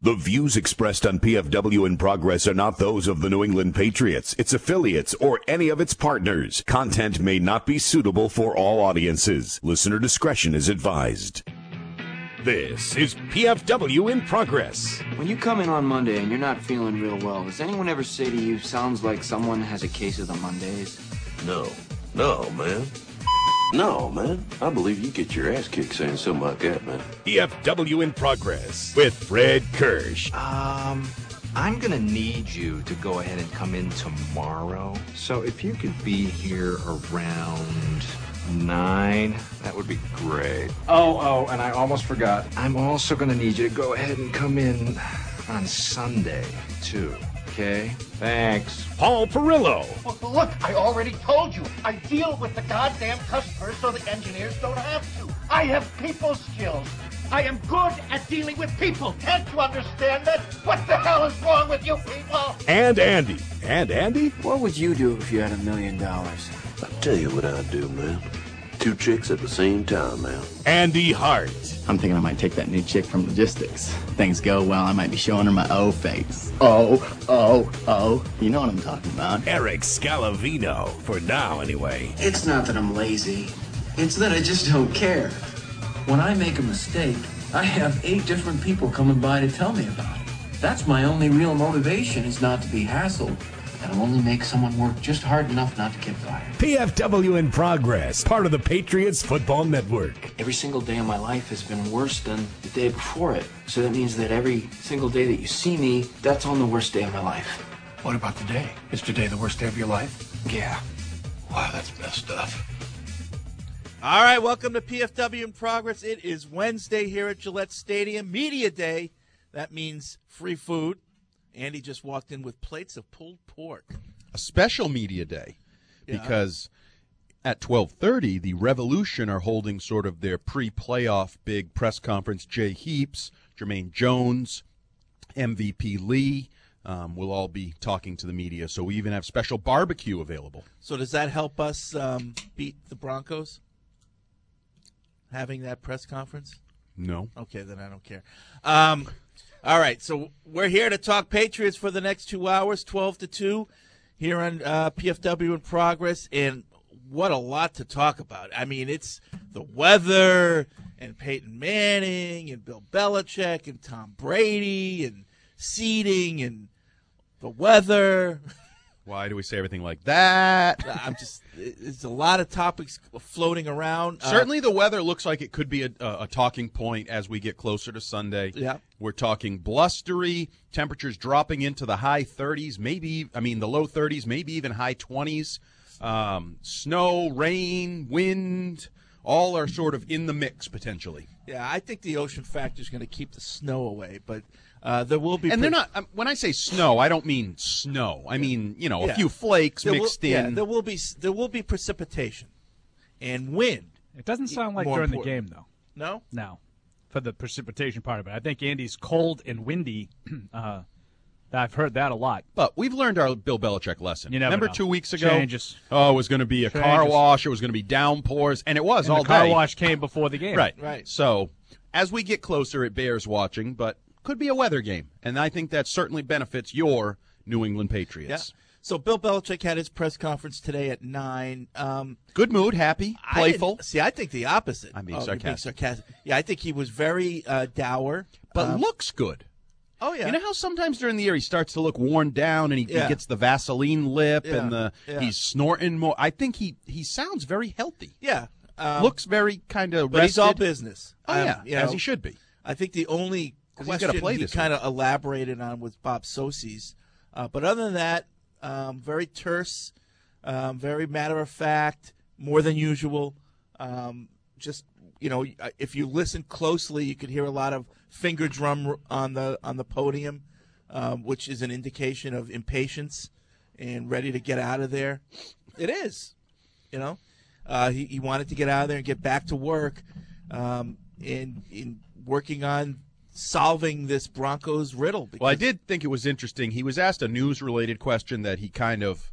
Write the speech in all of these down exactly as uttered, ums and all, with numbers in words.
The views expressed on P F W in Progress are not those of the New England Patriots, its affiliates, or any of its partners. Content may not be suitable for all audiences. Listener discretion is advised. This is P F W in Progress. When you come in on Monday and you're not feeling real well, does anyone ever say to you, sounds like someone has a case of the Mondays? No. No, man. No, man. I believe you get your ass kicked saying something like that, man. P F W in Progress with Fred Kirsch. Um, I'm gonna need you to go ahead and come in tomorrow. So if you could be here around nine, that would be great. Oh, oh, and I almost forgot. I'm also gonna need you to go ahead and come in on Sunday, too. Okay? Thanks. Paul Perillo. Look, look, I already told you. I deal with the goddamn customers so the engineers don't have to. I have people skills. I am good at dealing with people. Can't you understand that? What the hell is wrong with you people? And Andy. And Andy? What would you do if you had a million dollars? I'll tell you what I'd do, man. Two chicks at the same time, man. Andy Hart. I'm thinking I might take that new chick from logistics. Things go well, I might be showing her my O face. Oh, oh, oh. You know what I'm talking about. Eric Scalavino. For now, anyway. It's not that I'm lazy. It's that I just don't care. When I make a mistake, I have eight different people coming by to tell me about it. That's my only real motivation, is not to be hassled. That'll only make someone work just hard enough not to get fired. P F W in Progress, part of the Patriots Football Network. Every single day of my life has been worse than the day before it. So that means that every single day that you see me, that's on the worst day of my life. What about today? Is today the worst day of your life? Yeah. Wow, that's messed up. All right, welcome to P F W in Progress. It is Wednesday here at Gillette Stadium, Media Day. That means free food. Andy just walked in with plates of pulled pork. A special media day Yeah. because at twelve thirty, the Revolution are holding sort of their pre-playoff big press conference. Jay Heaps, Jermaine Jones, M V P Lee um, will all be talking to the media. So we even have special barbecue available. So does that help us um, beat the Broncos, having that press conference? No. Okay, then I don't care. Um, all right, so we're here to talk Patriots for the next two hours, twelve to two, here on uh, P F W in Progress, and what a lot to talk about. I mean, it's the weather and Peyton Manning and Bill Belichick and Tom Brady and seeding and the weather. Why do we say everything like that? I'm just – there's a lot of topics floating around. Certainly the weather looks like it could be a, a talking point as we get closer to Sunday. Yeah. We're talking blustery, temperatures dropping into the high thirties, maybe – I mean the low thirties, maybe even high twenties. Um, snow, rain, wind, all are sort of in the mix potentially. Yeah, I think the ocean factor is going to keep the snow away, but uh, there will be. And they're not. Um, when I say snow, I don't mean snow. I mean you know Yeah. a few flakes there mixed will, in. Yeah, there will be there will be precipitation and wind. It doesn't sound like More during important. the game, though. No, No, for the precipitation part of it. I think Andy's cold and windy. uh, I've heard that a lot. But we've learned our Bill Belichick lesson. You never Remember know. two weeks ago? Changes. Oh, it was going to be a car Changes. wash. It was going to be downpours, and it was And all the car day. wash came before the game. Right, Right. So as we get closer, it bears watching, but could be a weather game, and I think that certainly benefits your New England Patriots. Yeah. So Bill Belichick had his press conference today at nine. Um, Good mood, happy, I playful. didn't- See, I think the opposite. I'm being Oh, you're sarcastic. sarcastic. Yeah, I think he was very uh, dour, But Um, looks good. oh yeah, You know how sometimes during the year he starts to look worn down and he, Yeah. he gets the Vaseline lip Yeah, and the yeah. he's snorting more. I think he, he sounds very healthy. yeah. Um, Looks very kind of but he's all rested. business. Oh, Um, yeah, you as know, he should be. I think the only 'Cause he's gotta question play he this kind of elaborated on was Bob Sosie's. Uh, but other than that, um, very terse, um, very matter of fact, more than usual. Um, just you know, if you listen closely, you could hear a lot of finger drum on the on the podium, um, which is an indication of impatience and ready to get out of there. It is, you know. Uh, he, he wanted to get out of there and get back to work, um, in in working on solving this Broncos riddle. Well, I did think it was interesting. He was asked a news-related question that he kind of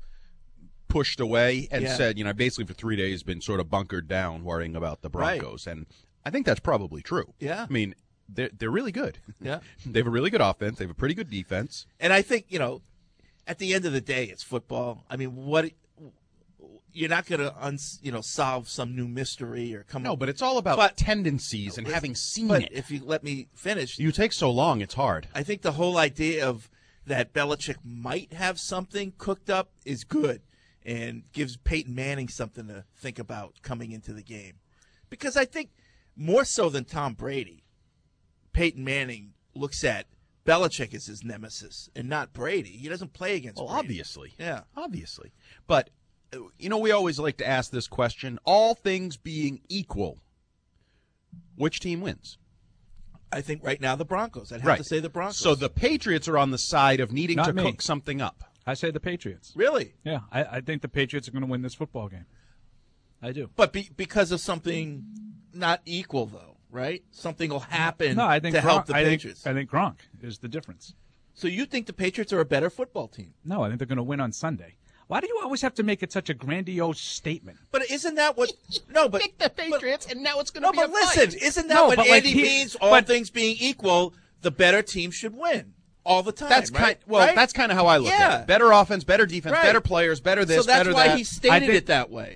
pushed away and Yeah. said, you know, basically for three days been sort of bunkered down worrying about the Broncos. And I think that's probably true. Yeah. I mean, they're, they're really good. Yeah. They have a really good offense. They have a pretty good defense. And I think, you know, at the end of the day, it's football. I mean, what you're not going to, uns, you know, solve some new mystery or come No, up. but it's all about But- tendencies and having seen But it. if you let me finish, You take so long, it's hard. I think the whole idea of that Belichick might have something cooked up is good and gives Peyton Manning something to think about coming into the game. Because I think more so than Tom Brady, Peyton Manning looks at Belichick as his nemesis and not Brady. He doesn't play against Well, Brady. obviously. Yeah. Obviously. But, uh, you know, we always like to ask this question. All things being equal, which team wins? I think right now the Broncos. I'd have Right. to say the Broncos. So the Patriots are on the side of needing Not to me. cook something up. I say the Patriots. Really? Yeah, I, I think the Patriots are going to win this football game. I do. But be, because of something not equal, though, right? Something will happen No, I think to Gronk, help the I think, Patriots. I think Gronk is the difference. So you think the Patriots are a better football team? No, I think they're going to win on Sunday. Why do you always have to make it such a grandiose statement? But isn't that what? No, but Pick the Patriots, and now it's going to no, be but a listen, fight. isn't that No, what but like Andy he- means? All but- things being equal, the better team should win all the time. That's right? kind. Well, Right? that's kind of how I look Yeah. at it. Better offense, better defense, Right. better players, better this, so that's better why that. he stated I think- it that way.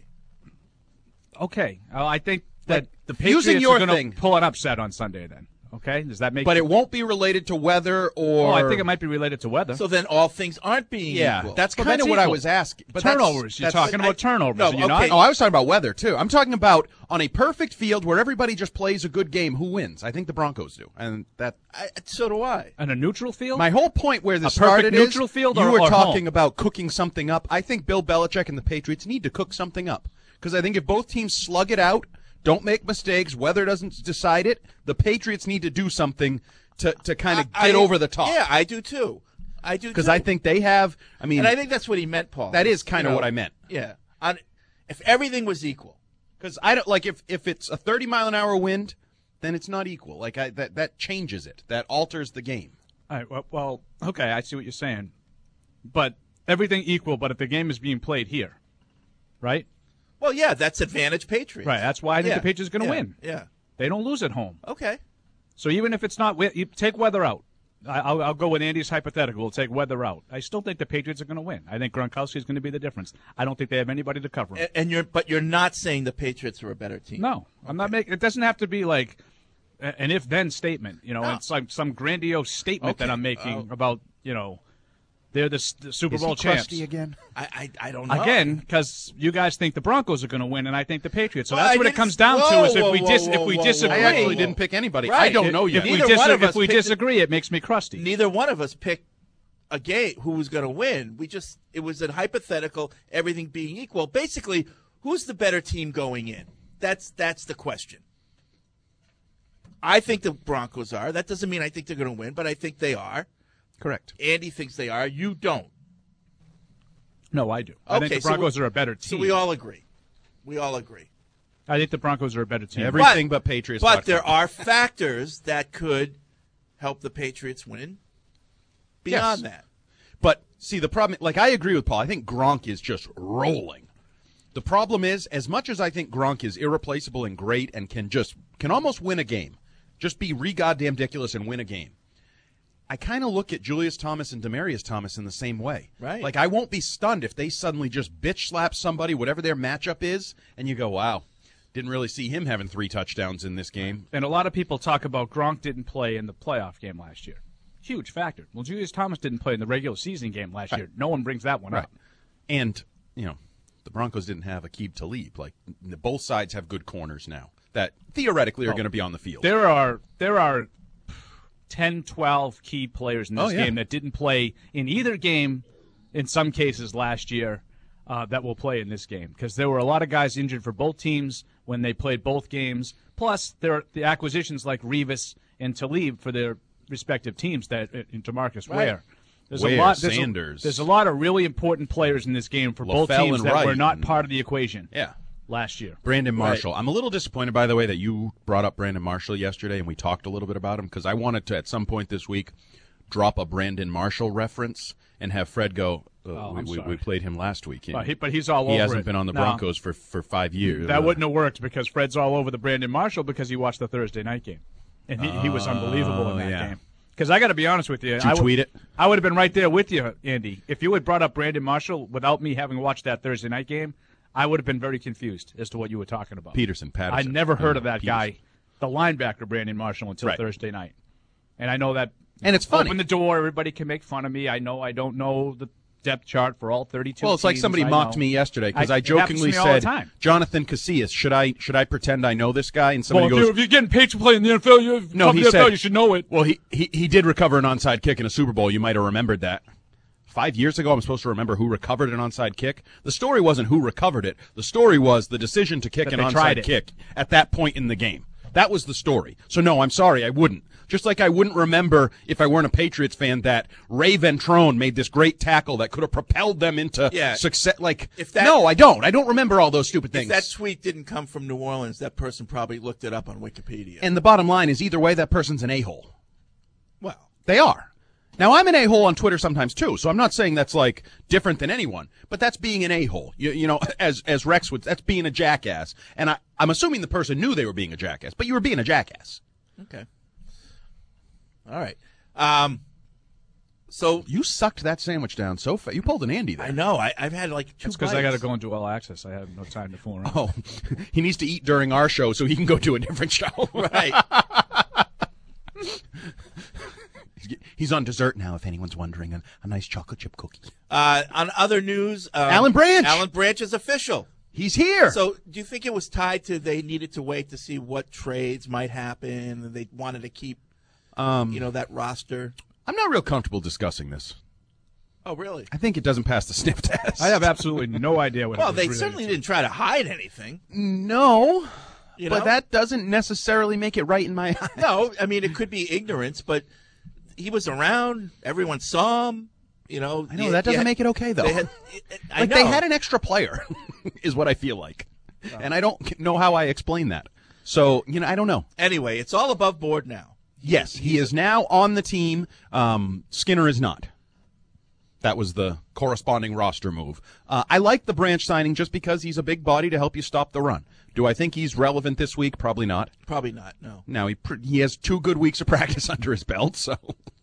Okay, well, I think that Like, the Patriots using your are going thing- to pull an upset on Sunday. Then, okay, does that make? But it won't be related to weather or. Oh, I think it might be related to weather. So then all things aren't being Yeah, equal. that's Well, kind of that's what I equal. was asking. But that's- turnovers. You're that's- talking I- about turnovers. no, are you okay. not? Oh, I was talking about weather too. I'm talking about on a perfect field where everybody just plays a good game. Who wins? I think the Broncos do, and that. I, so do I. On a neutral field? My whole point where this A perfect started neutral is field you or- were or talking home? about cooking something up. I think Bill Belichick and the Patriots need to cook something up because I think if both teams slug it out, don't make mistakes, weather doesn't decide it, the Patriots need to do something to, to kind of I- get I- over the top. Yeah, I do too. I do Because too. I think they have. I mean, and I think that's what he meant, Paul. that is You kind of know, what I meant. Yeah. On, if everything was equal, Because I don't like if, if it's a thirty mile an hour wind, then it's not equal. Like I, that that changes it. That alters the game. All right, well, well, okay, I see what you're saying. But everything equal, but if the game is being played here, right? well, yeah, that's advantage Patriots. Right, that's why I think Yeah, the Patriots are going to yeah, win. Yeah. They don't lose at home. Okay. So even if it's not, you take weather out. I- I'll, I'll go with Andy's hypothetical. We'll take weather out. I still think the Patriots are going to win. I think Gronkowski is going to be the difference. I don't think they have anybody to cover him. And, and you're, but you're not saying the Patriots are a better team. No, I'm not making. It doesn't have to be like a- an if-then statement. You know, No. it's like some grandiose statement that Okay. I'm making Oh. about. You know, they're the, s- the Super Is Bowl he champs crusty again? I, I, I don't know. again because you guys think the Broncos are going to win, and I think the Patriots. So Well, that's I what it didn't- comes down whoa, to. Is if whoa, we whoa, dis- whoa, if we whoa, disagree. I whoa, actually whoa. didn't pick anybody. Right. I don't If- know if yet. If we, Neither dis- one of if us we picked- disagree, it makes me crusty. Neither one of us picked a game who was going to win. We just it was a hypothetical, everything being equal. Basically, who's the better team going in? That's that's the question. I think the Broncos are. That doesn't mean I think they're going to win, but I think they are. Correct. Andy thinks they are. You don't. No, I do. I think Okay, the so Broncos we- are a better So team. we all agree. We all agree. I think the Broncos are a better team. Everything but, Patriots. But there are factors that could help the Patriots win beyond Yes. that. But see, the problem, like I agree with Paul. I think Gronk is just rolling. The problem is, as much as I think Gronk is irreplaceable and great and can just can almost win a game, just be re-goddamn ridiculous and win a game. I kind of look at Julius Thomas and Demaryius Thomas in the same way. Right. Like I won't be stunned if they suddenly just bitch slap somebody, whatever their matchup is, and you go, "Wow, didn't really see him having three touchdowns in this game." And a lot of people talk about Gronk didn't play in the playoff game last year. Huge factor. Well, Julius Thomas didn't play in the regular season game last Right. year. No one brings that one Right. up. And, you know, the Broncos didn't have Aqib Talib. Like, both sides have good corners now that theoretically are Oh. going to be on the field. There are there are ten, twelve key players in this Oh, yeah. game that didn't play in either game in some cases last year uh, that will play in this game because there were a lot of guys injured for both teams when they played both games. Plus, there are the acquisitions like Revis and Talib for their respective teams that uh, DeMarcus Right. Ware. There's Ware, a lot. There's Sanders. A, there's a lot of really important players in this game for both LaFell teams and that were Wright not and- part of the equation. Yeah. Last year. Brandon Marshall. I'm a little disappointed, by the way, that you brought up Brandon Marshall yesterday and we talked a little bit about him because I wanted to, at some point this week, drop a Brandon Marshall reference and have Fred go, uh, Oh, we, I'm we, sorry. we played him last week. But, he, but he's all he over hasn't it. been on the No. Broncos for, for five years. That Uh, wouldn't have worked because Fred's all over the Brandon Marshall because he watched the Thursday night game. and he, he was unbelievable in that Oh, yeah. game. Because I got to be honest with you. Did you I tweet it? I would have been right there with you, Andy. If you had brought up Brandon Marshall without me having watched that Thursday night game, I would have been very confused as to what you were talking about. Peterson, Patterson. I never heard Yeah, of that Peterson. guy, the linebacker Brandon Marshall, until Right. Thursday night. And I know that. And it's funny. Open the door. Everybody can make fun of me. I know I don't know the depth chart for all thirty-two Well, it's like teams, somebody I mocked know. me yesterday because I, it happens to jokingly me all the said, time. Jonathan Casillas, should I should I pretend I know this guy? And somebody Well, if, goes, you're, if you're getting paid to play in the N F L, you, no, he the N F L, said, you should know it. Well, he, he, he did recover an onside kick in a Super Bowl. You might have remembered that. Five years ago, I'm supposed to remember who recovered an onside kick. The story wasn't who recovered it. The story was the decision to kick That an they tried onside it. kick at that point in the game. That was the story. So, no, I'm sorry, I wouldn't. Just like I wouldn't remember, if I weren't a Patriots fan, that Ray Ventrone made this great tackle that could have propelled them into Yeah. success. Like, If that- no, I don't. I don't remember all those stupid If things. that tweet didn't come from New Orleans, that person probably looked it up on Wikipedia. And the bottom line is, either way, that person's an a-hole. well, They are. Now, I'm an a-hole on Twitter sometimes, too, so I'm not saying that's, like, different than anyone, but that's being an a-hole. You, you know, as as Rex would, that's being a jackass. And I, I'm assuming the person knew they were being a jackass, but you were being a jackass. okay. All right. Um, so You sucked that sandwich down so fast. You pulled an Andy there. I know I, I've had like two. That's because I got to bites. go into All Access. I have no time to fool around. Oh, he needs to eat during our show so he can go to a different show. Right. He's on dessert now, if anyone's wondering. A, a nice chocolate chip cookie. Uh, on other news, um, Alan Branch. Alan Branch is official. He's here. So, do you think it was tied to they needed to wait to see what trades might happen, and they wanted to keep, um, you know, that roster? I'm not real comfortable discussing this. Oh, really? I think it doesn't pass the sniff test. I have absolutely no idea what. it Well, was they related certainly to. didn't try to hide anything. No, You but know? that doesn't necessarily make it right in my eyes. No, I mean it could be ignorance, but he was around. Everyone saw him. You know, I know you- that doesn't you make it okay though. They had, I like know. they had an extra player, is what I feel like, and I don't know how I explain that. So you know, I don't know. Anyway, it's all above board now. Yes, he is now on the team. Um, Skinner is not. That was the corresponding roster move. Uh, I like the Branch signing just because he's a big body to help you stop the run. Do I think he's relevant this week? Probably not. Probably not. No. Now he pr- he has two good weeks of practice under his belt, so.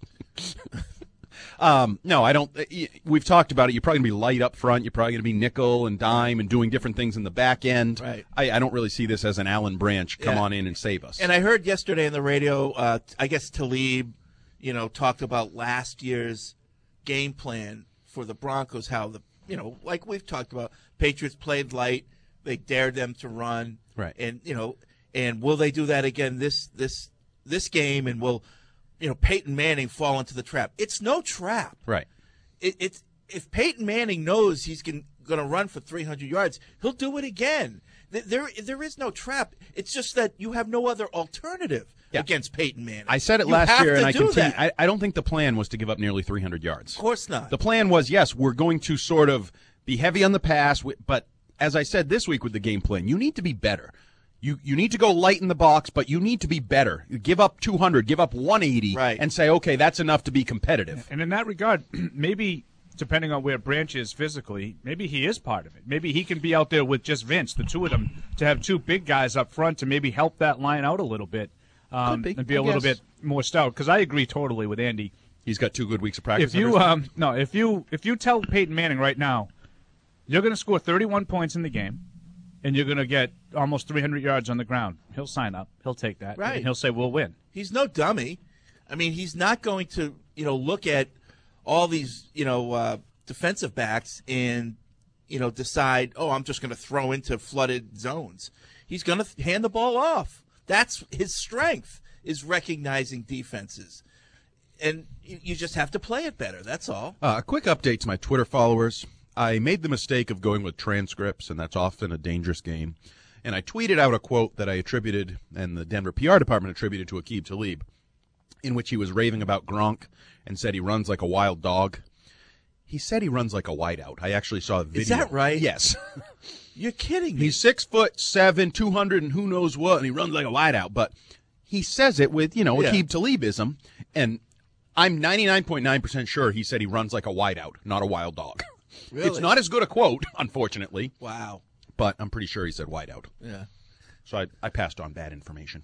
um, no, I don't. uh, y- We've talked about it. You're probably gonna be light up front. You're probably gonna be nickel and dime and doing different things in the back end. Right. I, I don't really see this as an Alan Branch. Come Yeah. on in and save us. And I heard yesterday on the radio, uh, I guess Talib, you know, talked about last year's game plan for the Broncos, how the, you know, like we've talked about, Patriots played light, they dared them to run. Right. And, you know, and will they do that again this this this game, and will, you know, Peyton Manning fall into the trap? It's no trap. right. It, it's if Peyton Manning knows he's going to run for three hundred yards, he'll do it again. There, there, there is no trap. It's just that you have no other alternative Yeah. against Peyton Manning. I said it You last have year, to and I do continue. that. I, I don't think the plan was to give up nearly three hundred yards. Of course not. The plan was, yes, we're going to sort of be heavy on the pass, wi- but as I said this week with the game plan, you need to be better. You you need to go light in the box, but you need to be better. You give up two hundred, give up one eighty, Right. and say, okay, that's enough to be competitive. And in that regard, maybe depending on where Branch is physically, maybe he is part of it. Maybe he can be out there with just Vince, the two of them, to have two big guys up front to maybe help that line out a little bit um, Could be, and be I a little guess. bit more stout. Because I agree totally with Andy. He's got two good weeks of practice. If you under his- um no, if you if you tell Peyton Manning right now, you're going to score thirty-one points in the game, and you're going to get almost three hundred yards on the ground, he'll sign up. He'll take that, Right. and he'll say we'll win. He's no dummy. I mean, he's not going to, you know, look at all these, you know, uh, defensive backs and, you know, decide, oh, I'm just going to throw into flooded zones. He's going to th- hand the ball off. That's his strength, is recognizing defenses. And you, you just have to play it better. That's all. Uh, a quick update to my Twitter followers. I made the mistake of going with transcripts, and that's often a dangerous game. And I tweeted out a quote that I attributed, and the Denver P R department attributed to Aqib Talib, in which he was raving about Gronk and said he runs like a wild dog. He said he runs like a wideout. I actually saw a video. Is that right? Yes. You're kidding me. He's six foot seven, two hundred, and who knows what, and he runs like a wideout. But he says it with, you know, Yeah. Aqib Talibism, and I'm ninety-nine point nine percent sure he said he runs like a wideout, not a wild dog. Really? It's not as good a quote, unfortunately, Wow. but I'm pretty sure he said wideout. Yeah. So I, I passed on bad information.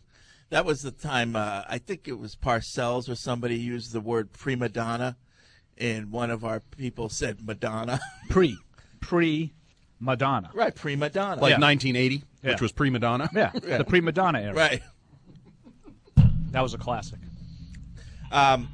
That was the time, uh, I think it was Parcells or somebody used the word prima donna, and one of our people said Madonna. Pre. Pre-Madonna. Right, prima donna. Like Yeah. nineteen eighty, Yeah. which was prima donna. Yeah, Yeah. the pre-Madonna era. Right. That was a classic. Um,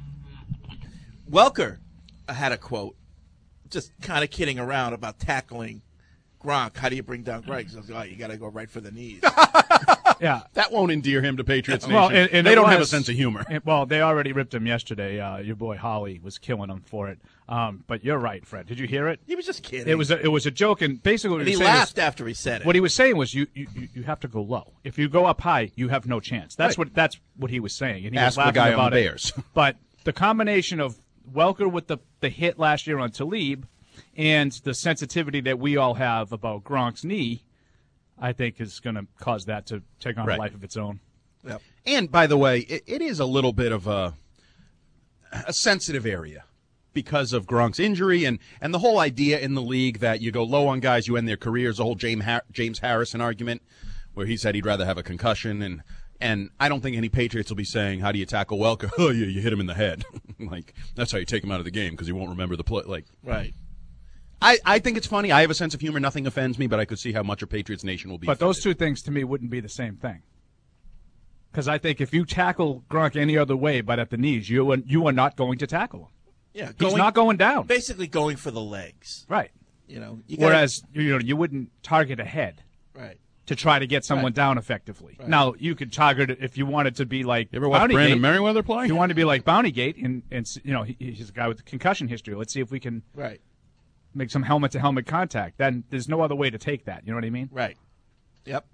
Welker had a quote, just kind of kidding around about tackling Gronk. How do you bring down Gronk? He says, oh, you got to go right for the knees. Yeah. That won't endear him to Patriots Nation. Well, and, and they it don't have a was- sense of humor. and- well, they already ripped him yesterday. Uh, your boy Holly was killing him for it. Um, but you're right, Fred. Did you hear it? He was just kidding. It was a, it was a joke, and basically what and he he was saying laughed was, after he said it. what he was saying was you, you, you- you have to go low. If you go up high, you have no chance. That's Right. what that's what he was saying. And he Ask was the laughing guy on about the it. Bears. But the combination of Welker with the, the hit last year on Talib and the sensitivity that we all have about Gronk's knee, I think is going to cause that to take on Right. a life of its own. Yep. And by the way, it, it is a little bit of a a sensitive area because of Gronk's injury and, and the whole idea in the league that you go low on guys, you end their careers. The whole James Har- James Harrison argument, where he said he'd rather have a concussion, and and I don't think any Patriots will be saying, "How do you tackle Welker?" Oh, you you hit him in the head. Like that's how you take him out of the game because he won't remember the play. Like Right. I, I think it's funny. I have a sense of humor. Nothing offends me, but I could see how much of Patriots Nation will be. But those offended. two things to me wouldn't be the same thing. Because I think if you tackle Gronk any other way but at the knees, you are, you are not going to tackle him. Yeah, He's going- not going down. Basically going for the legs. Right. You know, you gotta- Whereas you know you wouldn't target a head Right. to try to get someone Right. down effectively. Right. Now you could target it if you wanted to be like You ever watch Bountygate. Brandon Merriweather play? If you wanted to be like Bountygate, and and you know he, he's a guy with concussion history. Let's see if we can Right. make some helmet to helmet contact. Then there's no other way to take that. You know what I mean? Right. Yep.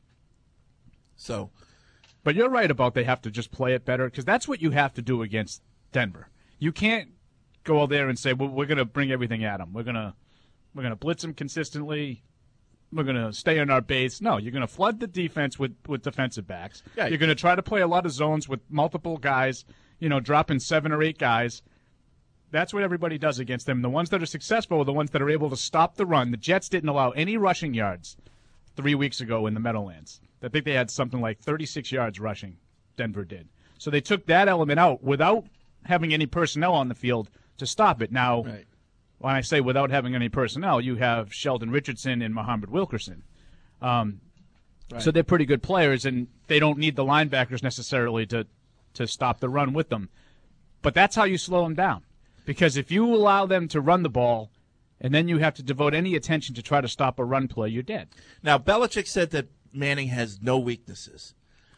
So, But you're right about they have to just play it better because that's what you have to do against Denver. You can't go out there and say, well, we're going to bring everything at them. We're going to we're going to blitz them consistently. We're going to stay on our base. No, you're going to flood the defense with, with defensive backs. Yeah. You're going to try to play a lot of zones with multiple guys, you know, dropping seven or eight guys. That's what everybody does against them. The ones that are successful are the ones that are able to stop the run. The Jets didn't allow any rushing yards three weeks ago in the Meadowlands. I think they had something like thirty-six yards rushing. Denver did. So they took that element out without having any personnel on the field to stop it. Now, right. when I say without having any personnel, you have Sheldon Richardson and Muhammad Wilkerson. Um, Right. So they're pretty good players, and they don't need the linebackers necessarily to, to stop the run with them. But that's how you slow them down. Because if you allow them to run the ball and then you have to devote any attention to try to stop a run play, you're dead. Now, Belichick said that Manning has no weaknesses.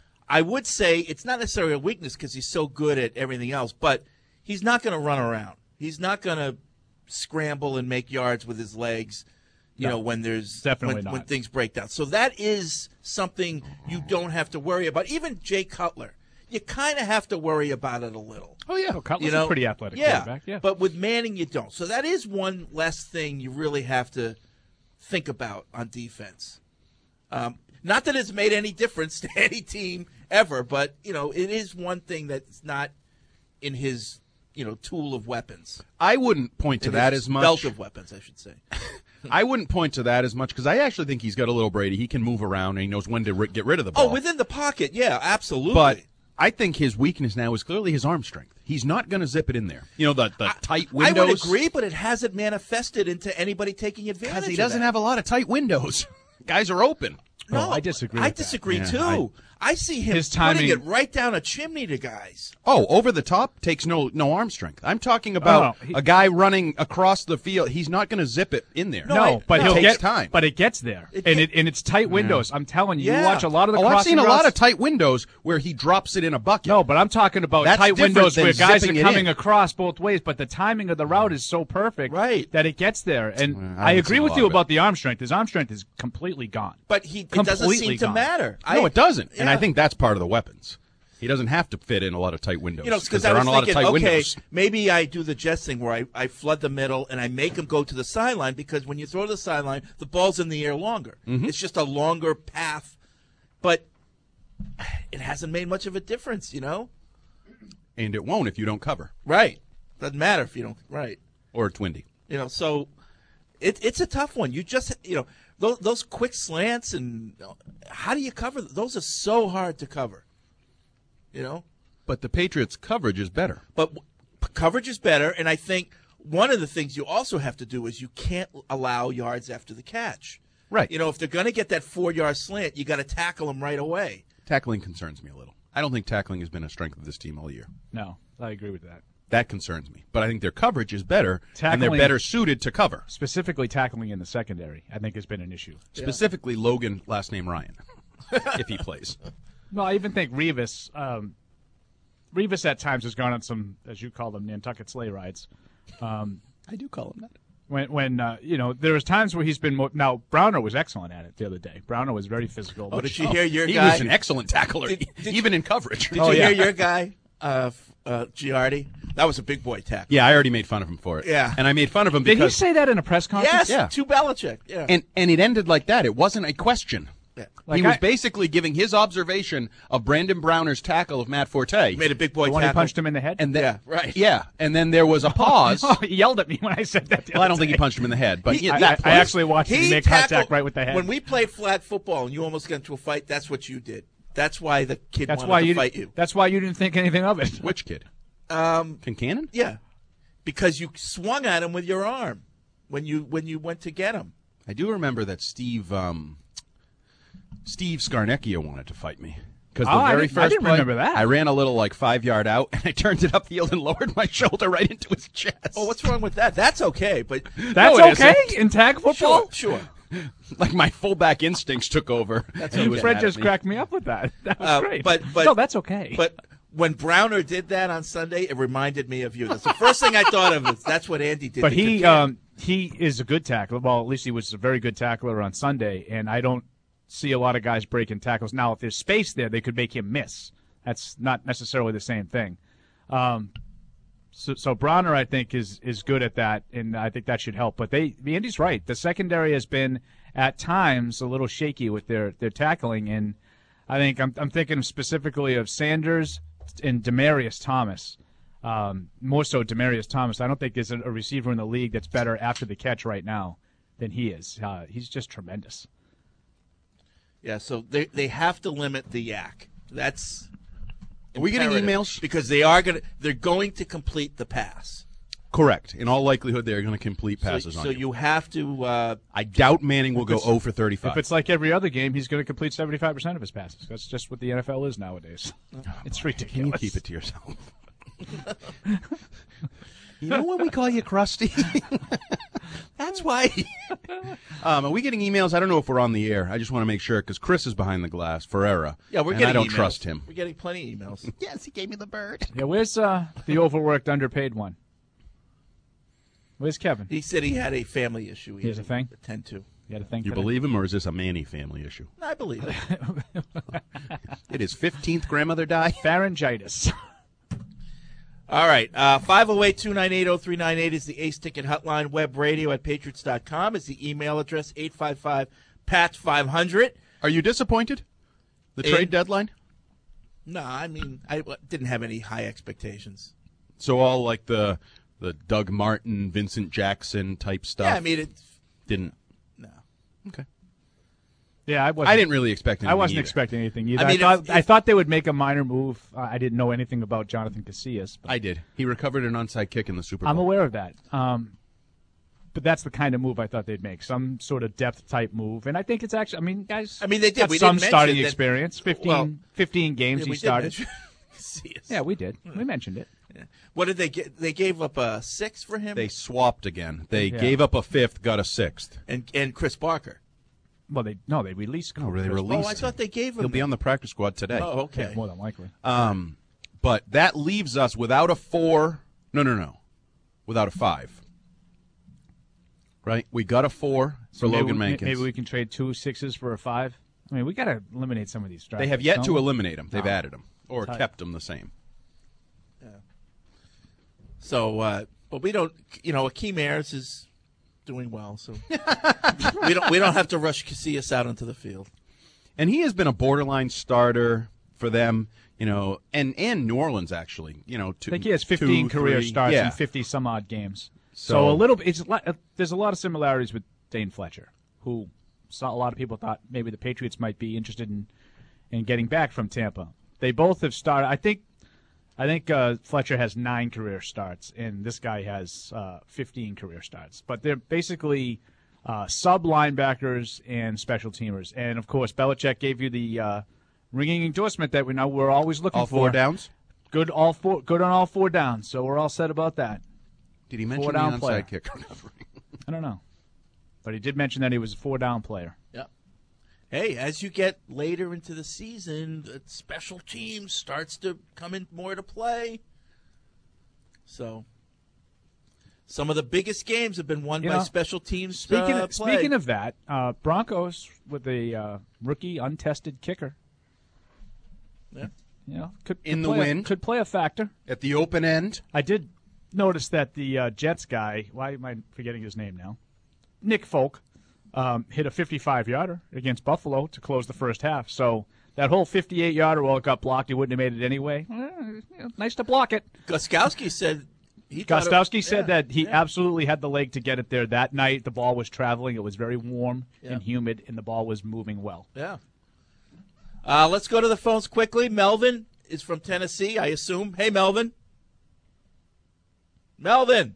I would say it's not necessarily a weakness because he's so good at everything else, but he's not going to run around. He's not going to scramble and make yards with his legs, you No, know, when there's definitely when, not. when things break down. So that is something you don't have to worry about. Even Jay Cutler, you kind of have to worry about it a little. Oh, yeah. Oh, Cutler's You know, a pretty athletic yeah, quarterback. Yeah. But with Manning, you don't. So that is one less thing you really have to think about on defense. Um, not that it's made any difference to any team ever, but you know it is one thing that's not in his you know tool of weapons. I wouldn't point to In that his as much. belt of weapons, I should say. I wouldn't point to that as much because I actually think he's got a little Brady. He can move around and he knows when to ri- get rid of the ball. Oh, within the pocket, yeah, absolutely. But I think his weakness now is clearly his arm strength. He's not going to zip it in there. You know, the, the tight windows. I would agree, but it hasn't manifested into anybody taking advantage. Because he of doesn't that. have a lot of tight windows. Guys are open. No, I disagree I with that. disagree Yeah, too. I, see him His putting timing- it right down a chimney to guys. Oh, over the top takes no no arm strength. I'm talking about Oh, he- a guy running across the field. He's not going to zip it in there. No, No, I- but no. he'll It takes get time. But it gets there, It and get- it and it's tight windows. I'm telling you, Yeah. you watch a lot of the. Oh, I've crossing seen a lot routes. of tight windows where he drops it in a bucket. No, but I'm talking about That's tight different windows than where guys are zipping it coming in. across both ways, but the timing of the route is so perfect Right. that it gets there. And I I, haven't agree seen a with lot you of it. about the arm strength. His arm strength is completely gone. But he it doesn't Completely seem to gone. matter. no, I- it doesn't. And I yeah. think that's part of the weapons. He doesn't have to fit in a lot of tight windows. You know, because I there was aren't a lot thinking, of tight okay, windows. maybe I do the Jets thing where I, I flood the middle and I make them go to the sideline because when you throw to the sideline, the ball's in the air longer. Mm-hmm. It's just a longer path. But it hasn't made much of a difference, you know? And it won't if you don't cover. Right. Doesn't matter if you don't. Right. Or it's windy. You know, so it, it's a tough one. You just, you know, those, those quick slants and how do you cover? Those are so hard to cover. You know, but the Patriots' coverage is better. But w- coverage is better, and I think one of the things you also have to do is you can't allow yards after the catch. Right. You know, if they're going to get that four-yard slant, you got to tackle them right away. Tackling concerns me a little. I don't think tackling has been a strength of this team all year. No, I agree with that. That concerns me. But I think their coverage is better, Tackling, and they're better suited to cover. Specifically tackling in the secondary, I think, has been an issue. Yeah. Specifically Logan, last name Ryan, if he plays. No, I even think Revis, um, Revis at times has gone on some, as you call them, Nantucket sleigh rides. Um, I do call him that. When, when uh, you know, there was times where he's been more. Now, Browner was excellent at it the other day. Browner was very physical. Oh, did you hear your he guy? He was an excellent tackler, did, did even you, in coverage. Did oh, you yeah. hear your guy, uh, uh, Giardi? That was a big boy tackle. Yeah, I already made fun of him for it. Yeah. And I made fun of him because... Did he say that in a press conference? Yes, yeah. to Belichick. Yeah. And, and it ended like that. It wasn't a question. Yeah. Like he was I, basically giving his observation of Brandon Browner's tackle of Matt Forte. He made a big boy the tackle. one he punched him in the head? And then, yeah, right. Yeah, and then there was a pause. Oh, he yelled at me when I said that. Well, I don't think he punched him in the head, but He- yeah, I, that I, I actually watched him make tackled- contact right with the head. When we played flag football and you almost got into a fight, that's what you did. That's why the kid that's wanted why to you, fight you. That's why you didn't think anything of it. Which kid? Um, Kincannon? yeah, because you swung at him with your arm when you when you went to get him. I do remember that Steve um, Steve Scarnecchia wanted to fight me. Because the Oh, I very didn't- I first didn't play, remember that. I ran a little like five yard out, and I turned it upfield and lowered my shoulder right into his chest. Oh, what's wrong with that? That's okay, but That's No, it okay isn't. in tag football? sure, sure. Like my fullback instincts took over. That's and he was Fred mad at just me. cracked me up with that. That was Uh, great. but- but- no, that's okay. But when Browner did that on Sunday, it reminded me of you. That's the first thing I thought of. Is that's what Andy did. But to he Kincannon. um, he is a good tackler. Well, at least he was a very good tackler on Sunday, and I don't see a lot of guys breaking tackles. Now, if there's space there, they could make him miss. That's not necessarily the same thing. Um, so, so Bronner, I think, is is good at that, and I think that should help. But they, the Andy's right. The secondary has been at times a little shaky with their, their tackling, and I think I'm I'm thinking specifically of Sanders and Demaryius Thomas. Um, more so Demaryius Thomas. I don't think there's a, a receiver in the league that's better after the catch right now than he is. Uh, he's just tremendous. Yeah, so they they have to limit the yak. That's Are we getting imperative, emails? because they are going to they're going to complete the pass. Correct. In all likelihood, they're going to complete passes so, on so you. you have to. Uh, I doubt Manning will go it's- zero for thirty-five. If it's like every other game, he's going to complete seventy-five percent of his passes. That's just what the N F L is nowadays. It's ridiculous. Can you keep it to yourself? You know when we call you crusty? That's why. um, are we getting emails? I don't know if we're on the air. I just want to make sure because Chris is behind the glass. Ferreira. yeah, we're and getting. I don't emails. trust him. We're getting plenty of emails. Yes, he gave me the bird. Yeah, where's uh, the overworked, underpaid one? Where's Kevin? He said he had a family issue. He has a thing? Attend to. You got to think. You believe him, or is this a Manny family issue? I believe it. Did his fifteenth grandmother die? Pharyngitis. All right. Uh, five oh eight, two nine eight, oh three nine eight is the Ace Ticket Hotline. Web radio at patriots dot com is the email address. eight five five, P A T five hundred. Are you disappointed? The In- trade deadline? No, I mean, I w- didn't have any high expectations. So all like the the Doug Martin, Vincent Jackson type stuff. Yeah, I mean, it. didn't. No. Okay. Yeah, I wasn't. I didn't really expect anything I wasn't either. expecting anything either. I I, mean, thought if- I if- thought they would make a minor move. Uh, I didn't know anything about Jonathan Casillas. But I did. He recovered an onside kick in the Super Bowl. I'm aware of that. Um, but that's the kind of move I thought they'd make. Some sort of depth type move. And I think it's actually, I mean, guys. I mean, they did. got We some didn't starting mention that- experience. fifteen, Well, fifteen games Yeah, he we did started. mention- See us. Yeah, we did. We mentioned it. Yeah. What did they get? They gave up a six for him. They swapped again. They Yeah. gave up a fifth, got a sixth. and and Chris Barker. Well, they no, they released. Oh, they Chris released Oh, I him. thought they gave him. He'll be on the practice squad today. Oh, okay. Yeah, more than likely. Um, but that leaves us without a four. No, no, no. Without a five. Right? We got a four for maybe Logan we, Mankins. Maybe we can trade two sixes for a five. I mean, we got to eliminate some of these they drafts. have yet don't to we? eliminate him. They've No. added him or Tight. kept him the same. So, uh, but we don't. You know, Akeem Ayers is doing well, so we don't. We don't have to rush Casillas out onto the field. And he has been a borderline starter for them, you know, and, and New Orleans, actually. You know, two, I think he has fifteen two, career three. starts yeah. in fifty some odd games. So, So- a little. It's a lot, uh, there's a lot of similarities with Dane Fletcher, who saw a lot of people thought maybe the Patriots might be interested in in getting back from Tampa. they both have started. I think I think uh, Fletcher has nine career starts, and this guy has uh, fifteen career starts. But they're basically uh, sub linebackers and special teamers. And, of course, Belichick gave you the uh, ringing endorsement that we know we're always looking all for. All four downs? Good all four. Good on all four downs, so we're all set about that. Did he mention four the down onside player. kicker? I don't know. But he did mention that he was a four-down player. Yep. Hey, as you get later into the season, the special teams starts to come in more to play. So, some of the biggest games have been won You by know, special teams. Speaking uh, of, play. speaking of that, uh, Broncos with a uh, rookie untested kicker. Yeah. You know, could, In could the play wind. a, could play a factor At the open end. I did notice that the uh, Jets guy. Why am I forgetting his name now? Nick Folk um, hit a fifty-five yarder against Buffalo to close the first half. So that whole fifty-eight yarder, well, it got blocked. He wouldn't have made it anyway. Eh, nice to block it. Gostkowski said. He thought Gostkowski it, said yeah, that he yeah. absolutely had the leg to get it there that night. The ball was traveling. It was very warm Yeah. and humid, and the ball was moving well. Yeah. Uh, let's go to the phones quickly. Melvin is from Tennessee, I assume. Hey, Melvin. Melvin.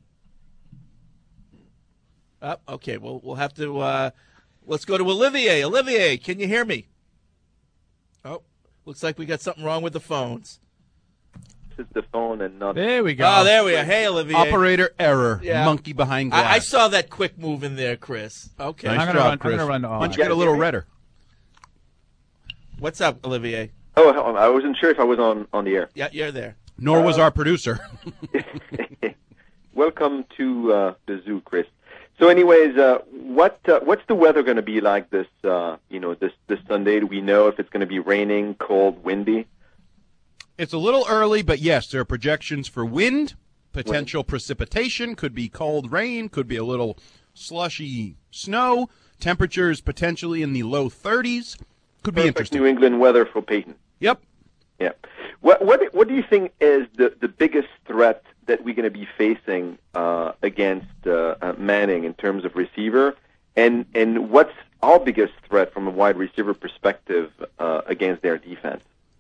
Oh, okay, well, we'll have to uh, – let's go to Olivier. Olivier, can you hear me? Oh, looks like we got something wrong with the phones. This is the phone and not – There we go. Oh, there we are. Hey, Olivier. Operator error. Yeah. Monkey behind glass. I, I saw that quick move in there, Chris. Okay. Nice I'm gonna job, run- I'm Chris. gonna run to Why don't you Olive. get a little redder? What's up, Olivier? Oh, I wasn't sure if I was on, on the air. Yeah, you're there. Nor was Uh, our producer. Welcome to uh, the zoo, Chris. So, anyways, uh, what uh, what's the weather going to be like this uh, you know this this Sunday? Do we know if it's going to be raining, cold, windy? It's a little early, but yes, there are projections for wind, potential precipitation, could be cold rain, could be a little slushy snow, temperatures potentially in the low thirties. Could be Perfect interesting. New England weather for Peyton. Yep. Yeah. What what what do you think is the, the biggest threat that we're going to be facing uh, against uh, uh, Manning in terms of receiver, and and what's our biggest threat from a wide receiver perspective uh, against their defense?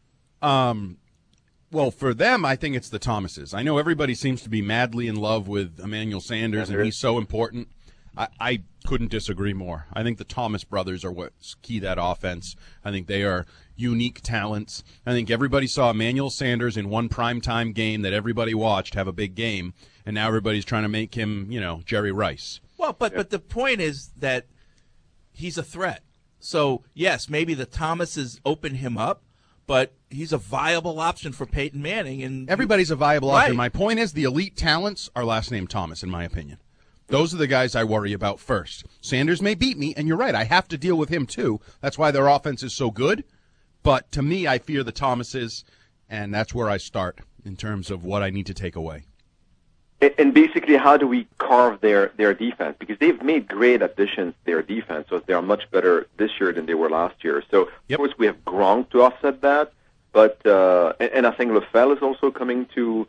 Um, well, for them, I think it's the Thomases. I know everybody seems to be madly in love with Emmanuel Sanders, and he's so important. I, I couldn't disagree more. I think the Thomas brothers are what's key that offense. I think they are unique talents. I think everybody saw Emmanuel Sanders in one primetime game that everybody watched have a big game, and now everybody's trying to make him, you know, Jerry Rice. Well, but but the point is that he's a threat. So, yes, maybe the Thomases open him up, but he's a viable option for Peyton Manning. And Everybody's a viable Right. option. My point is the elite talents are last name Thomas, in my opinion. Those are the guys I worry about first. Sanders may beat me, and you're right. I have to deal with him, too. That's why their offense is so good. But to me, I fear the Thomases, and that's where I start in terms of what I need to take away. And, and basically, how do we carve their, their defense? Because they've made great additions to their defense, so they are much better this year than they were last year. So, Yep. of course, we have Gronk to offset that, but uh, and, and I think LaFell is also coming to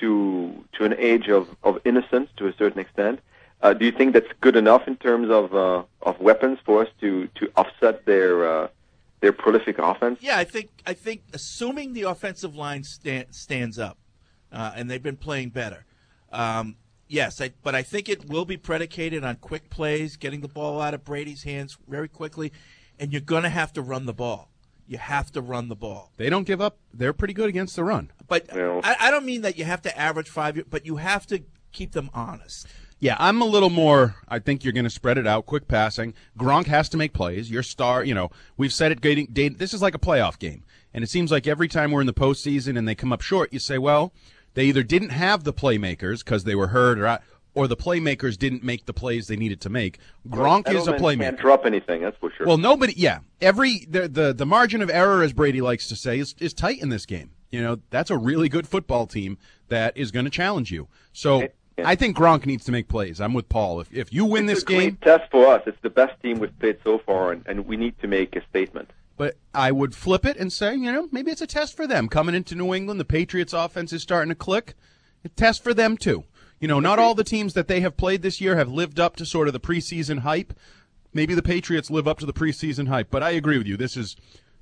to to an age of, of innocence to a certain extent. Uh, do you think that's good enough in terms of uh, of weapons for us to, to offset their uh, their prolific offense? Yeah, I think I think assuming the offensive line stand, stands up, uh, and they've been playing better. Um, yes, I, but I think it will be predicated on quick plays, getting the ball out of Brady's hands very quickly, and you're going to have to run the ball. You have to run the ball. They don't give up. They're pretty good against the run. But Yeah. I, I don't mean that you have to average five, but you have to keep them honest. Yeah, I'm a little more, I think you're going to spread it out, quick passing. Gronk has to make plays. Your star, you know, we've said it, dating, dating, this is like a playoff game. And it seems like every time we're in the postseason and they come up short, you say, well, they either didn't have the playmakers because they were hurt or or the playmakers didn't make the plays they needed to make. Gronk is a Edelman playmaker. Can't drop anything, that's for sure. Well, nobody, yeah. Every, the, the, the margin of error, as Brady likes to say, is, is tight in this game. You know, that's a really good football team that is going to challenge you. So I think Gronk needs to make plays. I'm with Paul. If if you win it's this a great game, test for us. It's the best team we've played so far, and, and we need to make a statement. but I would flip it and say, you know, maybe it's a test for them. Coming into New England, the Patriots offense is starting to click. A test for them, too. You know, not all the teams that they have played this year have lived up to sort of the preseason hype. Maybe the Patriots live up to the preseason hype, but I agree with you. This is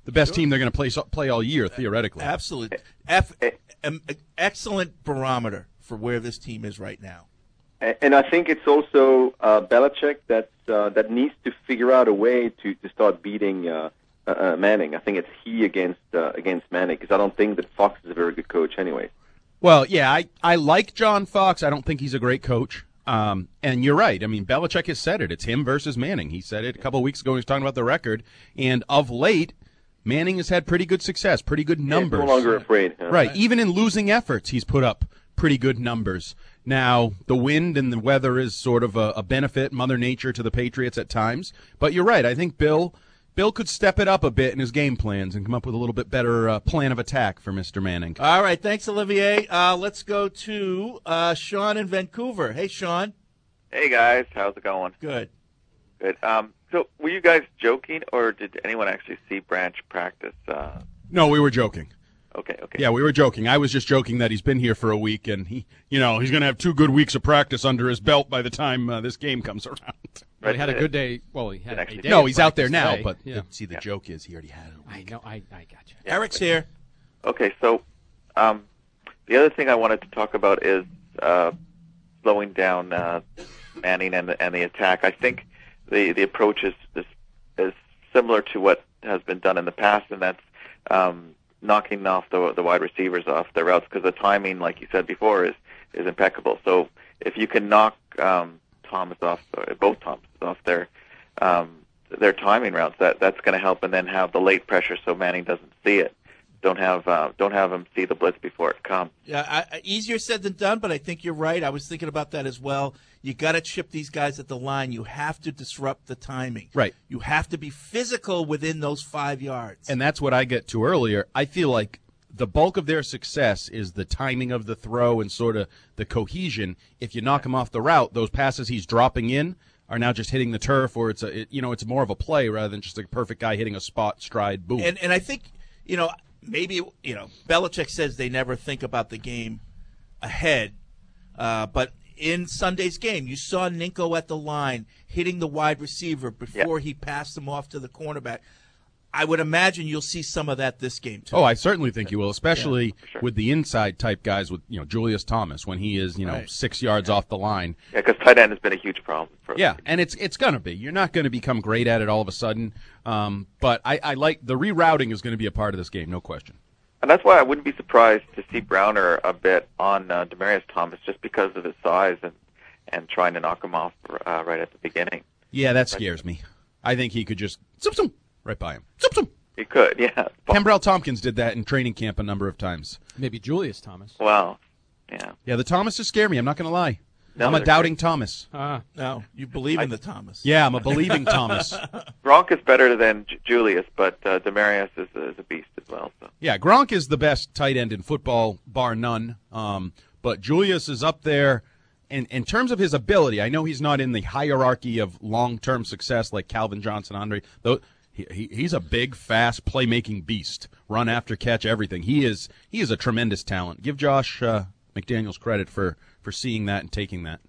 the best Sure. team they're going to play play all year, theoretically. Absolutely. F- um, excellent barometer for where this team is right now. And I think it's also uh, Belichick that uh, that needs to figure out a way to, to start beating uh, uh, Manning. I think it's he against uh, against Manning because I don't think that Fox is a very good coach anyway. Well, yeah, I, I like John Fox. I don't think he's a great coach. Um, and you're right. I mean, Belichick has said it. It's him versus Manning. He said it a couple of weeks ago when he was talking about the record. And of late, Manning has had pretty good success, pretty good numbers. Yeah, no longer afraid. Huh? Right. Even in losing efforts, he's put up pretty good numbers. Now, the wind and the weather is sort of a, a benefit, Mother Nature, to the Patriots at times. But you're right. I think Bill Bill could step it up a bit in his game plans and come up with a little bit better uh, plan of attack for Mister Manning. All right. Thanks, Olivier. Uh, let's go to uh, Sean in Vancouver. Hey, Sean. Hey, guys. How's it going? Good. Good. Um, so were you guys joking, or did anyone actually see Branch practice? Uh... No, we were joking. Okay, okay. Yeah, we were joking. I was just joking that he's been here for a week, and he, you know, he's going to have two good weeks of practice under his belt by the time uh, this game comes around. Well, he had a good day. Well, he had a day. No, he's out there now, today. but yeah. the, see, the yeah. joke is he already had it. I know. I, I got you. Eric's here. Okay, so um, the other thing I wanted to talk about is uh, slowing down uh, Manning and the, and the attack. I think the the approach is, is is similar to what has been done in the past, and that's um, knocking off the the wide receivers off their routes, because the timing, like you said before, is is impeccable. So if you can knock um, Thomas off, or both Thomas off their um, their timing routes, that that's going to help, and then have the late pressure so Manning doesn't see it. Don't have uh, don't have him see the blitz before it comes. Yeah, I, easier said than done, but I think you're right. I was thinking about that as well. You got to chip these guys at the line. You have to disrupt the timing. Right. You have to be physical within those five yards. And that's what I get to earlier. I feel like the bulk of their success is the timing of the throw and sort of the cohesion. If you knock him off the route, those passes he's dropping in are now just hitting the turf, or it's a it, you know it's more of a play rather than just a perfect guy hitting a spot, stride, boom. And and I think you know. Maybe, you know, Belichick says they never think about the game ahead. Uh, but in Sunday's game, you saw Ninko at the line hitting the wide receiver before yeah. he passed him off to the cornerback. I would imagine you'll see some of that this game, too. Oh, I certainly think you will, especially yeah, sure. with the inside-type guys with, you know, Julius Thomas when he is, you know, right. six yards yeah. off the line. Yeah, because tight end has been a huge problem. For yeah, and it's it's going to be. You're not going to become great at it all of a sudden. Um, but I, I like the rerouting is going to be a part of this game, no question. And that's why I wouldn't be surprised to see Browner a bit on uh, Demaryius Thomas, just because of his size and, and trying to knock him off uh, right at the beginning. Yeah, that scares me. I think he could just zoom, zoom, right by him. Zoom, zoom. He could, yeah. Kembrell Tompkins did that in training camp a number of times. Maybe Julius Thomas. Well, yeah. Yeah, the Thomases scare me. I'm not going to lie. No, I'm a doubting great. Thomas. Uh, no, you believe I, in the Thomas. Yeah, I'm a believing Thomas. Gronk is better than J- Julius, but uh, Demaryius is, is a beast as well. So. Yeah, Gronk is the best tight end in football, bar none. Um, but Julius is up there. And in terms of his ability, I know he's not in the hierarchy of long-term success like Calvin Johnson, Andre. Though he, he, he's a big, fast, playmaking beast. Run after catch, everything. He is he is a tremendous talent. Give Josh uh, McDaniels credit for, for seeing that and taking that.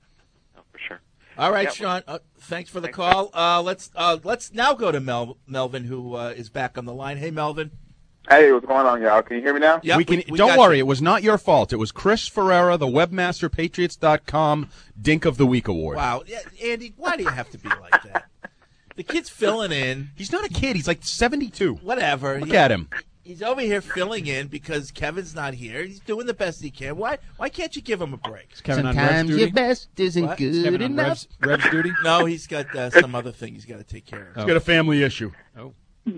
Oh, for sure. All right, yeah, Sean. Uh, thanks for the thanks, call. Uh, let's uh, let's now go to Mel- Melvin, who uh, is back on the line. Hey, Melvin. Hey, what's going on, y'all? Can you hear me now? Yeah, we can. We, we don't worry, you. it was not your fault. It was Chris Ferreira, the Webmaster Patriots dot com Dink of the Week Award. Wow, yeah, Andy, why do you have to be like that? The kid's filling in. He's not a kid. He's like seventy-two. Whatever. Look he, at him. He's over here filling in because Kevin's not here. He's doing the best he can. Why Why can't you give him a break? Is Kevin Sometimes on Revs duty? your best isn't What? good Is Kevin on enough. Revs, Revs duty? No, he's got uh, some other thing he's got to take care of. He's got a family issue. Oh.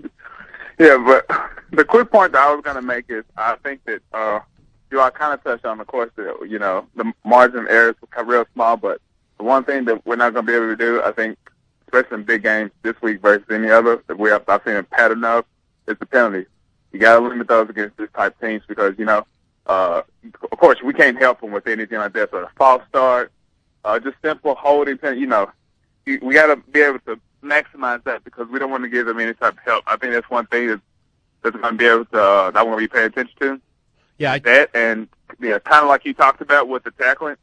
Yeah, but the quick point that I was going to make is I think that, uh, you know, I kind of touched on, of course, that, you know, the margin of errors are real small, but the one thing that we're not going to be able to do, I think, especially in big games this week versus any other, that we have, I've seen a pattern of, is the penalties. You got to limit those against this type of teams because, you know, uh, of course, we can't help them with anything like that. So a false start, uh, just simple holding, you know, you, we got to be able to maximize that because we don't want to give them any type of help. I think that's one thing that that's going to be able to uh, that I want to be paying attention to. Yeah, I, that and yeah, kind of like you talked about with the tackling.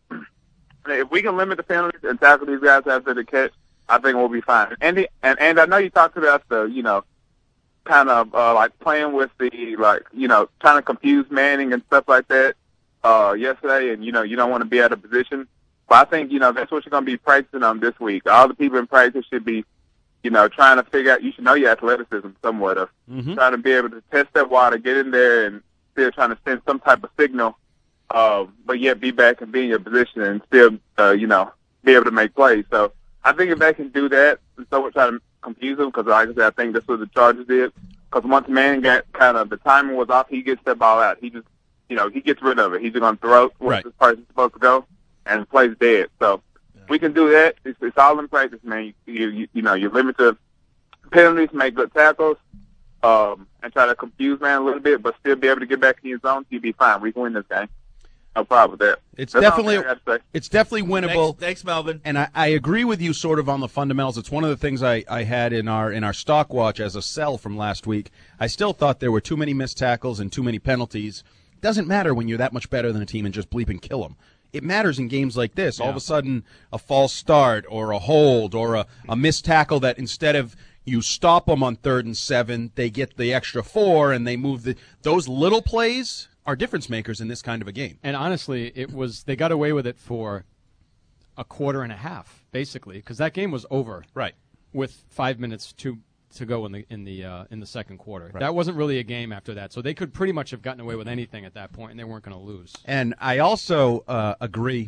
If we can limit the penalties and tackle these guys after the catch, I think we'll be fine. And the, and and I know you talked about the you know kind of uh, like playing with the like you know trying to confuse Manning and stuff like that uh, yesterday, and you know you don't want to be out of position. But I think you know that's what you're going to be practicing on this week. All the people in practice should be, you know, trying to figure out. You should know your athleticism somewhat of mm-hmm. trying to be able to test that water, get in there, and still trying to send some type of signal. Uh, but yet be back and be in your position and still, uh, you know, be able to make plays. So I think if they can do that, and someone try to confuse them, because like I said, I think that's what the Chargers did. Because once Manning got kind of the timing was off, he gets that ball out. He just, you know, he gets rid of it. He's just going to throw it where right. this person's supposed to go, and the play's dead. So yeah. we can do that. It's, it's all in practice, man. You, you, you know, you limit the penalties, make good tackles, um, and try to confuse man a little bit, but still be able to get back in your zone. So you'll be fine. We can win this game. No problem with that. It's That's definitely it's definitely winnable. Thanks, thanks Melvin. And I, I agree with you sort of on the fundamentals. It's one of the things I, I had in our in our stock watch as a sell from last week. I still thought there were too many missed tackles and too many penalties. It doesn't matter when you're that much better than a team and just bleep and kill them. It matters in games like this. Yeah. All of a sudden, a false start or a hold or a, a missed tackle that instead of you stop them on third and seven, they get the extra four and they move the those little plays are difference makers in this kind of a game. And honestly, it was they got away with it for a quarter and a half, basically, because that game was over. Right. With five minutes to to go in the in the uh, in the second quarter. Right. That wasn't really a game after that, so they could pretty much have gotten away with anything at that point, and they weren't going to lose. And I also uh, agree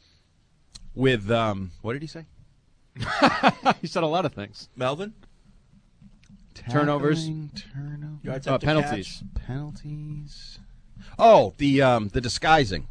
with um, what did he say? He said a lot of things. Melvin? Turnovers. Turnovers. Yards Uh, after penalties. catch. Penalties. Oh, the um, the disguising.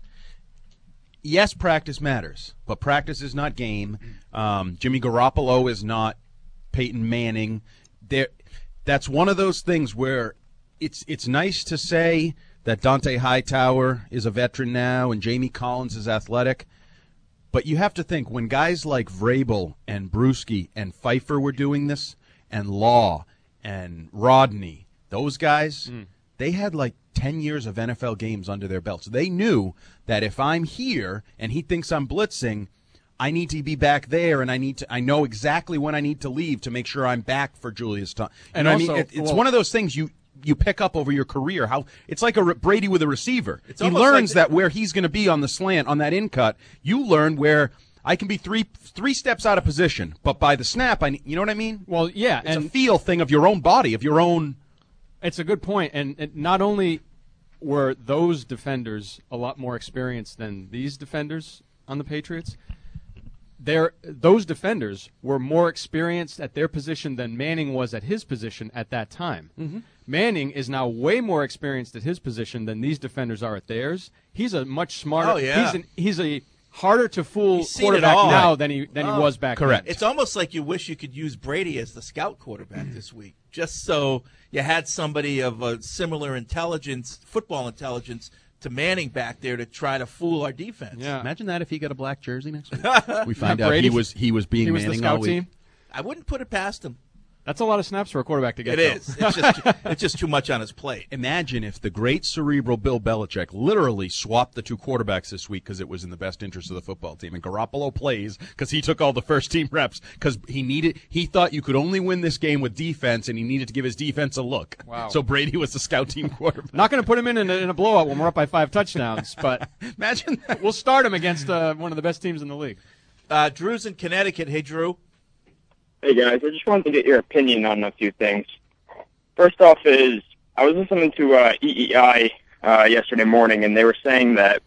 Yes, practice matters, but practice is not game. Um, Jimmy Garoppolo is not Peyton Manning. There, that's one of those things where it's it's nice to say that Dante Hightower is a veteran now and Jamie Collins is athletic, but you have to think when guys like Vrabel and Bruschi and Pfeiffer were doing this, and Law and Rodney, those guys, mm. they had like ten years of N F L games under their belts. They knew that if I'm here and he thinks I'm blitzing, I need to be back there, and I need to. I know exactly when I need to leave to make sure I'm back for Julius Thomas. And I mean, it, it's well, one of those things you you pick up over your career. How it's like a Brady with a receiver. It's he almost learns like that where he's going to be on the slant on that in cut. You learn where I can be three three steps out of position, but by the snap, I you know what I mean. Well, yeah, it's and a feel thing of your own body, of your own. It's a good point, and, and not only were those defenders a lot more experienced than these defenders on the Patriots, they're, those defenders were more experienced at their position than Manning was at his position at that time. Mm-hmm. Manning is now way more experienced at his position than these defenders are at theirs. He's a much smarter. Oh, yeah. He's, an, he's a harder to fool He's seen it quarterback all. now Right. than he than Oh, he was back correct. then. It's almost like you wish you could use Brady as the scout quarterback this week, just so you had somebody of a similar intelligence, football intelligence, to Manning back there to try to fool our defense. Yeah. Imagine that if he got a black jersey next week. We find out Brady? he was he was being He was the Manning scout all week. team. I wouldn't put it past him. That's a lot of snaps for a quarterback to get. It though. is. It's just it's just too much on his plate. Imagine if the great cerebral Bill Belichick literally swapped the two quarterbacks this week because it was in the best interest of the football team, and Garoppolo plays because he took all the first team reps because he needed. He thought you could only win this game with defense, and he needed to give his defense a look. Wow. So Brady was the scout team quarterback. Not going to put him in, in a, in a blowout when we're up by five touchdowns, but imagine that. We'll start him against uh, one of the best teams in the league. Uh, Drew's in Connecticut. Hey, Drew. Hey, guys. I just wanted to get your opinion on a few things. First off is, I was listening to uh, E E I uh, yesterday morning, and they were saying that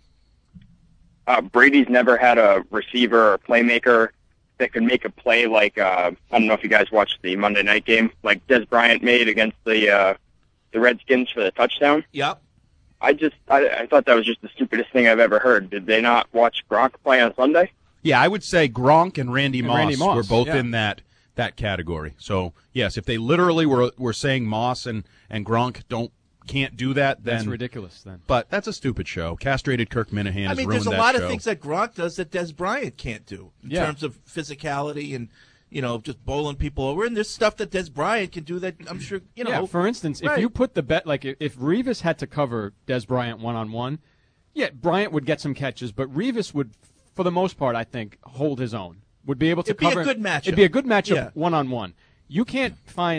uh, Brady's never had a receiver or playmaker that could make a play like, uh, I don't know if you guys watched the Monday night game, like Des Bryant made against the uh, the Redskins for the touchdown. Yep. I just, I, I thought that was just the stupidest thing I've ever heard. Did they not watch Gronk play on Sunday? Yeah, I would say Gronk and Randy, And Moss, Randy Moss, were both yeah. in that that category. So yes, if they literally were were saying Moss and, and Gronk don't can't do that, then That's ridiculous. Then, but that's a stupid show. Castrated Kirk Minahan I has mean, ruined there's a that lot show. of things that Gronk does that Des Bryant can't do in Yeah. terms of physicality and, you know, just bowling people over. And there's stuff that Des Bryant can do that I'm sure, you know. yeah. For instance, right. if you put the bet, like if, if Revis had to cover Des Bryant one on one, yeah, Bryant would get some catches, but Revis would, for the most part, I think, hold his own. Would be able to It'd be a cover. good matchup. It'd be a good matchup Yeah. one on one. You can't find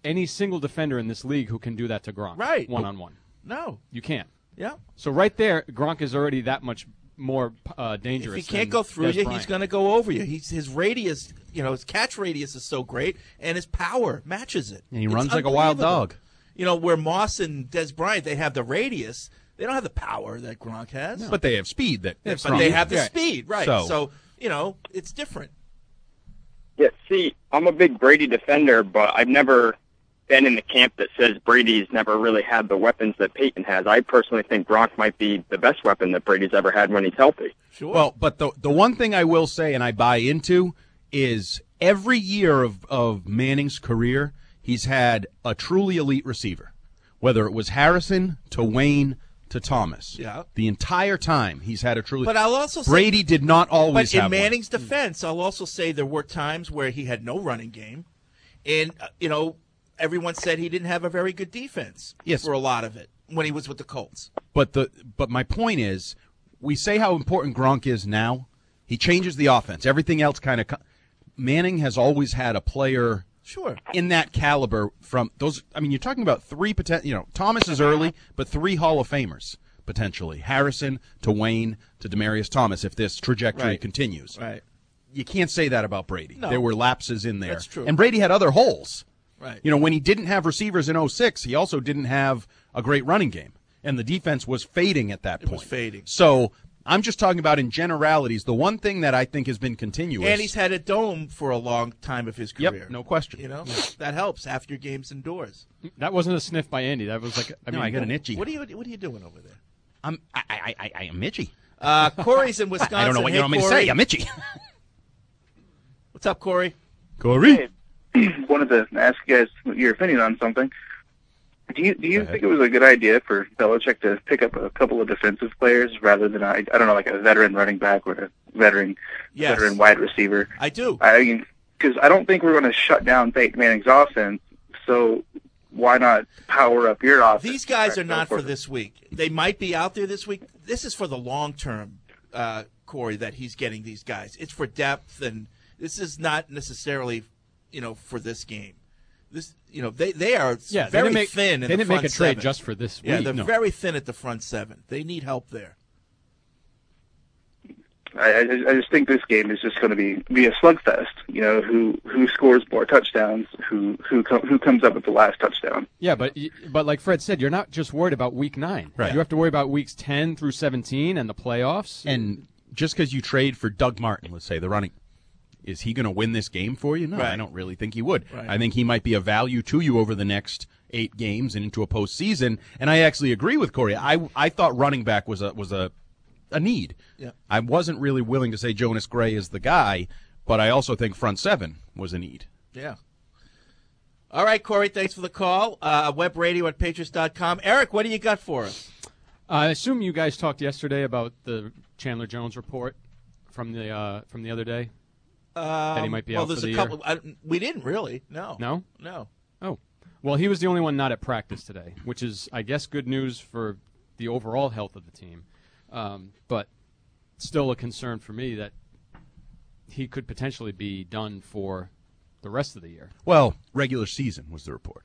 any single defender in this league who can do that to Gronk. Right. One-on-one. No. You can't. Yeah. So right there, Gronk is already that much more uh, dangerous. If he can't than go through Des you, Bryant. he's going to go over you. He's his radius, you know, his catch radius is so great, and his power matches it. And he It's runs like a wild unbelievable. dog. You know, where Moss and Des Bryant, they have the radius. They don't have the power that Gronk has. But they have speed. That Yeah, that's but strong. they have the Yeah. speed, right? So, So, you know, it's different. Yeah, see, I'm a big Brady defender, but I've never been in the camp that says Brady's never really had the weapons that Peyton has. I personally think Gronk might be the best weapon that Brady's ever had when he's healthy. Sure. Well, but the the one thing I will say, and I buy into, is every year of, of Manning's career, he's had a truly elite receiver, whether it was Harrison to Wayne to Thomas. Yeah. The entire time he's had a truly. But I'll also say, Brady did not always But in have one. Manning's defense, I'll also say there were times where he had no running game, and uh, you know, everyone said he didn't have a very good defense. Yes. For a lot of it when he was with the Colts. But the but my point is, we say how important Gronk is now. He changes the offense. Everything else kind of. Co- Manning has always had a player. Sure. In that caliber from those, I mean, you're talking about three potential. You know, Thomas is early, but three Hall of Famers potentially. Harrison to Wayne to Demaryius Thomas. If this trajectory Right. continues, Right. you can't say that about Brady. No. There were lapses in there, That's true. and Brady had other holes. Right. You know, when he didn't have receivers in oh six, he also didn't have a great running game, and the defense was fading at that It point. was fading. So I'm just talking about in generalities. The one thing that I think has been continuous, And he's had a dome for a long time of his Yep, career. no question. You know, that helps. Half your games indoors. That wasn't a sniff by Andy. That was like, I No, mean, I got an itchy. What are you What are you doing over there? I'm I I I, I am itchy. Uh, Corey's in Wisconsin. I don't know what Hey, you want me to Corey. say. I'm itchy. What's up, Corey? Corey. Wanted to ask you guys your opinion on something. Do you do you think it was a good idea for Belichick to pick up a couple of defensive players rather than I I don't know like a veteran running back or a veteran Yes. veteran wide receiver? I do. I mean, because I don't think we're going to shut down Peyton Manning's offense. So why not power up your offense? These guys are not for Go this week. They might be out there this week. This is for the long term, uh, Corey, that he's getting these guys. It's for depth, and this is not necessarily, you know, for this game. This, you know, they, they are Yeah, they very didn't make- thin. In they the didn't make front a trade seven. just for this Yeah, week. they're No. very thin at the front seven. They need help there. I, I I just think this game is just going to be be a slugfest. You know, who who scores more touchdowns, who who com- who comes up with the last touchdown. Yeah, but y- but like Fred said, you're not just worried about week nine. Right. You have to worry about weeks ten through seventeen and the playoffs. And just because you trade for Doug Martin, let's say the running, is he going to win this game for you? No, Right. I don't really think he would. Right. I think he might be a value to you over the next eight games and into a postseason. And I actually agree with Corey. I I thought running back was a was a a need. Yeah. I wasn't really willing to say Jonas Gray is the guy, but I also think front seven was a need. Yeah. All right, Corey, thanks for the call. Uh, web radio at patriots dot com. Eric, what do you got for us? I assume you guys talked yesterday about the Chandler Jones report from the uh, from the other day. Um, that he might be well, out for there's the a year. couple. I, we didn't really. No. No? No. Oh. Well, he was the only one not at practice today, which is, I guess, good news for the overall health of the team. Um, but still a concern for me that he could potentially be done for the rest of the year. Well, regular season was the report.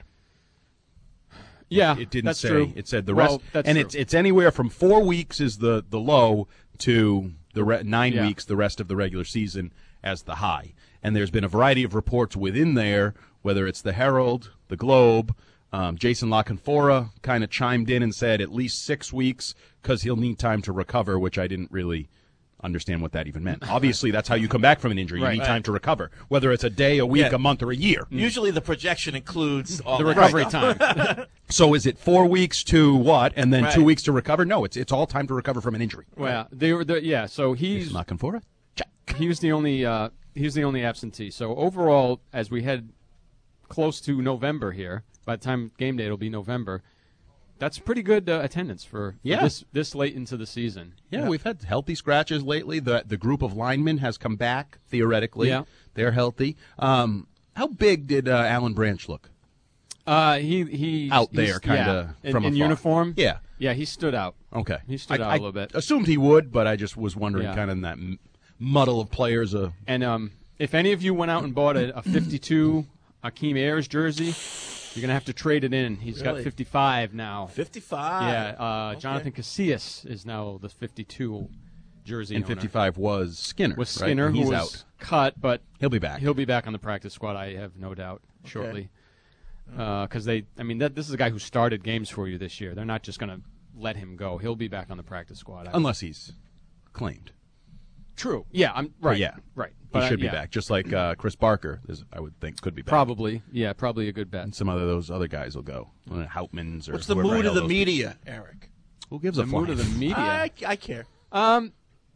Yeah, it, it didn't that's say. true. It said the Well, rest, that's and true. it's it's anywhere from four weeks is the the low to the re- nine Yeah. weeks, the rest of the regular season as the high. And there's been a variety of reports within there, whether it's the Herald, the Globe. Um, Jason LaConfora kind of chimed in and said at least six weeks because he'll need time to recover, which I didn't really understand what that even meant. Obviously, that's how you come back from an injury. You Right. need Right. time to recover, whether it's a day, a week, Yeah. a month, or a year. Usually the projection includes all The that recovery stuff. time. So is it four weeks to what, and then Right. two weeks to recover? No, it's it's all time to recover from an injury. Well, they were the, yeah. So he's Jason LaConfora. he was the only uh, he was the only absentee. So overall, as we head close to November here, by the time game day it'll be November. That's pretty good uh, attendance for, for Yeah. this this late into the season. Yeah, we've had healthy scratches lately. The the group of linemen has come back theoretically. Yeah. They're healthy. Um, how big did uh, Alan Branch look? Uh, he he Out he's- there, kinda yeah, from in, in afar. uniform. Yeah. yeah, he stood out. Okay, He stood I, out I a little bit. Assumed he would, but I just was wondering, Yeah. kind of in that m- muddle of players. Uh, And um, if any of you went out and bought a, a fifty-two Akeem Ayers jersey, You're going to have to trade it in. He's Really? got fifty-five now. fifty-five. Yeah. Uh, Okay. Jonathan Casillas is now the fifty-two jersey And owner. fifty-five was Skinner. Was right? Skinner, He's who was out. cut, but He'll be back. He'll be back on the practice squad. I have no doubt shortly. Because they, I mean, that, this is a guy who started games for you this year. They're not just going to let him go. He'll be back on the practice squad. I Unless he's claimed. True. Yeah, I'm But right. yeah, right. He But, should uh, be yeah. back, just like uh, Chris Barker. Is, I would think could be back. Probably. Yeah, probably a good bet. And some of those other guys will go. Uh, Houtmans or What's the whoever mood hell of the those media, Eric? people- Who gives The a mood fuck? of the media. I, I care. Um,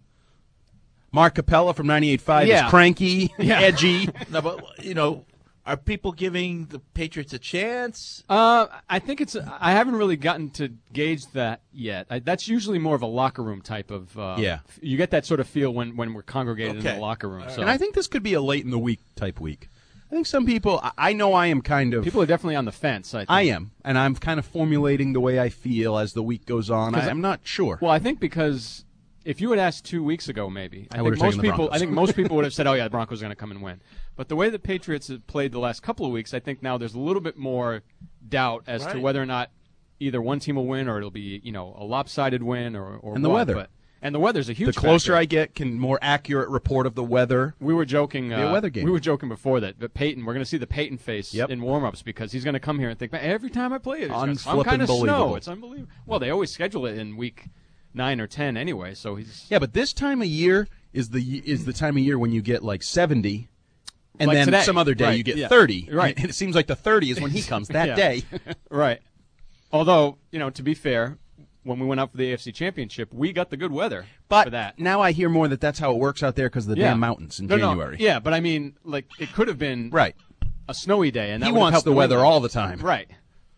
Mark Capella from ninety-eight point five Yeah. is cranky, Yeah. edgy. No, but you know, are people giving the Patriots a chance? Uh, I think it's. I haven't really gotten to gauge that yet. I, that's usually more of a locker room type of. Uh, Yeah. You get that sort of feel when, when we're congregated in Okay. the locker room. So And I think this could be a late in the week type week. I think some people. I, I know I am kind of. people are definitely on the fence. I, think. I am, and I'm kind of formulating the way I feel as the week goes on. I, 'Cause I'm not sure. Well, I think because if you had asked two weeks ago, maybe I, I think would've most taken the people. Broncos. I think most people would have said, "Oh yeah, the Broncos are going to come and win." But the way the Patriots have played the last couple of weeks, I think now there's a little bit more doubt as to Right. whether or not either one team will win or it'll be you know a lopsided win or or And the what. weather. But, and the weather's a huge. the closer factor. I get, can more accurate report of the weather. We were joking. Be a Uh, weather game. We were joking before that. But Peyton, we're going to see the Peyton face Yep. in warm-ups because he's going to come here and think, "Man, every time I play it, it's some Unflippin' kind of snow. believable. It's unbelievable." Well, they always schedule it in week nine or ten anyway, so he's Yeah, but this time of year is the is the time of year when you get like seventy, and Like then today. some other day Right, you get yeah. thirty. Right. And it seems like the thirty is when he comes that Yeah. day. right. Although, you know, to be fair, when we went out for the A F C Championship, we got the good weather But for that. now I hear more that that's how it works out there because of the Yeah. damn mountains in No, no, January. yeah, but I mean, like, it could have been Right. a snowy day, and that He would have wants helped the New weather England. all the time. Right.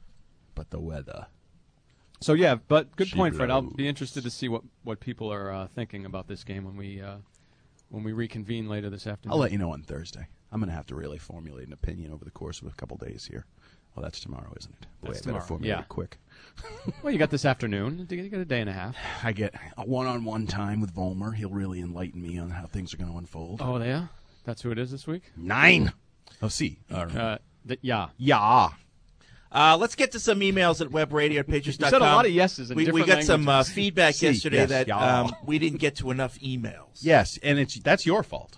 But the weather. So yeah, but good She point, Fred. I'll blows. be interested to see what, what people are uh, thinking about this game when we uh, when we reconvene later this afternoon. I'll let you know on Thursday. I'm going to have to really formulate an opinion over the course of a couple days here. Well, that's tomorrow, isn't it? Boy, That's I better tomorrow, formulate yeah. it quick. Well, you got this afternoon. You got a day and a half. I get a one-on-one time with Volmer. He'll really enlighten me on how things are going to unfold. Oh, yeah? That's who it is this week? Nine. Oh, see. All right. Uh, th- yeah. Yeah. Uh, let's get to some emails at web radio at patriots dot com. You said a lot of yeses in we, we different got some uh, languages. feedback See, yesterday yes, that yeah. um, we didn't get to enough emails. Yes, and it's that's your fault.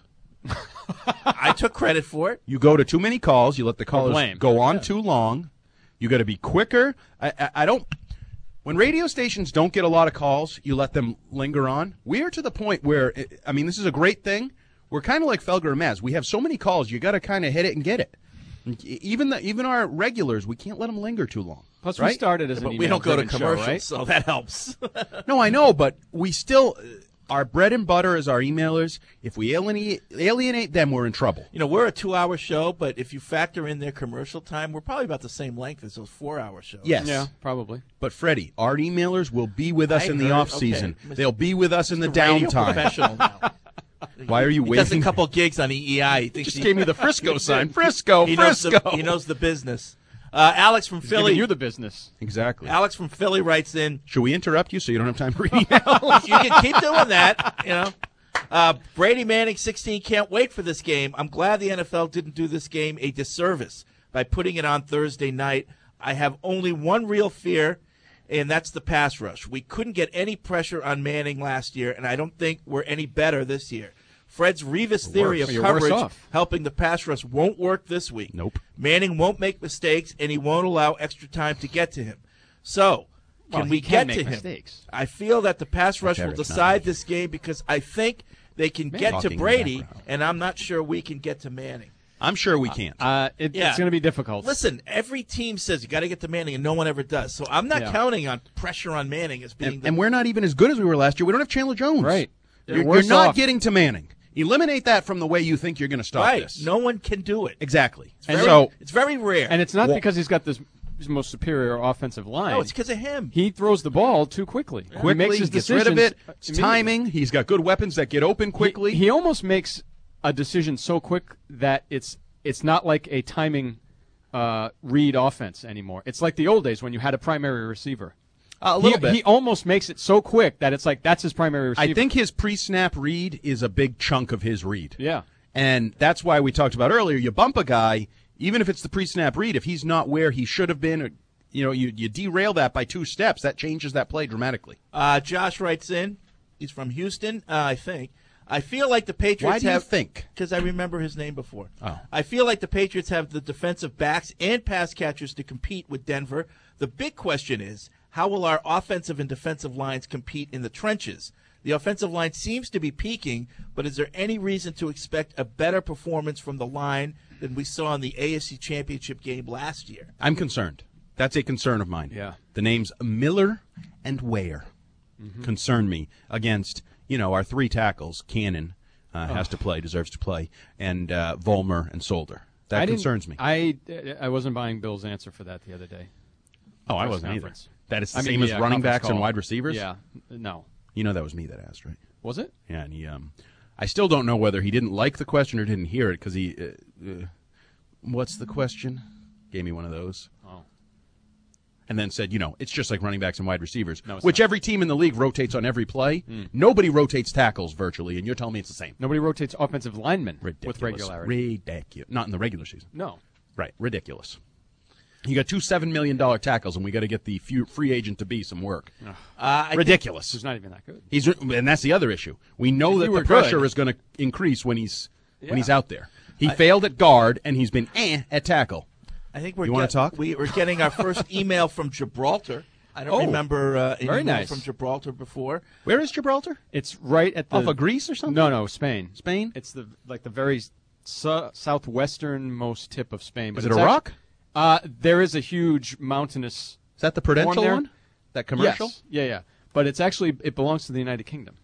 I took credit for it. You go to too many calls. You let the callers blame. go on Yeah. too long. You got to be quicker. I, I, I don't. When radio stations don't get a lot of calls, you let them linger on. We are to the point where, I mean, this is a great thing. We're kind of like Felger and Maz. We have so many calls, you got to kind of hit it and get it. Even the even our regulars, we can't let them linger too long. Plus, right? we started as an But we don't go to email-driven commercials, show, right? so that helps. No, I know, but we still, our bread and butter is our emailers. If we alienate, alienate them, we're in trouble. You know, we're a two-hour show, but if you factor in their commercial time, we're probably about the same length as those four-hour shows. Yes. Yeah, probably. But, Freddie, our emailers will be with us I in the heard- off season. okay. They'll be with us in the Radio downtime. professional now. Why are you He does a waiting? couple gigs on E E I. He thinks Just he, gave me the Frisco sign. Frisco, he knows the, Frisco. he knows the business. Uh, Alex from He's Philly. giving you the business. Exactly. Alex from Philly writes in. Should we interrupt you so you don't have time to read emails? You can keep doing that. You know. Uh, Brady Manning, sixteen, can't wait for this game. I'm glad the N F L didn't do this game a disservice by putting it on Thursday night. I have only one real fear, and that's the pass rush. We couldn't get any pressure on Manning last year, and I don't think we're any better this year. Fred's Revis theory worse. of You're worse coverage off. helping the pass rush won't work this week. Nope. Manning won't make mistakes, and he won't allow extra time to get to him. So, can Well, we he can get make to him? mistakes. I feel that the pass rush will Eric's not decide making this game because I think they can get to Talking in the Brady, background. and I'm not sure we can get to Manning. I'm sure we can't. Uh, it, Yeah. It's going to be difficult. Listen, every team says you got to get to Manning, and no one ever does. So I'm not Yeah. counting on pressure on Manning as being and, the and we're not even as good as we were last year. We don't have Chandler Jones. Right. You're, You're you're worse not off. getting to Manning. Eliminate that from the way you think you're going to stop right. this. No one can do it. Exactly. It's And very, so it's very rare. And it's not Well- because he's got this his most superior offensive line. no, it's because of him. He throws the ball too quickly. He quickly makes his gets rid of decisions it. It's immediately. timing. He's got good weapons that get open quickly. He, he almost makes a decision so quick that it's it's not like a timing uh, read offense anymore. It's like the old days when you had a primary receiver. a little he, bit. He almost makes it so quick that it's like that's his primary receiver. I think his pre-snap read is a big chunk of his read. Yeah. And that's why we talked about earlier, you bump a guy, Even if it's the pre-snap read, if he's not where he should have been, or, you know, you, you derail that by two steps, that changes that play dramatically. Uh, Josh writes in. He's from Houston, uh, I think. I feel like the Patriots Why do you have think? Because I remember his name before. Oh. I feel like the Patriots have the defensive backs and pass catchers to compete with Denver. The big question is, how will our offensive and defensive lines compete in the trenches? The offensive line seems to be peaking, but is there any reason to expect a better performance from the line than we saw in the A F C Championship game last year? I'm concerned. That's a concern of mine. Yeah. The names Miller and Ware Mm-hmm. concern me against, you know, our three tackles. Cannon uh, has Oh. to play, deserves to play, and uh, Vollmer and Solder. That I didn't- concerns me. I, I wasn't buying Bill's answer for that the other day. Oh, I Press wasn't either. conference. That is the I mean, same as yeah, running conference backs and call. wide receivers? Yeah. No. You know that was me that asked, right? Was it? Yeah, and he, um, I still don't know whether he didn't like the question or didn't hear it because he, uh, uh, what's the question? Gave me one of those. Oh. And then said, you know, it's just like running backs and wide receivers, No, it's which not. every team in the league rotates on every play. Mm. Nobody rotates tackles virtually, and you're telling me it's the same. Nobody rotates offensive linemen Ridiculous. with regularity. Ridiculous. Not in the regular season. No. Right. Ridiculous. You got two seven million dollar tackles, and we got to get the few, free agent to be some work. Uh, I Ridiculous. He's not even that good. He's, and that's the other issue. We know If that you the were pressure good- is going to increase when he's Yeah. when he's out there. He I- failed at guard, and he's been eh at tackle. I think we're You wanna get- talk? We, we're getting our first email from Gibraltar. I don't Oh, remember uh, an very email nice. from Gibraltar before. Where is Gibraltar? It's right at the Off of Greece or something? No, no, Spain. Spain? It's the like the very su- southwesternmost tip of Spain. Is But it it's a act- rock? Uh, there is a huge mountainous. Is that the Prudential form there. one? That commercial? Yes. Yeah, yeah. But it's actually it belongs to the United Kingdom.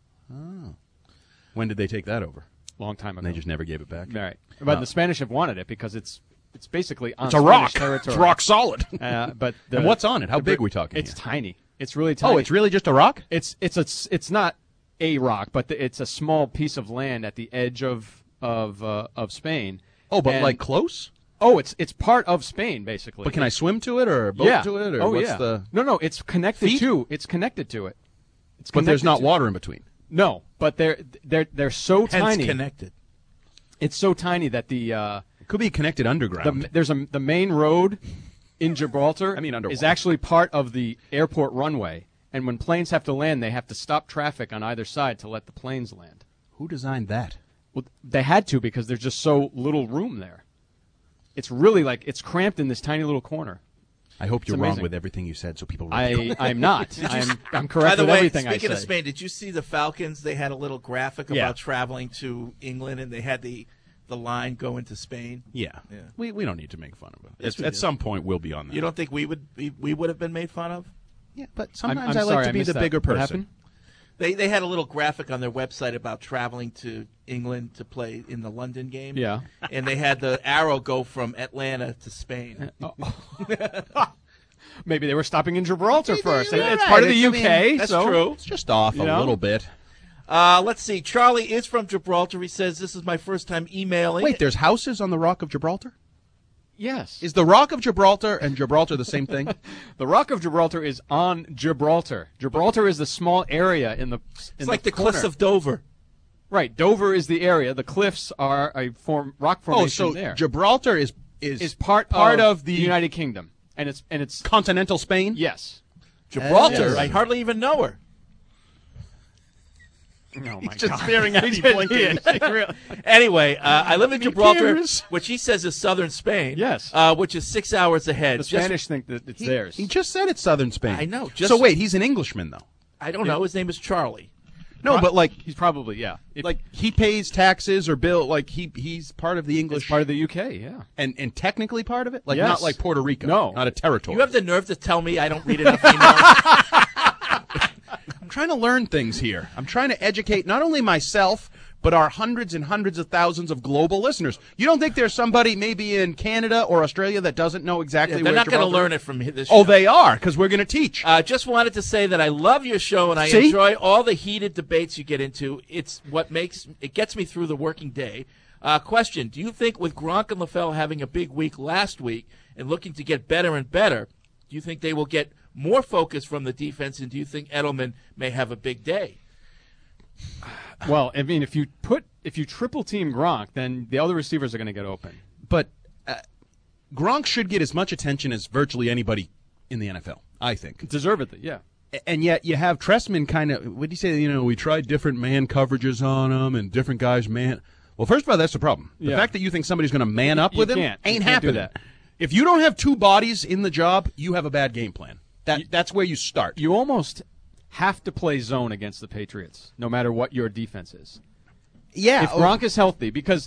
Oh. When did they take that over? Long time And ago. they just never gave it back. Right. But Uh, the Spanish have wanted it because it's it's basically on It's a Spanish rock. territory. It's rock solid. Uh, but the, And what's on it? How the big are we talking It's here? tiny. It's really tiny. Oh, it's really just a rock? It's it's a it's not a rock, but the, it's a small piece of land at the edge of of uh, of Spain. Oh, but And- like close? Oh, it's it's part of Spain basically. But can I swim to it or boat yeah. to it? Or oh what's yeah. the No, no, it's connected Feet? to. It's connected to it. It's But there's connected not to- water in between. No, but they're they're they're so Hence tiny. connected. It's so tiny that the uh, It could be connected underground. the, there's a the main road in Gibraltar I mean underwater. is actually part of the airport runway, and when planes have to land, they have to stop traffic on either side to let the planes land. Who designed that? Well, they had to because there's just so little room there. It's really like it's cramped in this tiny little corner. I hope It's you're wrong amazing. with everything you said so people I I'm not. Did you I'm s- I'm correct By the with way, everything I speaking say. of Spain, did you see the Falcons? They had a little graphic Yeah. about traveling to England, and they had the the line go into Spain. Yeah. Yeah. We we don't need to make fun of it. Yes, At- we at do. some point, we'll be on that. You don't think we would we, we would have been made fun of? Yeah, but I'm, sometimes I'm I like sorry, to I be missed the that. bigger What person. happened? They they had a little graphic on their website about traveling to England to play in the London game. Yeah. And they had the arrow go from Atlanta to Spain. Maybe they were stopping in Gibraltar first. Yeah, it's right. part of the It's- I U K. mean, that's so true. It's just off You a know? little bit. Uh, let's see. Charlie is from Gibraltar. He says, this is my first time emailing. Wait, there's houses on the Rock of Gibraltar? Yes. Is the Rock of Gibraltar and Gibraltar the same thing? The Rock of Gibraltar is on Gibraltar. Gibraltar is the small area in the. In It's like the, corner. cliffs of Dover. Right, Dover is the area. The cliffs are a form rock formation oh, so there. Gibraltar is is, is part part of, of the United Kingdom, and it's and it's continental Spain? yes. Gibraltar. Yes. I hardly even know her. Oh my just God. staring at He me did, blinking. he did. Really. Anyway, uh, I live in How many Gibraltar, cameras? which he says is southern Spain. Yes. Uh, which is six hours ahead. The Just- Spanish think that it's He, theirs. he just said it's southern Spain. I know, just- so wait, he's an Englishman, though. I don't know. His name is Charlie. No, but like He's probably yeah. If, like he pays taxes or bill like he he's part of the English it's part of the U K. Yeah. and and technically part of it, like Yes. not like Puerto Rico, No. not a territory. You have the nerve to tell me I don't read enough emails? I'm trying to learn things here. I'm trying to educate not only myself but our hundreds and hundreds of thousands of global listeners. You don't think there's somebody maybe in Canada or Australia that doesn't know exactly Yeah, they're where not going to Gibraltar learn is? it from this Oh, show. they are, because we're going to teach. Uh, just wanted to say that I love your show and I See? enjoy all the heated debates you get into. It's what makes it gets me through the working day. Uh, question: do you think with Gronk and LaFell having a big week last week and looking to get better and better, do you think they will get more focus from the defense? And do you think Edelman may have a big day? Well, I mean, if you put if you triple team Gronk, then the other receivers are going to get open. But uh, Gronk should get as much attention as virtually anybody in the N F L, I think. Deservedly, yeah. And yet you have Trestman kind of, what do you say, you know, we tried different man coverages on him and different guys man. Well, first of all, that's the problem. The Yeah. fact that you think somebody's going to man up You with him can't. You ain't can't do happening. that. If you don't have two bodies in the job, you have a bad game plan. That That's where you start. You almost have to play zone against the Patriots, no matter what your defense is. Yeah. If Gronk is healthy, because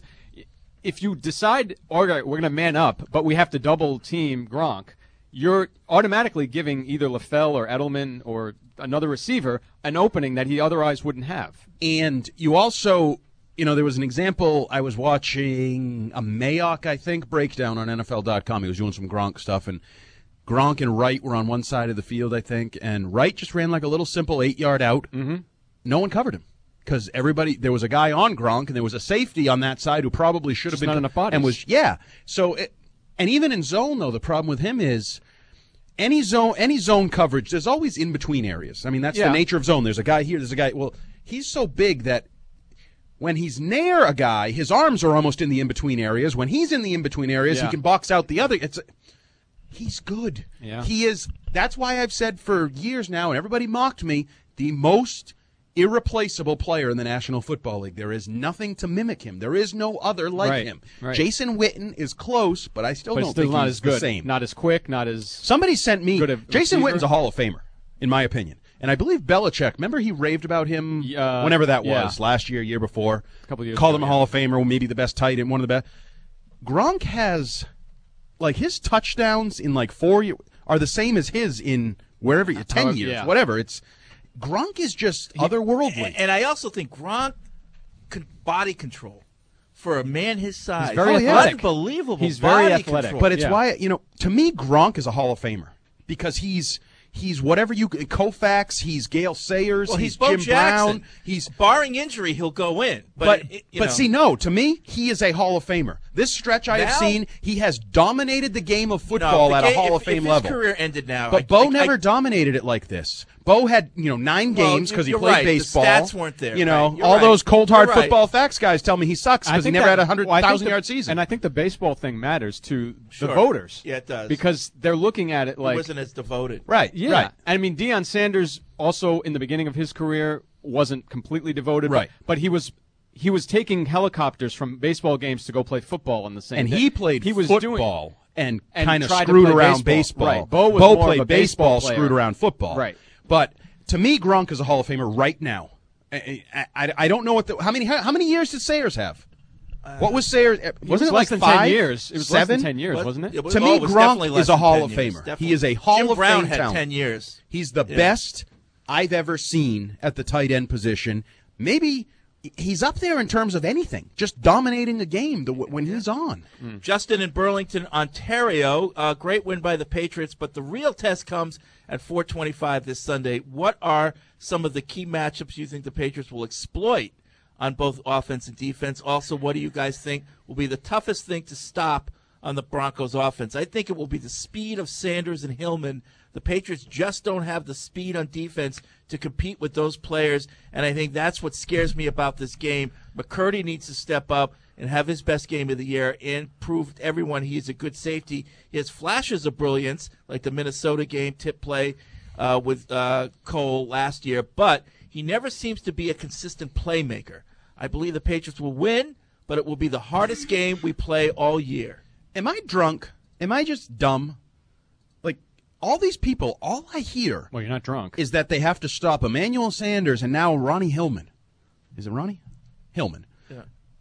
if you decide, all right, we're going to man up, but we have to double team Gronk, you're automatically giving either LaFell or Edelman or another receiver an opening that he otherwise wouldn't have. And you also, you know, there was an example, I was watching a Mayock, I think, breakdown on N F L dot com. He was doing some Gronk stuff, and Gronk and Wright were on one side of the field, I think, and Wright just ran like a little simple eight-yard out. Mm-hmm. No one covered him because everybody, there was a guy on Gronk, and there was a safety on that side who probably should have Just been. not enough bodies. And was, yeah. So, it, and even in zone, though, the problem with him is any zone, any zone coverage, there's always in-between areas. I mean, that's Yeah. the nature of zone. There's a guy here, there's a guy, well, he's so big that when he's near a guy, his arms are almost in the in-between areas. When he's in the in-between areas, Yeah. he can box out the other. It's He's good. Yeah. He is. That's why I've said for years now, and everybody mocked me, the most irreplaceable player in the National Football League. There is nothing to mimic him. There is no other like Right, him. right. Jason Witten is close, but I still But don't still think not he's as good. the same. Not as quick, not as Somebody sent me good a Jason receiver. Witten's a Hall of Famer, in my opinion. And I believe Belichick, remember he raved about him Uh, whenever that yeah. was, last year, year before. A couple years Called ago, him a yeah. Hall of Famer, maybe the best tight end, one of the best. Gronk has, like, his touchdowns in like four years are the same as his in wherever, ten However, years, yeah. whatever. It's Gronk is just otherworldly. And, and I also think Gronk con- body control for a man his size. He's very Oh, athletic. Unbelievable. He's very body athletic. control. But it's Yeah. why, you know, to me, Gronk is a Hall of Famer because he's he's whatever you Koufax, he's Gale Sayers, Well, he's, he's Bo Jim Jackson. Brown, he's barring injury, he'll go in. But but it- you but know. see, no, to me, he is a Hall of Famer. This stretch I have Now? seen, he has dominated the game of No, football the at a game- Hall if- of Fame if level. His career ended now. But I- Bo I- never I- dominated it like this. Bo had, you know, nine Well, games because he you're played right. The baseball. stats weren't there, You know, right. You're all right. those cold hard You're right. football facts guys tell me he sucks I because he think never that- had a hundred well, I think thousand the- yard season. And I think the baseball thing matters to Sure. the voters. Yeah, it does. Because they're looking at it He like wasn't as devoted. right, Yeah, right. I mean, Deion Sanders also in the beginning of his career wasn't completely devoted, Right. But, but he was he was taking helicopters from baseball games to go play football on the same. And day. he played he was football doing, and, and kind of tried to screwed play around baseball. baseball. Right. Bo was more played of a baseball player. screwed around football. Right. But to me, Gronk is a Hall of Famer right now. I, I, I, I don't know what the how many how, how many years did Sayers have? what was Sayers? It was Wasn't it less like than five, ten years. It was less seven? than ten years, What? wasn't it? It was- To oh, me, it was definitely Gronk less is a than Hall ten of years. Famer. Definitely. He is a Hall Jim of Brown Fame had talent. ten years. He's the Yeah. best I've ever seen at the tight end position. Maybe he's up there in terms of anything, just dominating a game the, when he's on. Justin in Burlington, Ontario. Uh, great win by the Patriots, but the real test comes at four twenty-five this Sunday. What are some of the key matchups you think the Patriots will exploit on both offense and defense? Also, what do you guys think will be the toughest thing to stop on the Broncos offense? I think it will be the speed of Sanders and Hillman. The Patriots just don't have the speed on defense to compete with those players, and I think that's what scares me about this game. McCurdy needs to step up and have his best game of the year and prove to everyone he's a good safety. He has flashes of brilliance, like the Minnesota game tip play uh, with uh, Cole last year, but he never seems to be a consistent playmaker. I believe the Patriots will win, but it will be the hardest game we play all year. Am I drunk? Am I just dumb? Like, all these people, all I hear Well, you're not drunk. is that they have to stop Emmanuel Sanders and now Ronnie Hillman. Is it Ronnie? Hillman. Yeah.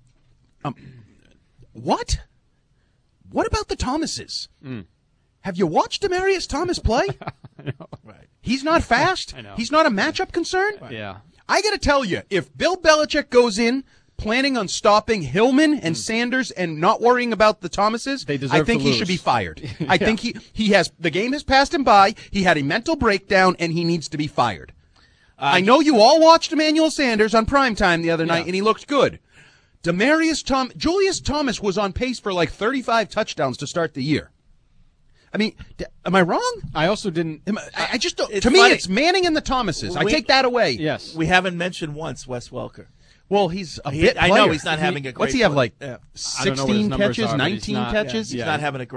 Um, what? What about the Thomases? Mm. Have you watched Demaryius Thomas play? Right. He's not fast. I know. He's not a matchup concern. Yeah. I got to tell you, if Bill Belichick goes in planning on stopping Hillman and Sanders and not worrying about the Thomases, They deserve I think to he lose. should be fired. I Yeah. think he he has the game has passed him by. He had a mental breakdown and he needs to be fired. I know you all watched Emmanuel Sanders on primetime the other night Yeah. and he looked good. Demaryius Tom Julius Thomas was on pace for like thirty-five touchdowns to start the year. I mean, d- am I wrong? I also didn't. Am I, I just don't. It's To me, funny. it's Manning and the Thomases. I We- take that away. Yes. We haven't mentioned once Wes Welker. Well, he's a He- bit. I know player. he's not having a great What's he have play. like? Yeah. I don't know what his Sixteen numbers catches, are, but he's nineteen not- catches. He's Yeah. not having a great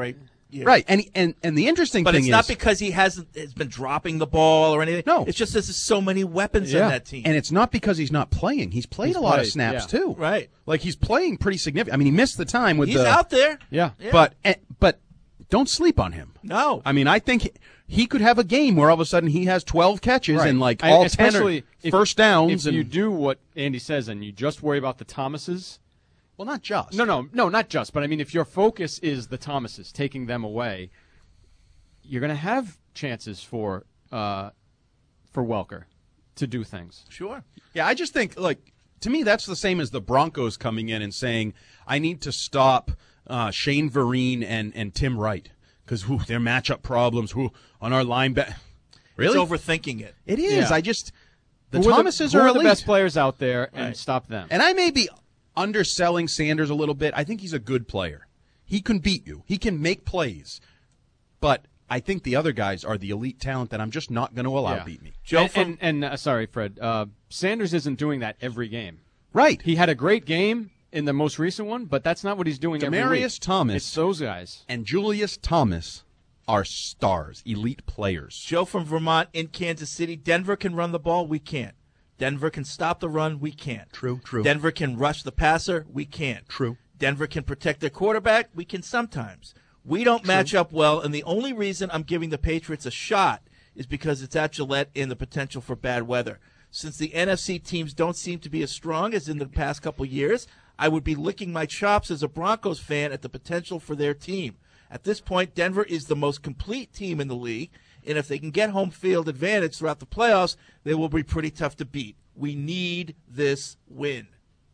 years. Right, and and and the interesting but thing it's is, not because he hasn't has been dropping the ball or anything. No. It's just there's so many weapons yeah. in that team. And it's not because he's not playing. He's played He's a lot played, of snaps yeah. too. Right. Like he's playing pretty significant. I mean, he missed the time with He's the out there. Yeah. Yeah. But eh, but don't sleep on him. No. I mean, I think he, he could have a game where all of a sudden he has twelve catches Right. and like I- all especially ten if- first downs. If and you do what Andy says and you just worry about the Thomases. Well, not just. No, no, no, not just. But I mean, if your focus is the Thomases, taking them away, you're going to have chances for uh, for Welker to do things. Sure. Yeah, I just think, like, to me, that's the same as the Broncos coming in and saying, I need to stop uh, Shane Vereen and, and Tim Wright because their matchup problems who on our linebacker. Really? It's overthinking it. It is. Yeah. I just the Who Thomases are, the, are, who are the elite. best players out there, and Right. stop them. And I may be underselling Sanders a little bit. I think he's a good player. He can beat you. He can make plays. But I think the other guys are the elite talent that I'm just not going to allow Yeah. beat me. Joe and, from and, and uh, sorry, Fred. Uh, Sanders isn't doing that every game. Right. He had a great game in the most recent one, but that's not what he's doing every week. Demarius Thomas It's those guys. and Julius Thomas are stars, elite players. Joe from Vermont in Kansas City. Denver can run the ball. We can't. Denver can stop the run. We can't. True, true. Denver can rush the passer. We can't. True. Denver can protect their quarterback. We can sometimes. We don't match up well, and the only reason I'm giving the Patriots a shot is because it's at Gillette and the potential for bad weather. Since the N F C teams don't seem to be as strong as in the past couple years, I would be licking my chops as a Broncos fan at the potential for their team. At this point, Denver is the most complete team in the league, and if they can get home field advantage throughout the playoffs, they will be pretty tough to beat. We need this win.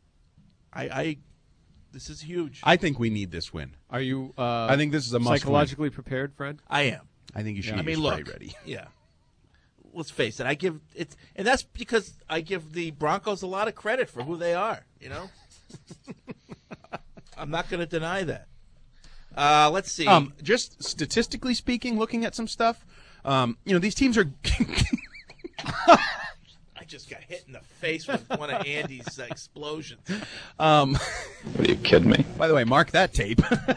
I, I this is huge. I think we need this win. Are you uh, I think this is a must psychologically prepared, Fred? I am. I think you should I get mean, your spray look, ready. yeah. Let's face it. I give it, and that's because I give the Broncos a lot of credit for who they are. You know, I'm not going to deny that. Uh, let's see. Um, just statistically speaking, looking at some stuff, um, you know, these teams are. I just got hit in the face with one of Andy's uh, explosions. Um, Are you kidding me? By the way, mark that tape.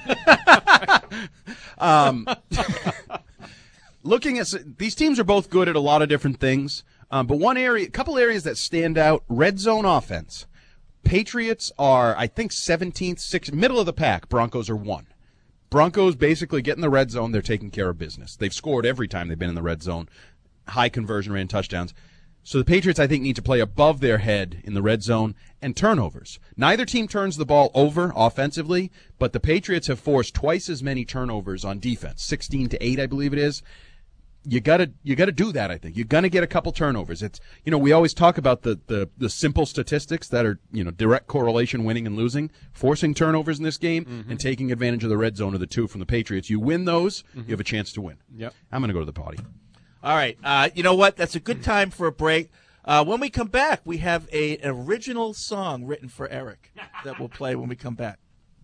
um, looking at these teams are both good at a lot of different things, um, but one area, a couple areas that stand out: red zone offense. Patriots are, I think, seventeenth, sixth, middle of the pack. Broncos are one. Broncos basically get in the red zone; they're taking care of business. They've scored every time they've been in the red zone. High conversion rate and touchdowns. So the Patriots, I think, need to play above their head in the red zone and turnovers. Neither team turns the ball over offensively, but the Patriots have forced twice as many turnovers on defense, sixteen to eight, I believe it is. You gotta, you gotta do that. I think you're gonna get a couple turnovers. It's, you know, we always talk about the, the, the simple statistics that are, you know, direct correlation, winning and losing. Forcing turnovers in this game Mm-hmm. and taking advantage of the red zone are the two from the Patriots. You win those, Mm-hmm. you have a chance to win. Yep. I'm gonna go to the potty. All right. Uh, you know what? That's a good time for a break. Uh, when we come back, we have a, an original song written for Eric that we'll play when we come back.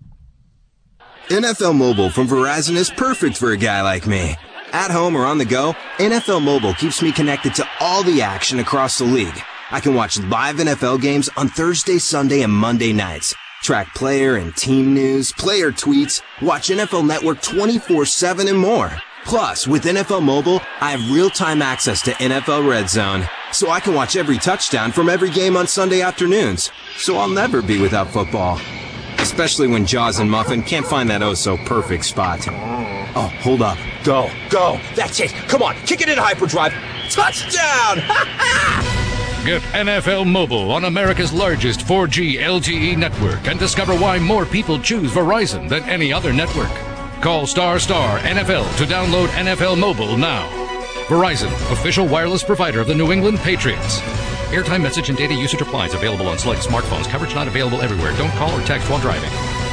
N F L Mobile from Verizon is perfect for a guy like me. At home or on the go, N F L Mobile keeps me connected to all the action across the league. I can watch live N F L games on Thursday, Sunday, and Monday nights. Track player and team news, player tweets, watch N F L Network twenty-four seven and more. Plus, with N F L Mobile, I have real-time access to N F L Red Zone, so I can watch every touchdown from every game on Sunday afternoons. So I'll never be without football. Especially when Jaws and Muffin can't find that oh-so-perfect spot. Oh, hold up. Go. Go. That's it. Come on. Kick it in hyperdrive. Touchdown! Get N F L Mobile on America's largest four G L T E network and discover why more people choose Verizon than any other network. Call star star N F L to download N F L Mobile now. Verizon, official wireless provider of the New England Patriots. Airtime, message, and data usage applies. Available on select smartphones. Coverage not available everywhere. Don't call or text while driving.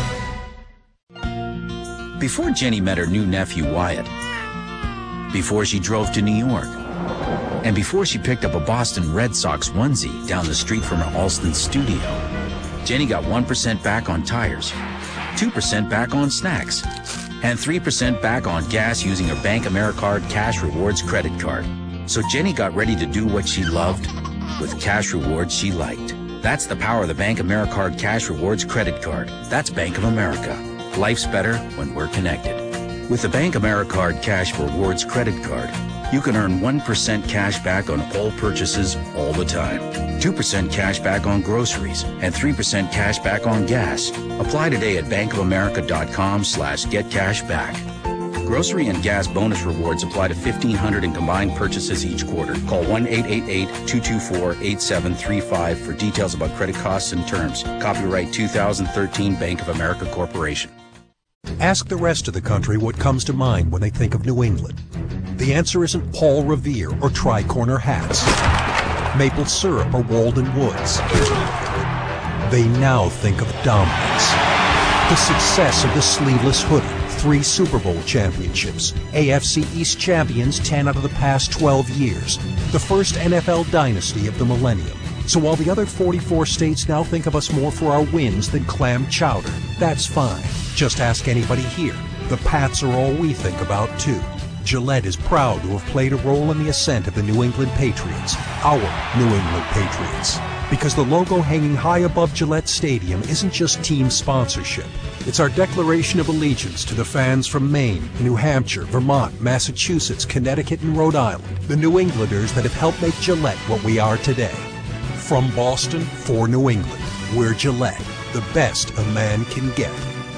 Before Jenny met her new nephew Wyatt, before she drove to New York, and before she picked up a Boston Red Sox onesie down the street from her Alston studio, Jenny got one percent back on tires, two percent back on snacks, and three percent back on gas using her Bank AmeriCard Cash Rewards credit card. So Jenny got ready to do what she loved with cash rewards she liked. That's the power of the Bank AmeriCard Cash Rewards credit card. That's Bank of America. Life's better when we're connected. With the Bank AmeriCard Cash Rewards credit card, you can earn one percent cash back on all purchases all the time, two percent cash back on groceries, and three percent cash back on gas. Apply today at bankofamerica.com slash get cash back. Grocery and gas bonus rewards apply to fifteen hundred in combined purchases each quarter. Call one eight eight eight, two two four, eight seven three five for details about credit costs and terms. Copyright two thousand thirteen Bank of America Corporation. Ask the rest of the country what comes to mind when they think of New England. The answer isn't Paul Revere or tri-corner hats, maple syrup or Walden Woods. They now think of dominance. The success of the sleeveless hoodie, three Super Bowl championships, A F C East champions ten out of the past twelve years, the first N F L dynasty of the millennium. So while the other forty-four states now think of us more for our wins than clam chowder, that's fine. Just ask anybody here. The Pats are all we think about, too. Gillette is proud to have played a role in the ascent of the New England Patriots, our New England Patriots. Because the logo hanging high above Gillette Stadium isn't just team sponsorship. It's our declaration of allegiance to the fans from Maine, New Hampshire, Vermont, Massachusetts, Connecticut, and Rhode Island, the New Englanders that have helped make Gillette what we are today. From Boston for New England, we're Gillette, the best a man can get.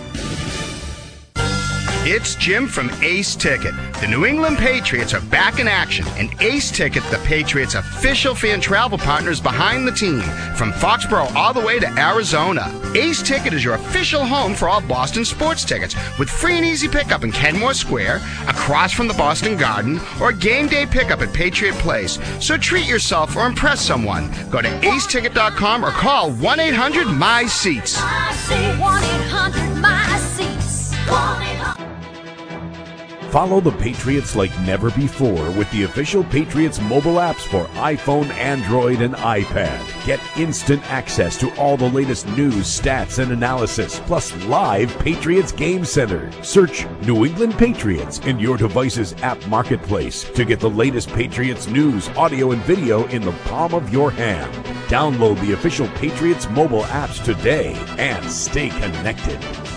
It's Jim from Ace Ticket. The New England Patriots are back in action, and Ace Ticket, the Patriots' official fan travel partner, is behind the team from Foxborough all the way to Arizona. Ace Ticket is your official home for all Boston sports tickets, with free and easy pickup in Kenmore Square, across from the Boston Garden, or game day pickup at Patriot Place. So treat yourself or impress someone. Go to ace ticket dot com or call one eight hundred M Y SEATS. I say one eight hundred M Y SEATS. one eight hundred Follow the Patriots like never before with the official Patriots mobile apps for iPhone, Android, and iPad. Get instant access to all the latest news, stats, and analysis, plus live Patriots Game Center. Search New England Patriots in your device's app marketplace to get the latest Patriots news, audio, and video in the palm of your hand. Download the official Patriots mobile apps today and stay connected.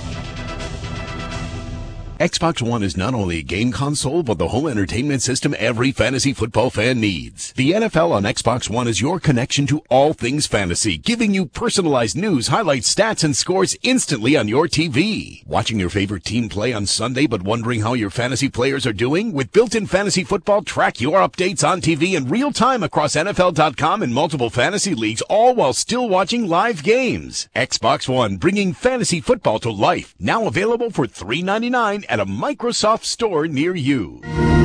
Xbox One is not only a game console, but the home entertainment system every fantasy football fan needs. The N F L on Xbox One is your connection to all things fantasy, giving you personalized news, highlights, stats, and scores instantly on your T V. Watching your favorite team play on Sunday, but wondering how your fantasy players are doing? With built-in fantasy football, track your updates on T V in real time across N F L dot com and multiple fantasy leagues, all while still watching live games. Xbox One, bringing fantasy football to life. Now available for three ninety-nine at a Microsoft store near you.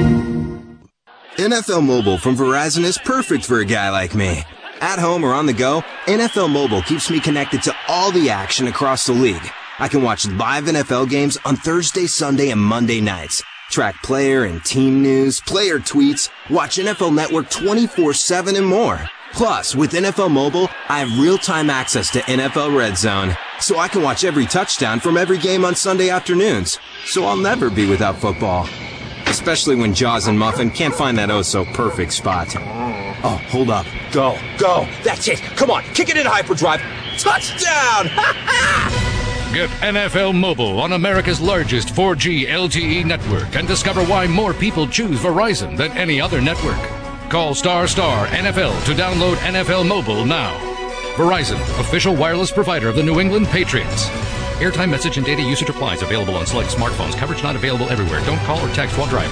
N F L Mobile from Verizon is perfect for a guy like me. At home or on the go, N F L Mobile keeps me connected to all the action across the league. I can watch live N F L games on Thursday, Sunday, and Monday nights. Track player and team news, player tweets, watch N F L Network twenty-four seven and more. Plus, with N F L Mobile, I have real-time access to N F L Red Zone, so I can watch every touchdown from every game on Sunday afternoons. So I'll never be without football. Especially when Jaws and Muffin can't find that oh-so-perfect spot. Oh, hold up. Go. Go. That's it. Come on. Kick it in hyperdrive. Touchdown! Get N F L Mobile on America's largest four G L T E network and discover why more people choose Verizon than any other network. Call star star N F L to download N F L Mobile now. Verizon, official wireless provider of the New England Patriots. Airtime, message, and data usage applies. Available on select smartphones. Coverage not available everywhere. Don't call or text while driving.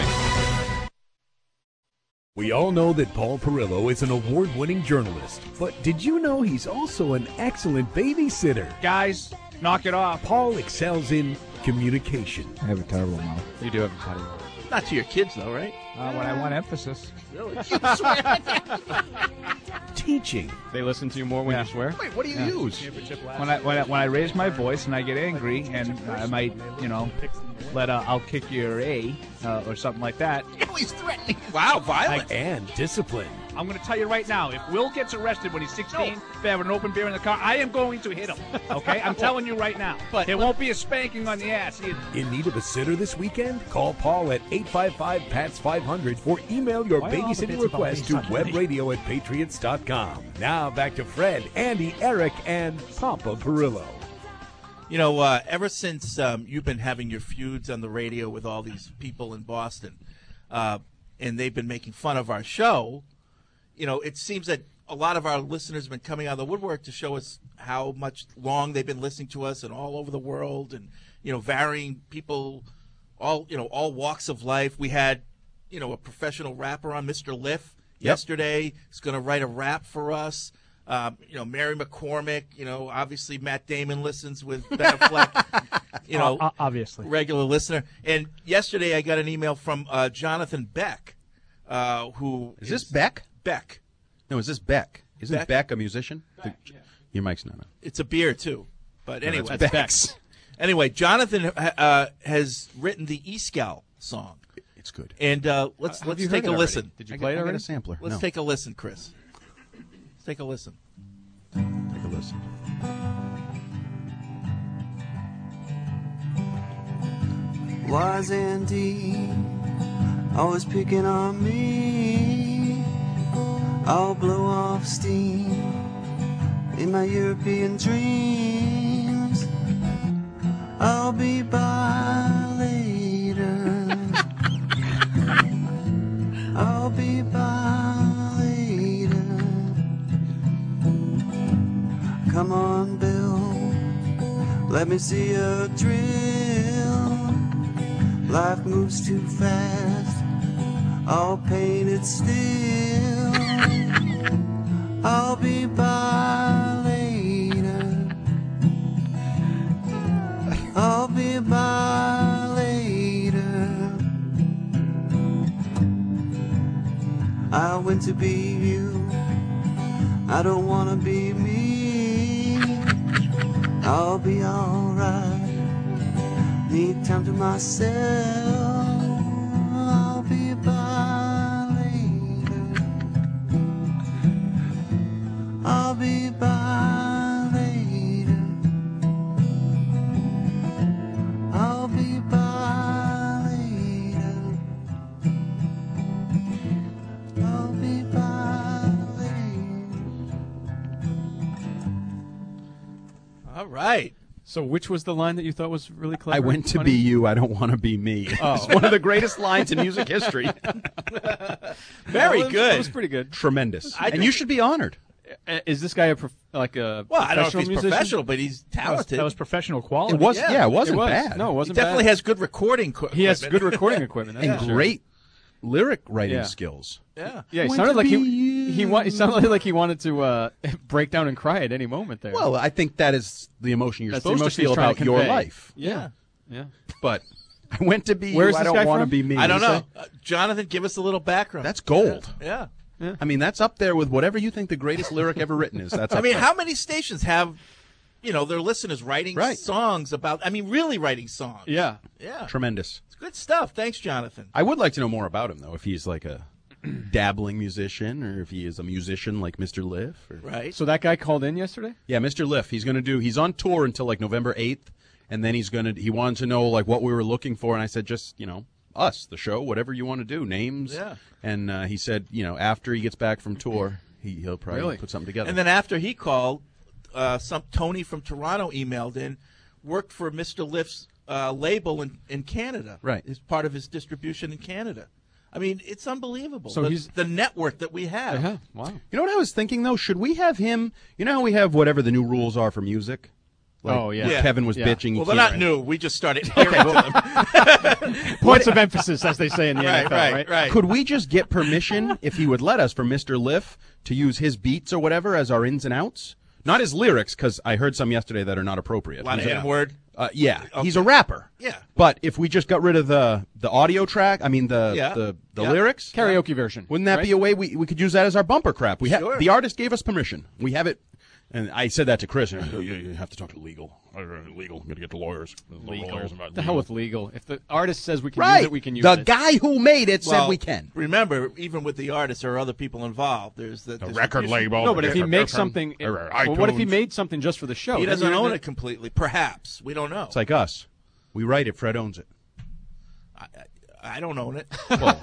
We all know that Paul Perillo is an award-winning journalist, but did you know he's also an excellent babysitter? Guys, knock it off. Paul excels in communication. I have a terrible mouth. You do have a terrible mouth. Not to your kids, though, right? Uh, when I want emphasis. Really? You swear? Teaching. They listen to you more when Yeah. you swear? Wait, what do you Yeah. use? When I, when I when I raise my voice and I get angry and I might, you know, let a I'll kick your A uh, or something like that. Oh, he's threatening. Wow, violent. And discipline. I'm going to tell you right now, if Will gets arrested when he's sixteen for having an open beer in the car, I am going to hit him. Okay? I'm telling you right now. But it won't be a spanking on the ass either. In need of a sitter this weekend? Call Paul at eight five five P A T S five hundred or email your Why all the babysitting bits about request me to sucking me? webradio at patriots dot com. Now back to Fred, Andy, Eric, and Papa Perillo. You know, uh, ever since um, you've been having your feuds on the radio with all these people in Boston, uh, and they've been making fun of our show, you know, it seems that a lot of our listeners have been coming out of the woodwork to show us how much long they've been listening to us and all over the world, and, you know, varying people, all, you know, all walks of life. We had, you know, a professional rapper on, Mister Liff, Yep. yesterday. He's going to write a rap for us. Um, you know, Mary McCormick, you know, obviously Matt Damon listens with Ben Affleck, you know, O- obviously. regular listener. And yesterday I got an email from uh, Jonathan Beck, uh, who Is this Beck? Beck. No, is this Beck? Isn't Beck? Beck, a musician? The- Your mic's not on. It's a beer, too. But No, anyway. that's Beck's. Anyway, Jonathan uh, has written the E-Scowl song. It's good. And uh, let's Have let's you take heard a it already? listen. Did you I play got- it I got already? a sampler. Let's No. take a listen, Chris. Let's take a listen. Take a listen. Was Andy always picking on me? I'll blow off steam in my European dreams. I'll be by later. I'll be by later. Come on, Bill, let me see a drill. Life moves too fast, I'll paint it still. I'll be by later. I'll be by later. I went to be you, I don't wanna be me. I'll be alright, need time to myself. I'll be by later. I'll be by later. I'll be by later. I'll be by later. All right. So which was the line that you thought was really clever? I went and to funny? be you, I don't want to be me. Oh. It's one of the greatest lines in music history. Very That was- good. That was pretty good. Tremendous. I and think- you should be honored. Uh, Is this guy a prof- like a Well, I don't know if professional he's musician? professional, but he's talented. That was professional quality. It was, yeah, it wasn't was. bad. No, it wasn't He definitely bad. has good recording equipment. He has good recording equipment. That's and for sure. great lyric writing Yeah. skills. Yeah. Yeah, he Went sounded to like be he he, wa- he sounded like he wanted to uh, break down and cry at any moment there. Well, I think that is the emotion you're That's the supposed emotion to feel he's trying about to your convey. life. Yeah, yeah. But I went to be Where's you, I this don't guy want to from? be me. I don't You know. say? Uh, Jonathan, give us a little background. That's gold. Yeah. Yeah. I mean, that's up there with whatever you think the greatest lyric ever written is. That's I up mean, there. how many stations have, you know, their listeners writing Right. songs about, I mean, really writing songs? Yeah. Yeah. Tremendous. It's good stuff. Thanks, Jonathan. I would like to know more about him, though, if he's like a dabbling musician or if he is a musician like Mister Liff. Or... Right. So that guy called in yesterday? Yeah, Mister Liff. He's going to do, he's on tour until like November eighth, and then he's going to, he wanted to know like what we were looking for, and I said, just, you know, us, the show, whatever you want to do, names. Yeah. And uh, he said, you know, after he gets back from tour, he, he'll probably Really? put something together. And then after he called, uh, some Tony from Toronto emailed in, worked for Mister Liff's uh, label in, in Canada. Right. Is part of his distribution in Canada. I mean, it's unbelievable. So the, he's- the network that we have. Yeah. Wow. You know what I was thinking, though? Should we have him, you know how we have whatever the new rules are for music? Like, Oh, yeah. where Yeah. Kevin was Yeah. bitching. Well, he they're not can't- new. We just started hearing to them. Points of emphasis, as they say in the Right, N F L, right, right? right. Could we just get permission, if he would let us, for Mister Liff to use his beats or whatever as our ins and outs? Not his lyrics, because I heard some yesterday that are not appropriate. A lot of He's a- N-word? Uh, yeah, Okay. he's a rapper. Yeah. But if we just got rid of the the audio track, I mean the Yeah. the, the Yeah. lyrics, Karaoke version. wouldn't that right? be a way we we could use that as our bumper crap? We have Sure. the artist gave us permission. We have it, and I said that to Chris. And oh, you, you have to talk to legal. Legal. I'm gonna get the lawyers. The lawyers about The hell with legal. If the artist says we can right. use it, we can use the it. guy who made it said Well, we can. Remember, even with the artists, there are other people involved. There's the, The record distribution. label. No, but if he Different- makes different- something, or well, what if he iTunes. made something just for the show? He Then doesn't you're own gonna- it completely. Perhaps we don't know. It's like us. We write it. Fred owns it. I, I don't own it.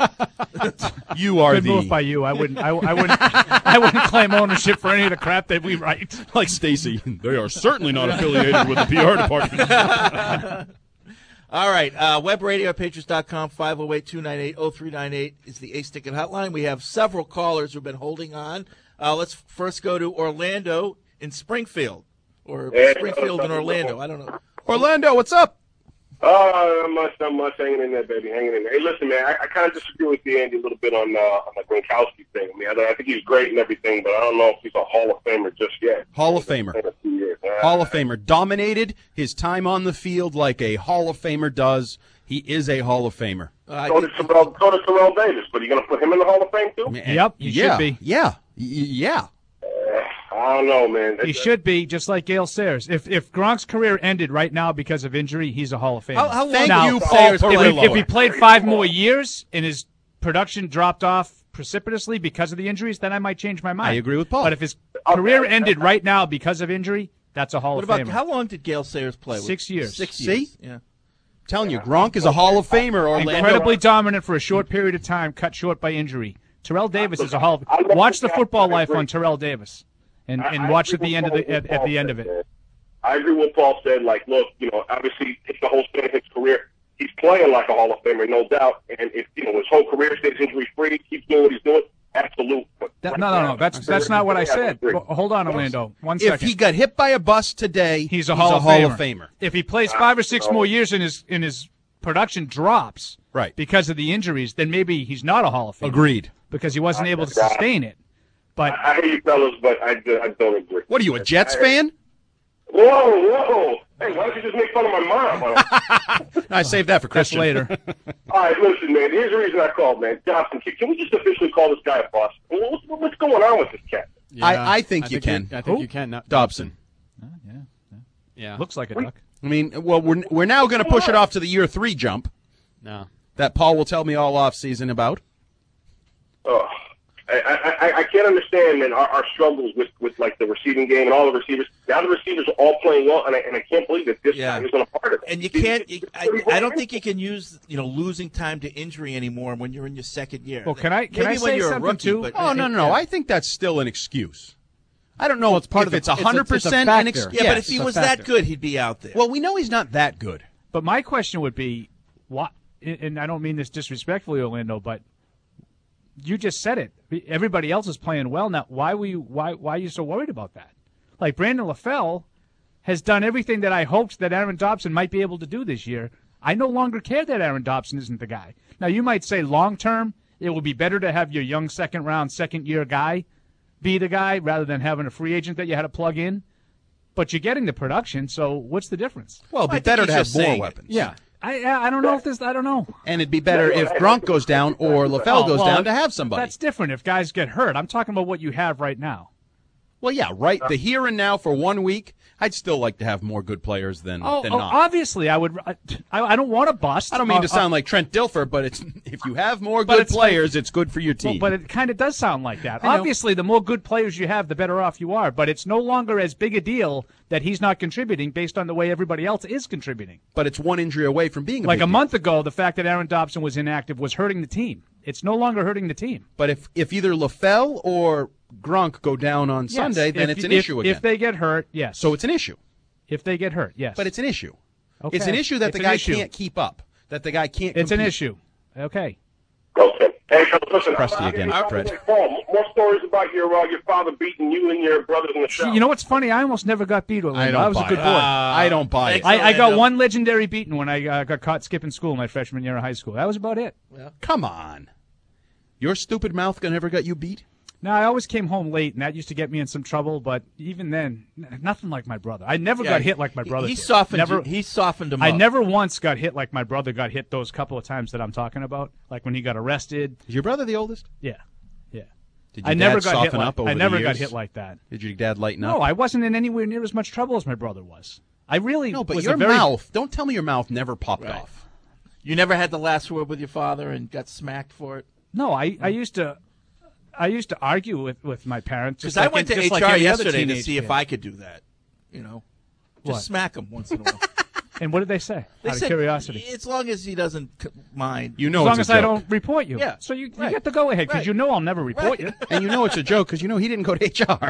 You are Good the move by you. I wouldn't. I, I wouldn't. I wouldn't claim ownership for any of the crap that we write. Like Stacy, they are certainly not affiliated with the P R department. All right. Uh, web radio at patriots dot com, five oh eight, two nine eight, oh three nine eight is the Ace Ticket hotline. We have several callers who've been holding on. Uh, let's first go to Orlando in Springfield. Or Hey, Springfield uh, in Orlando. I don't know. Orlando, what's up? Oh, not much, not much. Hanging in there, baby, hanging in there. Hey, listen, man, I, I kind of disagree with you, Andy, a little bit on, uh, on the Gronkowski thing. I mean, I, I think he's great and everything, but I don't know if he's a Hall of Famer just yet. Hall of Famer. Hall of Famer. Dominated his time on the field like a Hall of Famer does. He is a Hall of Famer. Uh, so, did Terrell, so did Terrell Davis, but are you going to put him in the Hall of Fame, too? Yep, he yeah, should be. Yeah, y- yeah. I don't know, man. He should be, just like Gale Sayers. If if Gronk's career ended right now because of injury, he's a Hall of Famer. How- how long Now, did now, you, Paul if, Perillo? he, if he played five more years and his production dropped off precipitously because of the injuries, then I might change my mind. I agree with Paul. But if his career ended right now because of injury, that's a Hall What of about Famer. how long did Gale Sayers play? Six years. Six See? years. Yeah. Telling you, Gronk is a Hall of Famer. Orlando. Incredibly dominant for a short period of time, cut short by injury. Terrell Davis is a Hall of Watch the football life on Terrell Davis, and, I- and I watch agree at the with end of the Paul- at, at the end of it. man. I agree with Paul said. Like, look, you know, obviously, it's the whole span of his career. He's playing like a Hall of Famer, no doubt. And if you know his whole career stays injury free, keeps doing what he's doing, absolute. But That, no, no, no. That's that's not what I said. agree. Well, hold on, Orlando. One If second. he got hit by a bus today, he's a Hall, of, Hall Famer. of Famer. If he plays five or six more years and his in his production drops, right, because of the injuries, then maybe he's not a Hall of Famer. Agreed. Because he wasn't able to sustain it. But I hear you, fellas, but I, I don't agree. What are you, a Jets I- fan? Whoa, whoa! Hey, why don't you just make fun of my mom? I saved that for Christian. later. All right, listen, man. Here's the reason I called, man. Johnson, can, can we just officially call this guy a bust? What's, what's going on with this cat? I, I think I you think can. you- I think Who? you can. Not Dobson. Yeah. Looks like a duck. I mean, well, we're we're now going to push it off to the year three jump No. that Paul will tell me all off season about. Oh, I, I, I- I can't understand, man, our, our struggles with, with like the receiving game and all the receivers. Now the receivers are all playing well, and I, and I can't believe that this Yeah. guy isn't a part of it. And you can't. You, I, I don't think you can use you know losing time to injury anymore when you're in your second year. Well, can I- can Maybe I when say you're something, a rookie, too? But Oh no, no, no! I think that's still an excuse. I don't know it's part if of the- it's it's a- hundred it's a percent an factor. excuse. Yeah, but if Yes, he it's a was factor. that good, he'd be out there. Well, we know he's not that good. But my question would be, what? And I don't mean this disrespectfully, Orlando, but you just said it. Everybody else is playing well now. Why were you? Why? Why are you so worried about that? Like Brandon LaFell has done everything that I hoped that Aaron Dobson might be able to do this year. I no longer care that Aaron Dobson isn't the guy. Now you might say long term, it would be better to have your young second round, second year guy be the guy rather than having a free agent that you had to plug in. But you're getting the production, so what's the difference? Well, it'd I be think better he's to have just more saying it. weapons. Yeah. I I don't know if this. I don't know. And it'd be better if Gronk goes down or LaFell Oh, goes well, down to have somebody. That's different if guys get hurt. I'm talking about what you have right now. Well, yeah, right. The here and now for one week, I'd still like to have more good players than, Oh, than oh, not. obviously, I would. I, I don't want to bust. I don't mean Uh, to sound uh, like Trent Dilfer, but it's if you have more But good it's- players, it's good for your well, team. but it kind of does sound like that. I know. Obviously, the more good players you have, the better off you are. But it's no longer as big a deal that he's not contributing based on the way everybody else is contributing. But it's one injury away from being a Like big a deal. month ago, the fact that Aaron Dobson was inactive was hurting the team. It's no longer hurting the team. But if, if either LaFell or Gronk go down on Yes, Sunday, then if- it's an if- issue again. If they get hurt, yes. So it's an issue. If they get hurt, yes. But it's an issue. Okay. It's an issue that It's the an guy issue. can't keep up. That the guy can't. It's an compete. issue. Okay. Okay. Hey, fellas, listen. Crusty I- I- again, I- Fred. Paul, more stories about your uh, your father beating you and your brothers in the show. You know what's funny? I almost never got beat. Orlando. I don't I was buy a good it. boy. Uh, I don't buy it. I, I got one legendary beating when I uh, got caught skipping school my freshman year of high school. That was about it. Come on. Your stupid mouth gonna never got you beat? No, I always came home late, and that used to get me in some trouble. But even then, n- nothing like my brother. I never Yeah, got hit like my he- brother. he did. softened Never. you- he softened him I up. never once got hit like my brother got hit those couple of times that I'm talking about. Like when he got arrested. Is your brother the oldest? Yeah, yeah. Did your I never dad got hit soften like, up over I the never got years? hit like that. Did your dad lighten up? No, I wasn't in anywhere near as much trouble as my brother was. I really No, but was your a very, mouth. Don't tell me your mouth never popped Right. off. You never had the last word with your father and got smacked for it? No, I, I used to I used to argue with, with my parents. Because just I like went any- to just H like R any other yesterday to teenage see if kid. I could do that. You know, just What? smack them once in a while. And what did they say? They out said, of curiosity. as long as he doesn't c- mind. You know as long it's as a I joke. don't report you. Yeah. So you, you Right. get the go ahead because Right. you know I'll never report you. And you know it's a joke because you know he didn't go to H R.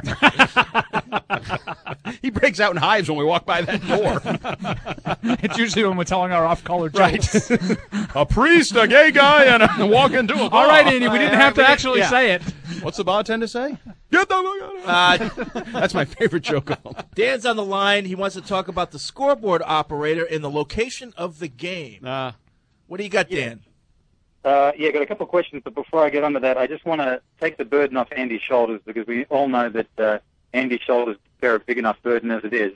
He breaks out in hives when we walk by that door. It's usually when we're telling our off-color Right. jokes. A priest, a gay guy, and a walk into a bar. All right, Andy, we didn't have to actually Yeah. say it. What's the bartender say? Get the fuck out of here. Uh, That's my favorite joke of all. Dan's on the line. He wants to talk about the scoreboard operator and the location of the game. Uh, what do you got, Dan? Uh, yeah, got a couple of questions, but before I get onto that, I just want to take the burden off Andy's shoulders because we all know that uh, Andy's shoulders bear a big enough burden as it is.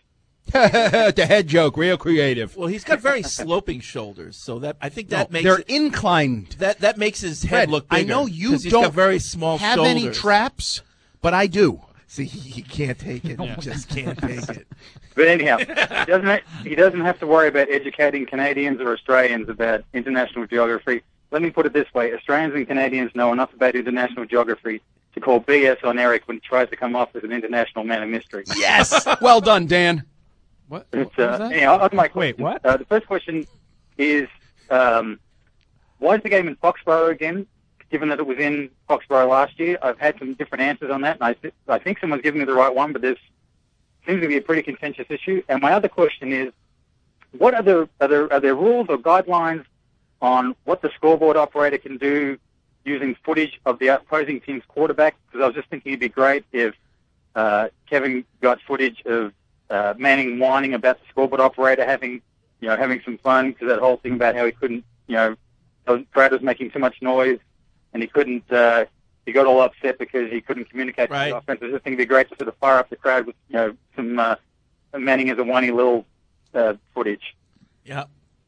The head joke, real creative. Well, he's got very sloping shoulders, so that I think that No, makes they're it, inclined. that that makes his head Fred, look I bigger. know you 'cause he's don't got very small have shoulders. any traps, but I do. See, he, he can't take it. He just can't take it. But anyhow, he doesn't ha- he doesn't have to worry about educating Canadians or Australians about international geography. Let me put it this way: Australians and Canadians know enough about international geography to call B S on Eric when he tries to come off as an international man of mystery. Yes. Well done, Dan. What? It's, uh, anyhow, on my Wait, what? Uh, the first question is, um, why is the game in Foxborough again, given that it was in Foxborough last year? I've had some different answers on that, and I, th- I think someone's giving me the right one, but this seems to be a pretty contentious issue. And my other question is, what are there, are there, are there rules or guidelines on what the scoreboard operator can do using footage of the opposing team's quarterback? Because I was just thinking it'd be great if uh, Kevin got footage of Uh, Manning whining about the scoreboard operator having, you know, having some fun because that whole thing about how he couldn't, you know, the crowd was making too much noise and he couldn't, uh, he got all upset because he couldn't communicate Right. with the offense. I just think it'd be great to sort of fire up the crowd with, you know, some uh, Manning as a whiny little uh, footage. Yeah.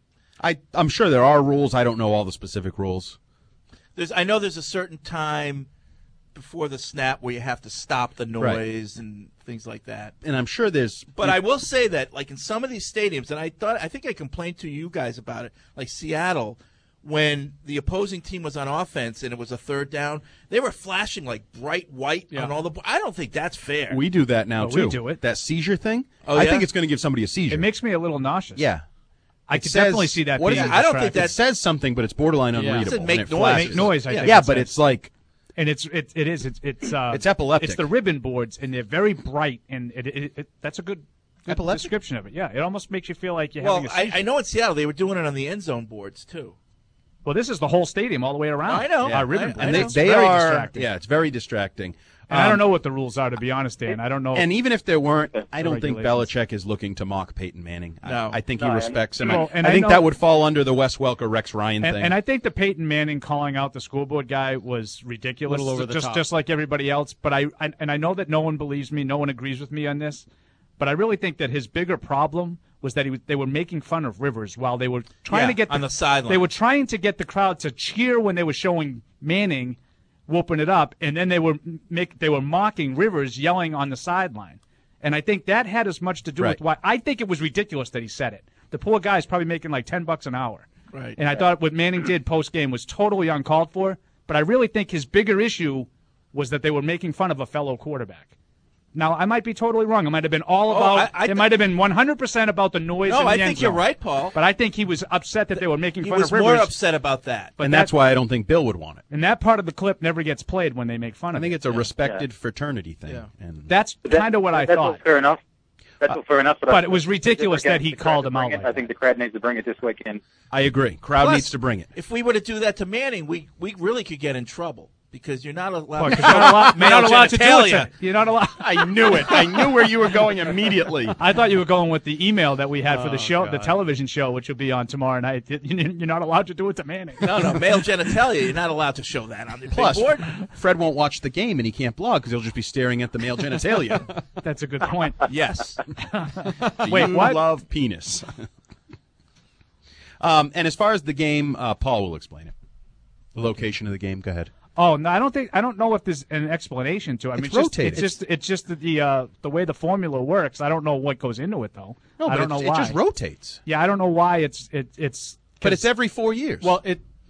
I, I'm sure there are rules. I don't know all the specific rules. There's, I know there's a certain time before the snap where you have to stop the noise and things like that. And I'm sure there's. But I will say that, like in some of these stadiums, and I thought, I think I complained to you guys about it, like Seattle, when the opposing team was on offense and it was a third down, they were flashing like bright white Yeah. on all the. I don't think that's fair. We do that now Well, too. we do it. That seizure thing. Oh, I yeah? think it's going to give somebody a seizure. It makes me a little nauseous. Yeah. I It could says- definitely see that what being is it? I don't think distracting. It says something, but it's borderline Yeah. unreadable. It said and make it noise. flashes. Make noise, I Yeah. think Yeah, it but says. it's like And it's it it is it's it's uh, It's epileptic. It's the ribbon boards, and they're very bright, and it, it, it that's a good, good Epileptic? description of it. Yeah, it almost makes you feel like you're well, having a I, seizure. I know in Seattle they were doing it on the end zone boards too. Well, this is the whole stadium all the way around. I know. Our ribbon I- boards. I and they, know. they very are. distracting. Yeah, it's very distracting. And I Um, don't know what the rules are, to be honest, Dan. I don't know. And even if there weren't, I don't think regulations. Belichick is looking to mock Peyton Manning. I- No. I, think No, he I- respects him. Well, I, and I I think know- that would fall under the Wes Welker, Rex Ryan And, thing. and I think the Peyton Manning calling out the school board guy was ridiculous, Little over the just top. just like everybody else. But I, I and I know that no one believes me, no one agrees with me on this. But I really think that his bigger problem was that he was, they were making fun of Rivers while they were trying Yeah, to get on the sideline. They were trying to get the crowd to cheer when they were showing Manning whooping it up, and then they were make they were mocking Rivers yelling on the sideline. And I think that had as much to do Right. with why I think it was ridiculous that he said it. The poor guy's probably making like ten bucks an hour. Right. And I thought what Manning did post game was totally uncalled for, but I really think his bigger issue was that they were making fun of a fellow quarterback. Now, I might be totally wrong. It might have been all Oh, about I- I it th- might have been one hundred percent about the noise No, in the I end think you're zone. right, Paul. But I think he was upset that they were making He fun was of Rivers. more upset about that. But and that- that's why I don't think Bill would want it. And that part of the clip never gets played when they make fun I of think it. it's a respected fraternity thing. Yeah. And That's But that- kind of what I that's all thought. fair enough. That's all fair enough. But, but I- it was ridiculous again, that he the crowd called to him bring out it. like I think the crowd needs to bring it this weekend. I agree. Crowd Plus, needs to bring it. If we were to do that to Manning, we we really could get in trouble because you're not allowed. Well, 'cause to you're not allowed, you're male not allowed to do it. genitalia. to- You're not allowed. I knew it. I knew where you were going immediately. I thought you were going with the email that we had for Oh, the show, the God. television show, which will be on tomorrow night. You're not allowed to do it to Manning. No, no, male genitalia. You're not allowed to show that on the big Plus, board. Fred won't watch the game and he can't blog because he'll just be staring at the male genitalia. That's a good point. Yes. Do Wait, you what? love penis? um, and as far as the game, uh, Paul will explain it. The location of the game. Go ahead. Oh no, I don't think I don't know if there's an explanation to it. I mean, It's it's, just, rotated. it's just it's just the the, uh, the way the formula works. I don't know what goes into it though. No, I but don't it, know it why. just rotates. Yeah, I don't know why it's it, it's. But it's every four years. Well, it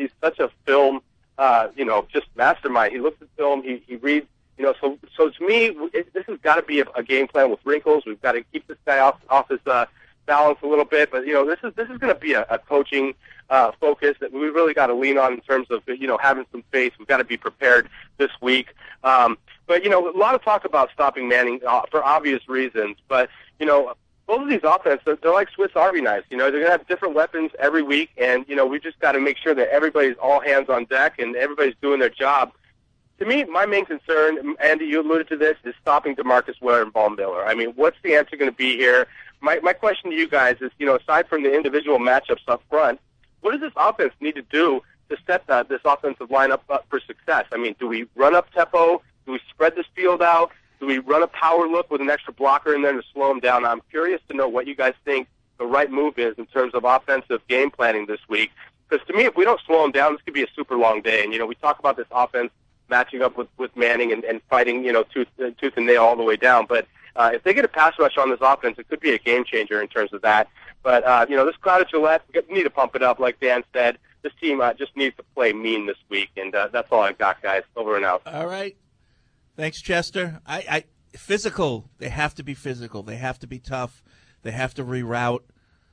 he's such a film, uh, you know, just mastermind. He looks at film, he he reads, You know, so so to me, it, this has got to be a, a game plan with wrinkles. We've got to keep this guy off off his uh, balance a little bit. But you know, this is this is going to be a, a coaching uh, focus that we really got to lean on in terms of you know having some faith. We've got to be prepared this week. Um, but you know, a lot of talk about stopping Manning uh, for obvious reasons. But you know, both of these offenses, they're, they're like Swiss Army knives. You know, they're going to have different weapons every week, and you know, we just got to make sure that everybody's all hands on deck and everybody's doing their job. To me, my main concern, Andy, you alluded to this, is stopping DeMarcus Ware and Von Miller. I mean, what's the answer going to be here? My my question to you guys is, you know, aside from the individual matchups up front, what does this offense need to do to set that, this offensive lineup up for success? I mean, do we run up tempo? Do we spread this field out? Do we run a power look with an extra blocker in there to slow them down? I'm curious to know what you guys think the right move is in terms of offensive game planning this week. Because to me, if we don't slow them down, this could be a super long day. And, you know, we talk about this offense matching up with, with Manning and, and fighting, you know, tooth, uh, tooth and nail all the way down. But uh, if they get a pass rush on this offense, it could be a game changer in terms of that. But, uh, you know, this crowd at Gillette, we need to pump it up, like Dan said. This team uh, just needs to play mean this week. And uh, that's all I've got, guys. Over and out. All right. Thanks, Chester. I, I physical. They have to be physical. They have to be tough. They have to reroute.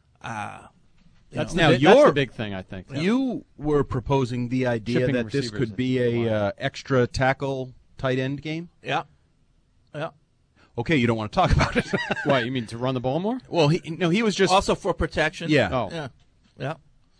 Uh, That's know. now your that's the big thing, I think. You were proposing the idea Chipping that this receivers could be a uh, extra tackle tight end game. Yeah, yeah. Okay, you don't want to talk about it. Why? You mean to run the ball more? Well, he, no, he was just also for protection. Yeah. Oh. Yeah. Yeah.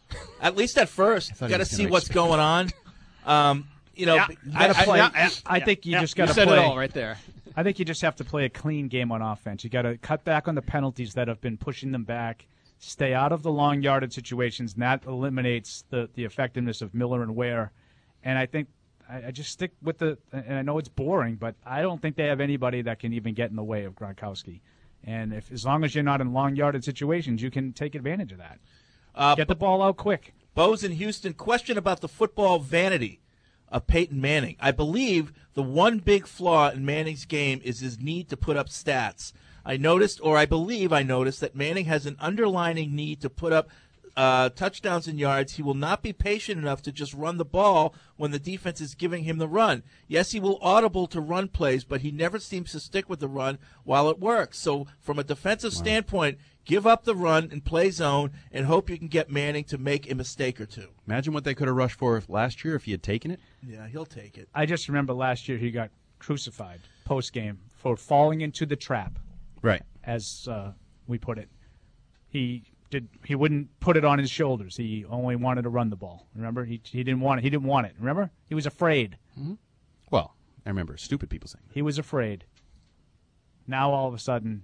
At least at first, thought he got to was see gonna what's expand. going on. Um, you know, Yeah, I, gotta I- play. I- I, I think you yeah. just got to You said play. it all right there. I think you just have to play a clean game on offense. You got to cut back on the penalties that have been pushing them back. Stay out of the long yarded situations, and that eliminates the, the effectiveness of Miller and Ware. And I think I, I just stick with the. And I know it's boring, but I don't think they have anybody that can even get in the way of Gronkowski. And if as long as you're not in long yarded situations, you can take advantage of that. Uh, Get the ball out quick. Bose in Houston, question about the football vanity of Peyton Manning. I believe the one big flaw in Manning's game is his need to put up stats. I noticed, or I believe I noticed, that Manning has an underlining need to put up uh, touchdowns and yards. He will not be patient enough to just run the ball when the defense is giving him the run. Yes, he will audible to run plays, but he never seems to stick with the run while it works. So from a defensive wow. standpoint, give up the run and play zone and hope you can get Manning to make a mistake or two. Imagine what they could have rushed for last year if he had taken it. Yeah, he'll take it. I just remember last year he got crucified post-game for falling into the trap. Right. As uh, we put it. He did he wouldn't put it on his shoulders. He only wanted to run the ball. Remember? He he didn't want it. He didn't want it. Remember? He was afraid. Mm-hmm. Well, I remember stupid people saying that. He was afraid. Now all of a sudden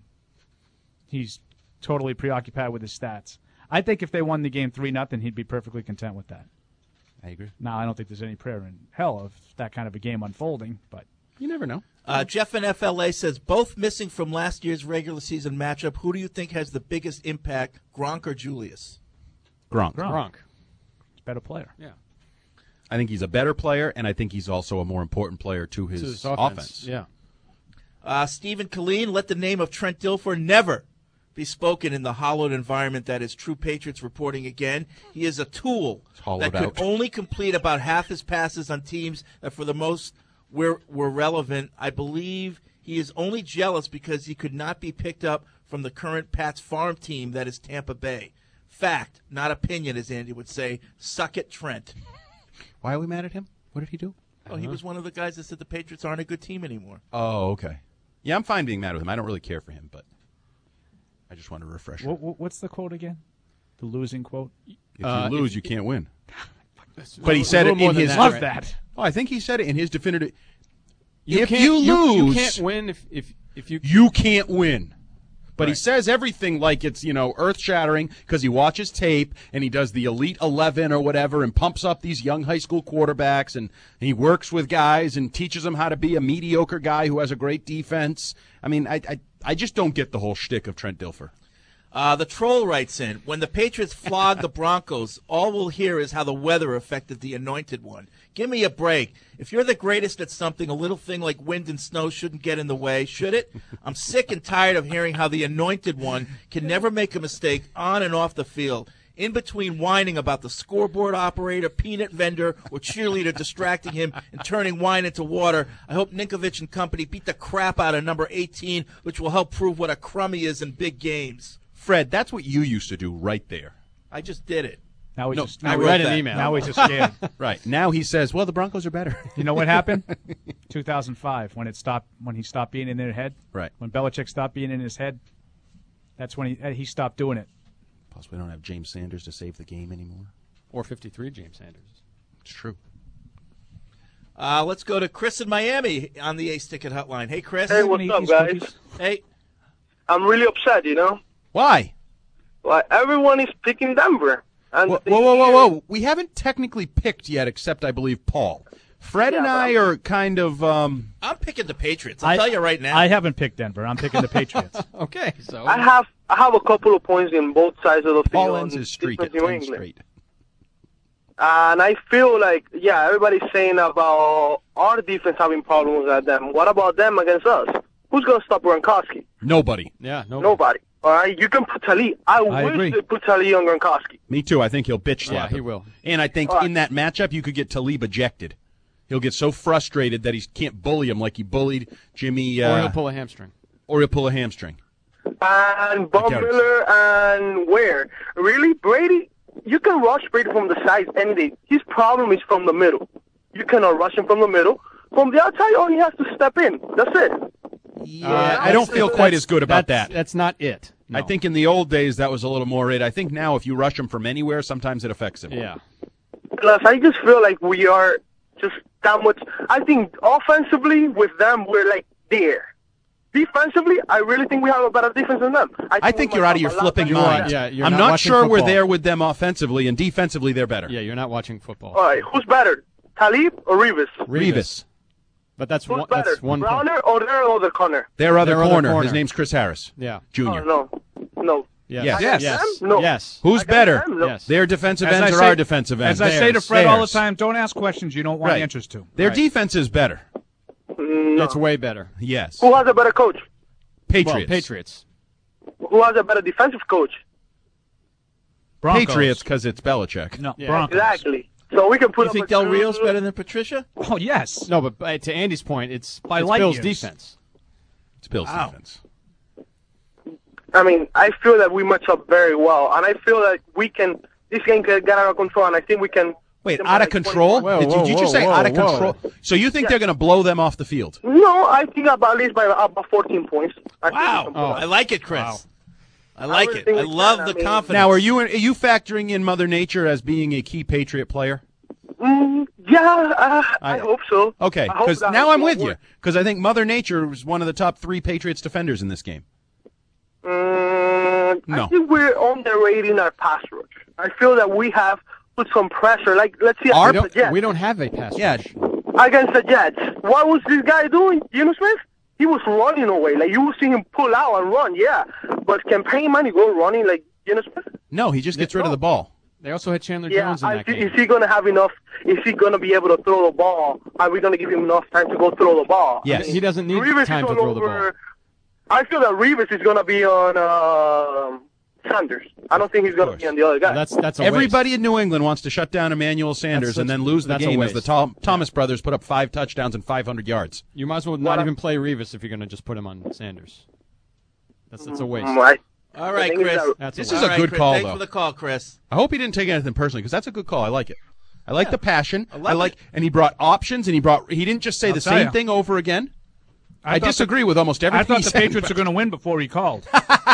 he's totally preoccupied with his stats. I think if they won the game three nothing, he'd be perfectly content with that. I agree. Now I don't think there's any prayer in hell of that kind of a game unfolding, but you never know. Uh, Jeff in F L A says, both missing from last year's regular season matchup. Who do you think has the biggest impact, Gronk or Julius? Gronk. Gronk. Gronk. He's a better player. Yeah. I think he's a better player, and I think he's also a more important player to his, to his offense. offense. Yeah. Uh, Stephen Killeen, let the name of Trent Dilfer never be spoken in the hollowed environment that is True Patriots reporting again. He is a tool that could out. only complete about half his passes on teams that for the most were, were relevant. I believe he is only jealous because he could not be picked up from the current Pats farm team that is Tampa Bay. Fact, not opinion, as Andy would say. Suck it, Trent. Why are we mad at him? What did he do? Oh, he was one of the guys that said the Patriots aren't a good team anymore. Oh, okay. Yeah, I'm fine being mad with him. I don't really care for him, but I just want to refresh him. What, what's the quote again? The losing quote? If you Uh, lose, if- you can't win. That's But he a said it little more in than his. that, Love right? that. Oh, I think he said it in his definitive. You if can't, you lose, you, you can't win if if if you you can't win. But he Right. says everything like it's, you know, earth-shattering because he watches tape and he does the Elite eleven or whatever and pumps up these young high school quarterbacks and he works with guys and teaches them how to be a mediocre guy who has a great defense. I mean, I I, I just don't get the whole shtick of Trent Dilfer. Uh, the troll writes in, when the Patriots flog the Broncos, all we'll hear is how the weather affected the anointed one. Give me a break. If you're the greatest at something, a little thing like wind and snow shouldn't get in the way, should it? I'm sick and tired of hearing how the anointed one can never make a mistake on and off the field. in between whining about the scoreboard operator, peanut vendor, or cheerleader distracting him and turning wine into water, I hope Ninkovich and company beat the crap out of number eighteen, which will help prove what a crumb he is in big games. Fred, that's what you used to do right there. I just did it. Now we No, just I now read we- an email. Now he's just scared. Right. Now he says, well, the Broncos are better. You know what happened? two thousand five, when it stopped, when he stopped being in their head. Right. When Belichick stopped being in his head, that's when he he stopped doing it. Plus, we don't have James Sanders to save the game anymore. Or fifty-three James Sanders. It's true. Uh, let's go to Chris in Miami on the Ace Ticket Hotline. Hey, Chris. Hey, what's up, guys? Hey. I'm really upset, you know? Why? Well, everyone is picking Denver. And Whoa, whoa, whoa, whoa, whoa. We haven't technically picked yet, except, I believe, Paul. Fred and I are kind of... Um, I'm picking the Patriots. I'll I, tell you right now. I haven't picked Denver. I'm picking the Patriots. Okay, so I have I have a couple of points in both sides of the Paul field. ends his streak at New ten England. straight. And I feel like, yeah, everybody's saying about our defense having problems at them. What about them against us? Who's going to stop Gronkowski? Nobody. Yeah, nobody. Nobody. All right, you can put Tali. I, I wish agree. they put Tali on Gronkowski. Me too. I think he'll bitch slap Yeah, he him. will. And I think All right. in that matchup, you could get Talib ejected. He'll get so frustrated that he can't bully him like he bullied Jimmy. Uh, Or he'll pull a hamstring. Or he'll pull a hamstring. And Bob doubt it. Miller and Ware. Really, Brady? You can rush Brady from the sides any day. His problem is from the middle. You cannot rush him from the middle. From the outside, all he has to step in. That's it. Yeah, Uh, I don't feel quite as good about that's, that. That's not it. I think in the old days that was a little more it. I think now if you rush him from anywhere, sometimes it affects him. Yeah. Plus, I just feel like we are just that much. I think offensively with them, we're like there. Defensively, I really think we have a better defense than them. I think, I think we you're might out of your have a lot flipping better mind. defense. Yeah, you're I'm not not watching sure we're football. there with them offensively, and defensively they're better. Yeah, you're not watching football. All right, who's better, Talib or Revis? Revis. But that's Who's one. better, That's one. Browner or their other corner? Their other Their other corner. corner. His name's Chris Harris. Yeah. Junior. Oh, no, no. Yes. Yes. Against Yes. them? No. Yes. Who's Against better? them? No. Yes. Their defensive As I ends or say- our defensive ends? As I say to Theirs. Fred all the Theirs. time, don't ask questions you don't want Right. answers to. Their Right. defense is better. No. That's way better. Yes. Who has a better coach? Patriots. Well, Patriots. Who has a better defensive coach? Broncos. Patriots because it's Belichick. No, Yeah. Broncos. Exactly. So we can put You up think a Del two- Rio's better than Patricia? Oh, yes. No, but uh, to Andy's point, it's, By it's light Bill's years. defense. It's Bill's Wow. defense. I mean, I feel that we match up very well, and I feel that we can. This game can get out of control, and I think we can. Wait, can out of put like control? Whoa, Did, whoa, did you just whoa, say whoa, out of whoa. control? So you think they're going to blow them off the field? No, I think about at least by about fourteen points. I think we Wow. can put Oh. up. I like it, Chris. Wow. I like really it. think I we love can. the I mean- confidence. Now, are you are you factoring in Mother Nature as being a key Patriot player? Mm, yeah, uh, I, I- hope so. Okay, I hope because that now I'm will with you. work. Because I think Mother Nature was one of the top three Patriots defenders in this game. Mm, No. I think we're underrating our pass rush. I feel that we have put some pressure. Like, let's see Our- We against the don't, Jets. we don't have a pass Yeah, rush. Against the Jets, what was this guy doing? You know, Smith? He was running away. Like, you will see him pull out and run, yeah. But can Payne Manning go running like you know, Smith? no, he just gets rid of the ball. They also had Chandler Yeah, Jones in I, that game. is he going to have enough? Is he going to be able to throw the ball? Are we going to give him enough time to go throw the ball? Yes. He doesn't need Revis time is to all throw the ball. over- I feel that Revis is going to be on uh, Sanders. I don't think he's going to be on the other guy. Well, that's that's a Everybody in New England wants to shut down Emmanuel Sanders That's and such- then lose the that's a game as the waste. Tom, Thomas brothers put up five touchdowns and five hundred yards. waste. You might as well not even play Revis if you're going to just put him on Sanders. That's that's a waste. Mm, I- All I right, think Chris. that- That's a This waste. is a All right, good Chris. call, Thanks though. for the call, Chris. I hope he didn't take anything personally because that's a good call. I like it. I like Yeah. the passion. I love I like, it. and he brought options, and he brought. He didn't just say I'll the tell same ya. thing over again. I, thought disagree the- with almost I everything. thought he the said, Patriots but- were going to win before he called.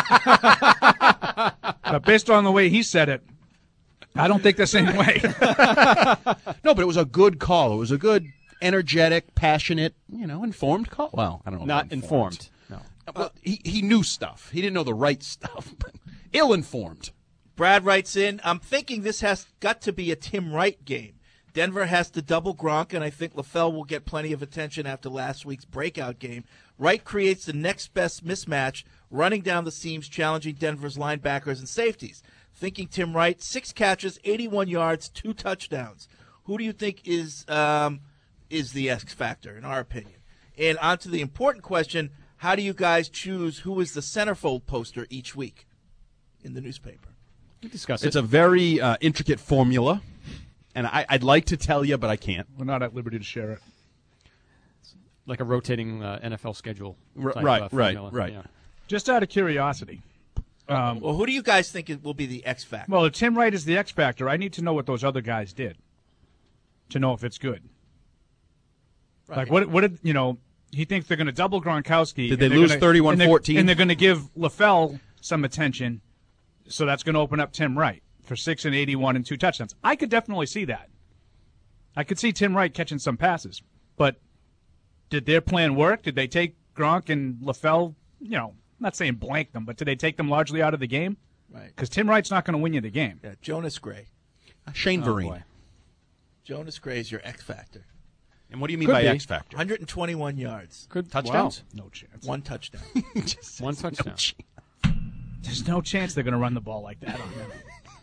But based on the way he said it, I don't think the same way. No, but it was a good call. It was a good, energetic, passionate, you know, informed call. Well, I don't know. Not about informed. No. Well, he he knew stuff. He didn't know the right stuff. But ill-informed. Brad writes in, I'm thinking this has got to be a Tim Wright game. Denver has to double Gronk, and I think LaFell will get plenty of attention after last week's breakout game. Wright creates the next best mismatch, running down the seams, challenging Denver's linebackers and safeties. Thinking Tim Wright, six catches, eighty-one yards, two touchdowns. Who do you think is um, is the X factor, in our opinion? And on to the important question, how do you guys choose who is the centerfold poster each week in the newspaper? We discuss It's it. a very uh, intricate formula, and I, I'd like to tell you, but I can't. We're not at liberty to share it. Like a rotating uh, N F L schedule. R- type, right, uh, right, formula. right. Yeah. Just out of curiosity. Um, well, who do you guys think it will be the X factor? Well, if Tim Wright is the X factor, I need to know what those other guys did to know if it's good. Right. Like, what, what did, you know, he thinks they're going to double Gronkowski. Did they and they're lose gonna- thirty-one fourteen? And they're, and they're going to give LaFell some attention, so that's going to open up Tim Wright for six and eighty-one and two touchdowns. I could definitely see that. I could see Tim Wright catching some passes. But did their plan work? Did they take Gronk and LaFell, you know, I'm not saying blank them, but did they take them largely out of the game? Right. Because Tim Wright's not going to win you the game. Yeah, Jonas Gray. Shane Oh, Vereen. boy. Jonas Gray is your X factor. And what do you mean Could by be. X factor? one hundred twenty-one yards. Good touchdowns? No chance. One touchdown. One touchdown. There's no chance they're going to run the ball like that on him.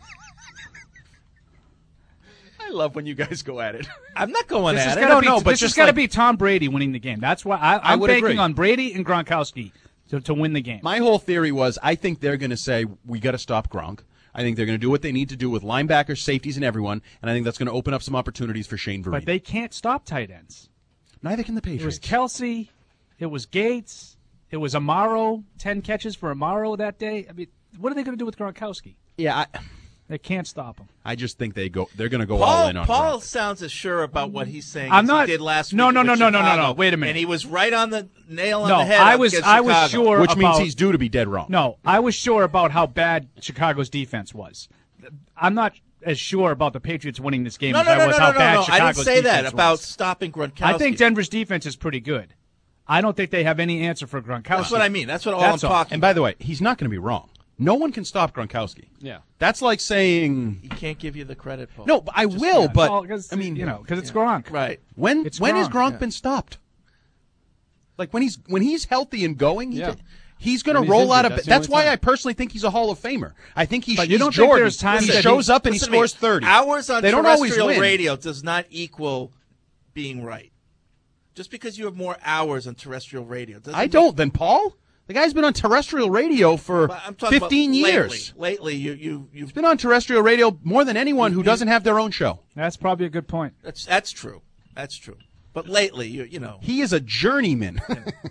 I love when you guys go at it. I'm not going This at has it. gotta No, be, no, but this has just got to like- be Tom Brady winning the game. That's why I, I I'm would banking agree. on Brady and Gronkowski to, to win the game. My whole theory was I think they're going to say, we got to stop Gronk. I think they're going to do what they need to do with linebackers, safeties, and everyone, and I think that's going to open up some opportunities for Shane Vereen. But they can't stop tight ends. Neither can the It was Patriots. Kelsey. It was Gates. It was Amaro. Ten catches for Amaro that day. I mean, what are they going to do with Gronkowski? Yeah, I, They can't stop him. I just think they go. They're going to go all Paul, in on Paul Gronk. sounds as sure about what he's saying I'm as not- he did last no, week. no, with no, no, no, no, Chicago. no. Wait a minute. And he was right on the nail on No, the head. I up was against I was Chicago. sure Which means about- he's due to be dead wrong. No, I was sure about how bad Chicago's defense was. I'm not as sure about the Patriots winning this game No, as no, I no, was no, how no, bad no. I Chicago's didn't say that defense about was. stopping Gronkowski. I think Denver's defense is pretty good. I don't think they have any answer for Gronkowski. That's what I mean. That's what all That's I'm all. talking. And by the way, he's not going to be wrong. No one can stop Gronkowski. Yeah. That's like saying He can't give you the credit, Paul. no. But I will, but Well, 'cause, I mean, you know, because it's Gronk. Right. when It's when has Gronk, Gronk yeah. been stopped? Like when he's when he's healthy and going, he Yeah. can- he's going to When he's roll injured, out of. that's That's, the only why time. I personally think he's a Hall of Famer. I think he, But he's you don't think Jordan. there's times he that he- shows up and he Listen to me. scores thirty. Hours on they don't always terrestrial win. radio does not equal being right. Just because you have more hours on terrestrial radio doesn't I make- don't. Then Paul, the guy's been on terrestrial radio for But I'm talking about fifteen lately. years. Lately, you you you've He's been on terrestrial radio more than anyone who doesn't have their own show. That's probably a good point. that's that's true. That's true. But lately, you you know. He is a journeyman.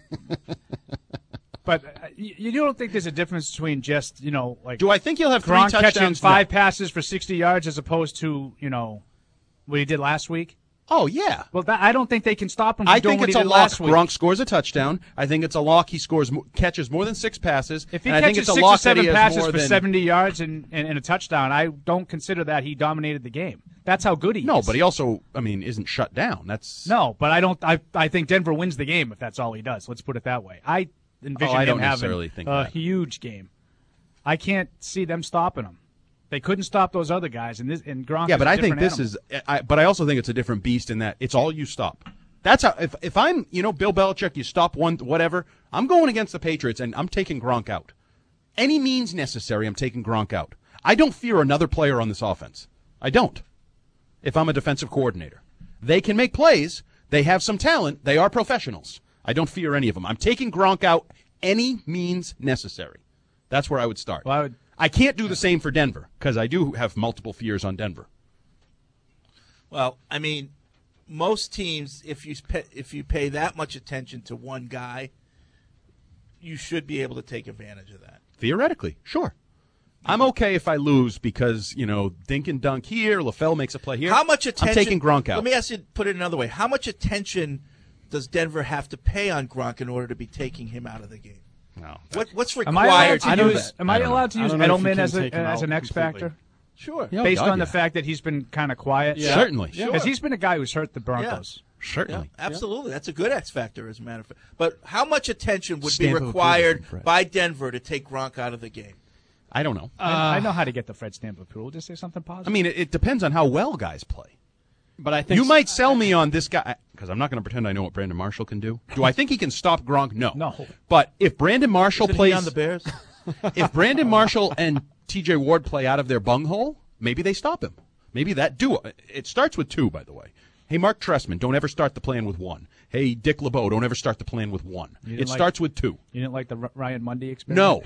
But uh, you, you don't think there's a difference between just, you know, like Do I think he'll have three Gronk catching touchdowns? five No. passes for sixty yards as opposed to, you know, what he did last week? Oh yeah. Well, that, I don't think they can stop him from I doing think what it's he a did lock. last week. Gronk scores a touchdown. I think it's a lock. He scores mo- catches more than six passes. If he and I think catches it's a six lock or seven that he has passes more for than, seventy yards and, and, and a touchdown, I don't consider that he dominated the game. That's how good he No, is. but he also, I mean, isn't shut down. That's No, but I don't. I I think Denver wins the game if that's all he does. Let's put it that way. I envision Oh, I him don't having necessarily think a that. huge game. I can't see them stopping him. They couldn't stop those other guys, and this and Gronk. yeah. is But a I think different this animal. is. I, but I also think it's a different beast in that it's all you stop. That's how. If if I'm, you know, Bill Belichick, you stop one, whatever. I'm going against the Patriots, and I'm taking Gronk out. Any means necessary, I'm taking Gronk out. I don't fear another player on this offense. I don't. If I'm a defensive coordinator, they can make plays. They have some talent. They are professionals. I don't fear any of them. I'm taking Gronk out any means necessary. That's where I would start. Well, I would- I can't do the same for Denver because I do have multiple fears on Denver. Well, I mean, most teams, if you pay, if you pay that much attention to one guy, you should be able to take advantage of that. Theoretically, sure. I'm okay if I lose because, you know, dink and dunk here, LaFell makes a play here. How much attention? I'm taking Gronk out. Let me ask you, put it another way. How much attention does Denver have to pay on Gronk in order to be taking him out of the game? No. What, what's Am I allowed required to to do use? that? Am I, I don't know. allowed to I use don't know if you Edelman can as a take him as out an X completely. factor? Sure. Yeah, Based God, on the yeah. fact that he's been kind of quiet. Yeah. Certainly. Sure. Because he's been a guy who's hurt the Broncos. Certainly. Yeah, absolutely. That's a good X factor, as a matter of fact. But how much attention would Stamp be of approval required from Fred. by Denver to take Gronk out of the game? I don't know. I, I know how to get the Fred stamp of approval. Just say something positive. I mean, it, it depends on how well guys play. But I think You might sell me on this guy because I'm not going to pretend I know what Brandon Marshall can do. Do I think he can stop Gronk? No. No. But if Brandon Marshall Isn't plays he on the Bears? if Brandon Marshall and T J Ward play out of their bunghole, maybe they stop him. Maybe that duo. It starts with two, by the way. Hey, Mark Trestman, don't ever start the plan with one. Hey, Dick LeBeau, don't ever start the plan with one. You It didn't like- starts with two. You didn't like the R- Ryan Mundy experience? No.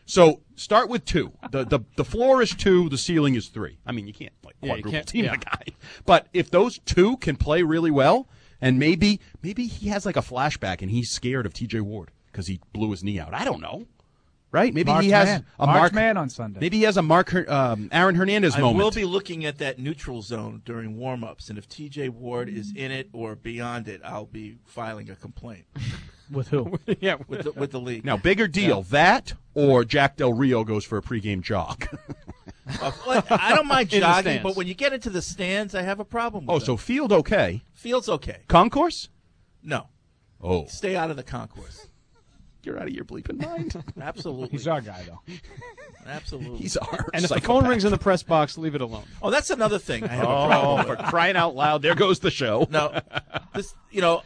So start with two. The, the the floor is two. The ceiling is three. I mean, you can't like Yeah, you quadruple can't- team yeah. the guy. But if those two can play really well, and maybe maybe he has like a flashback and he's scared of T J Ward because he blew his knee out. I don't know. Right? Maybe March he has man. a March Mark man on Sunday. Maybe he has a Mark Her- um, Aaron Hernandez I moment. will be looking at that neutral zone during warm-ups, and if T J Ward is in it or beyond it, I'll be filing a complaint. With who? yeah, with the, with the league. Now, bigger deal, Yeah. that or Jack Del Rio goes for a pregame jog. Uh, look, I don't mind In the jogging, stands. but when you get into the stands, I have a problem with Oh, them. so field okay. Field's okay. Concourse? No. Oh. Stay out of the concourse. You're out of your bleeping mind. Absolutely. He's our guy, though. Absolutely. He's ours. And if the phone rings in the press box, leave it alone. Oh, that's another thing I have Oh, a problem for with. crying out loud, there goes the show. No, this, you know,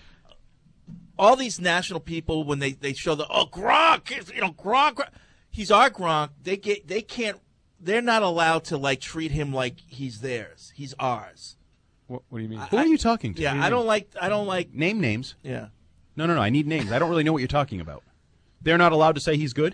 all these national people when they, they show the oh Gronk, you know Gronk, Gronk, he's our Gronk. They get they can't. They're not allowed to like treat him like he's theirs. He's ours. What, what do you mean? Who are you talking to? Yeah, I don't like. I don't like. Name names. Yeah. No, no, no. I need names. I don't really know what you're talking about. They're not allowed to say he's good?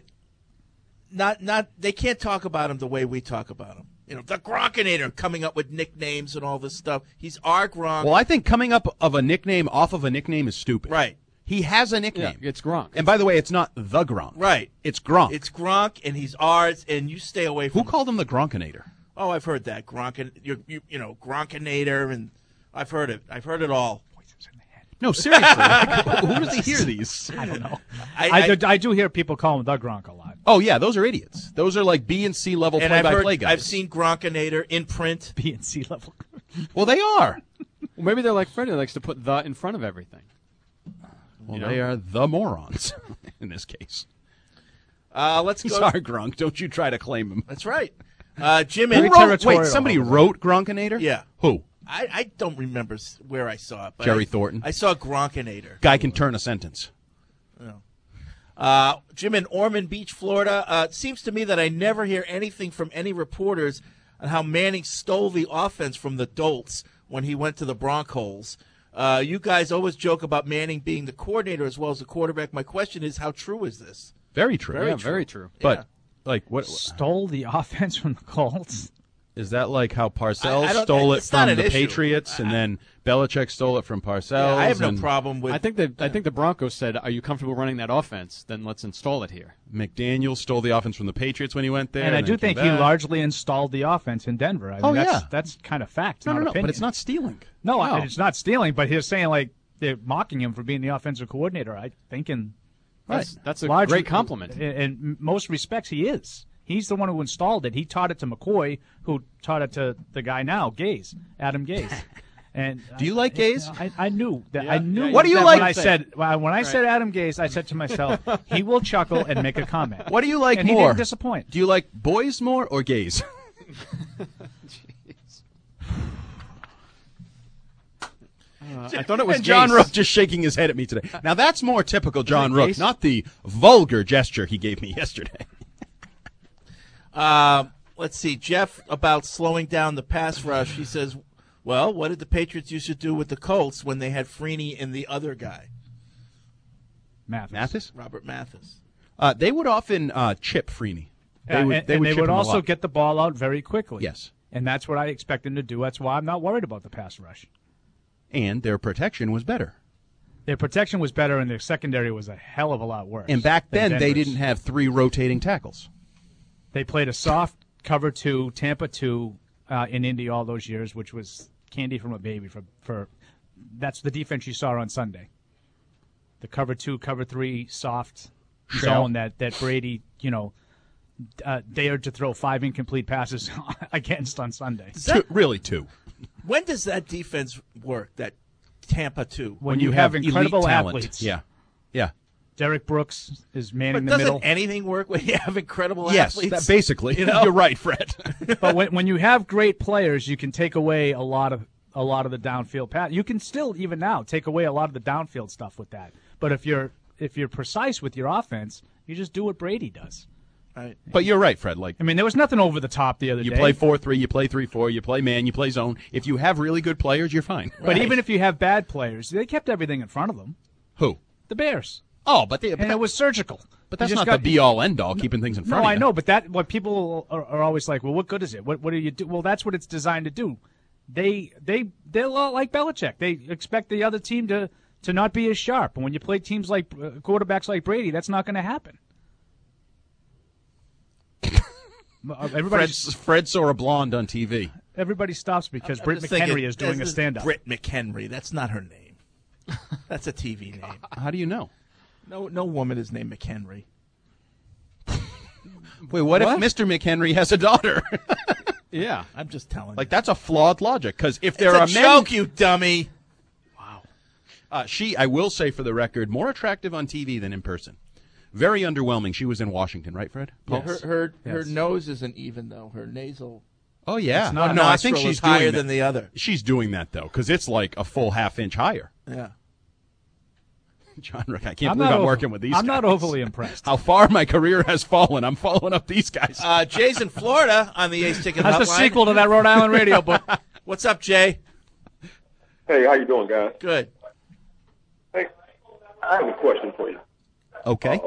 Not not. They can't talk about him the way we talk about him. You know, the Gronkinator coming up with nicknames and all this stuff. He's our Gronk. Well, I think coming up of a nickname off of a nickname is stupid. Right. He has a nickname. Yeah, it's Gronk. And by the way, it's not the Gronk. Right. It's Gronk. It's Gronk, and he's ours, and you stay away from Who called him the Gronkinator? Oh, I've heard that. Gronk, you, you, you know, Gronkinator, and I've heard it. I've heard it all. No, seriously. Who does he hear these? I don't know. I- I, I- do, I do hear people call him the Gronk a lot. Oh, yeah, those are idiots. Those are like B and C level And I've, play-by-play heard, guys. I've seen Gronkinator in print. B and C level. Well, they are. Well, maybe they're like Freddie, likes to put the in front of everything. Well, You know? they are the morons in this case. Uh, let's He's go. our Gronk. Don't you try to claim him. That's right. Uh, Jim Who and wrote, wait, somebody wrote Gronkinator? Yeah. Who? I, I don't remember s- where I saw it. But Jerry I, Thornton. I saw Gronkinator. Guy can turn a sentence. Oh. Uh, Jim in Ormond Beach, Florida. Uh, it seems to me that I never hear anything from any reporters on how Manning stole the offense from the Dolts when he went to the Broncos. Uh, you guys always joke about Manning being the coordinator as well as the quarterback. My question is, how true is this? Very true. Very yeah, true. very true. But, Yeah. like, what Stole the offense from the Colts. is that like how Parcells I- I don't- stole it it's not from an the issue. Patriots, and then Belichick stole it from Parcells? Yeah, I have no and problem with. I think the I think the Broncos said, "Are you comfortable running that offense? Then let's install it here." McDaniel stole the offense from the Patriots when he went there. And I then do came think he back. largely installed the offense in Denver. I mean, Oh, that's, yeah. that's kind of fact, No, not no, no, opinion. but it's not stealing. No, I- No. it's not stealing, but he's saying, like, they're mocking him for being the offensive coordinator. I think in That's that's a large- great compliment. In, in most respects, he is. He's the one who installed it. He taught it to McCoy, who taught it to the guy now, Gaze, Adam Gaze. And Do you like Gaze? I, I knew that. Yeah, I knew. yeah, What do you that like- When I said well, when I said Adam Gaze, I said to myself, he will chuckle and make a comment. What do you like and more? He didn't disappoint. Do you like boys more or gays? Uh, I thought it was and John Gase. Rook just shaking his head at me today. Now that's more typical John it Rook, Gase? not the vulgar gesture he gave me yesterday. Um, let's see, Jeff, about slowing down the pass rush. He says, well, what did the Patriots used to do with the Colts when they had Freeney and the other guy? Mathis. Mathis? Robert Mathis. Uh, they would often uh, chip Freeney. They Uh, would, and they and would they chip would him a also lot. get the ball out very quickly. Yes. And that's what I expect them to do. That's why I'm not worried about the pass rush. And their protection was better. Their protection was better, and their secondary was a hell of a lot worse. And back than then, they Denver's. didn't have three rotating tackles. They played a soft cover two, Tampa two uh, in Indy all those years, which was candy from a baby. For for that's the defense you saw on Sunday. The cover two, cover three, soft Shell. zone that that Brady, you know, uh, dared to throw five incomplete passes against on Sunday. Two, really two. When does that defense work, that Tampa two? When, you, have, elite incredible talent. athletes. Yeah. Yeah. Derek Brooks is manning But the doesn't middle. anything work when you have incredible Yes, athletes? that basically. You know? You're right, Fred. But when when you have great players, you can take away a lot of a lot of the downfield pass. You can still even now take away a lot of the downfield stuff with that. But if you're if you're precise with your offense, you just do what Brady does. Right. But you're right, Fred. Like I mean, there was nothing over the top the other you day. play four three, you play three four, you play man, you play zone. If you have really good players, you're fine. But even if you have bad players, they kept everything in front of them. Who? The Bears. Oh, but, they, but and that, it was surgical. But You that's just not got- the be-all, end-all, keeping things in front No, of I you. know, but that what people are, are always like, well, what good is it? What what do you do? Well, that's what it's designed to do. They they they're a lot like Belichick. They expect the other team to to not be as sharp. And when you play teams like uh, quarterbacks like Brady, that's not going to happen. Everybody, Fred, Fred saw a blonde on T V. everybody stops because I'm Britt just thinking, McHenry is doing a this stand-up. Britt McHenry. That's not her name. That's a T V name. How do you know? No, no woman is named McHenry. Wait, what, What? if Mister McHenry has a daughter? Yeah. I'm just telling Like, that's a flawed logic, because if there It's are a men... joke, you dummy. Uh, she, I will say for the record, more attractive on T V than in person. Very underwhelming. She was in Washington, right, Fred? you. Paul? Her her, her Yes. nose isn't even though. Her nasal. Oh, yeah. It's not no, a I think nostril she's is higher doing than that. the other. She's doing that, though, because it's like a full half inch higher. Yeah. John Rick, I can't I'm believe not I'm over- working with these I'm guys. not overly impressed. How far my career has fallen. I'm following up these guys. Uh, Jay's in Florida on the Ace Ticket That's the Hotline. sequel to that Rhode Island radio book. What's up, Jay? Hey, how you doing, guys? Good. Hey, I have a question for you. Okay.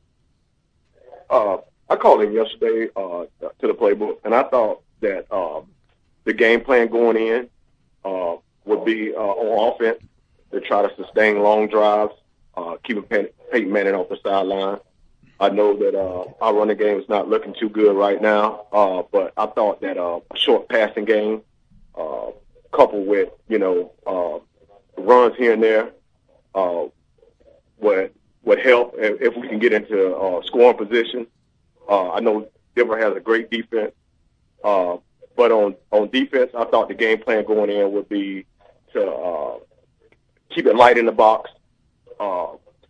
Uh, I called in yesterday uh, to the playbook, and I thought that uh, the game plan going in uh, would be uh, on offense to try to sustain long drives, uh, keeping Pey- Peyton Manning off the sideline. I know that uh, our running game is not looking too good right now, uh, but I thought that uh, a short passing game, uh, coupled with you know uh, runs here and there, uh, would would help if, if we can get into uh, scoring position. Uh, I know Denver has a great defense, uh, but on on defense, I thought the game plan going in would be to uh, keep it light in the box, uh,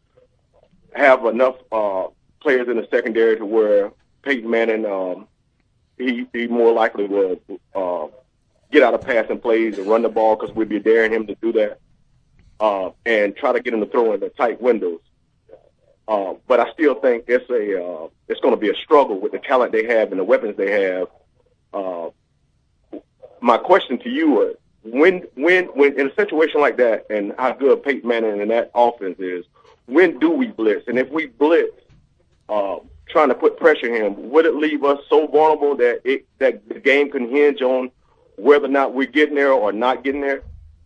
have enough uh, players in the secondary to where Peyton Manning um, he he more likely would uh, get out of passing plays and run the ball because we'd be daring him to do that, uh, and try to get him to throw in the tight windows. Uh, but I still think it's a uh, it's going to be a struggle with the talent they have and the weapons they have. Uh, my question to you is, when when when in a situation like that, and how good Peyton Manning and that offense is, when do we blitz? And if we blitz, uh, trying to put pressure on him, would it leave us so vulnerable that it that the game can hinge on whether or not we're getting there or not getting there?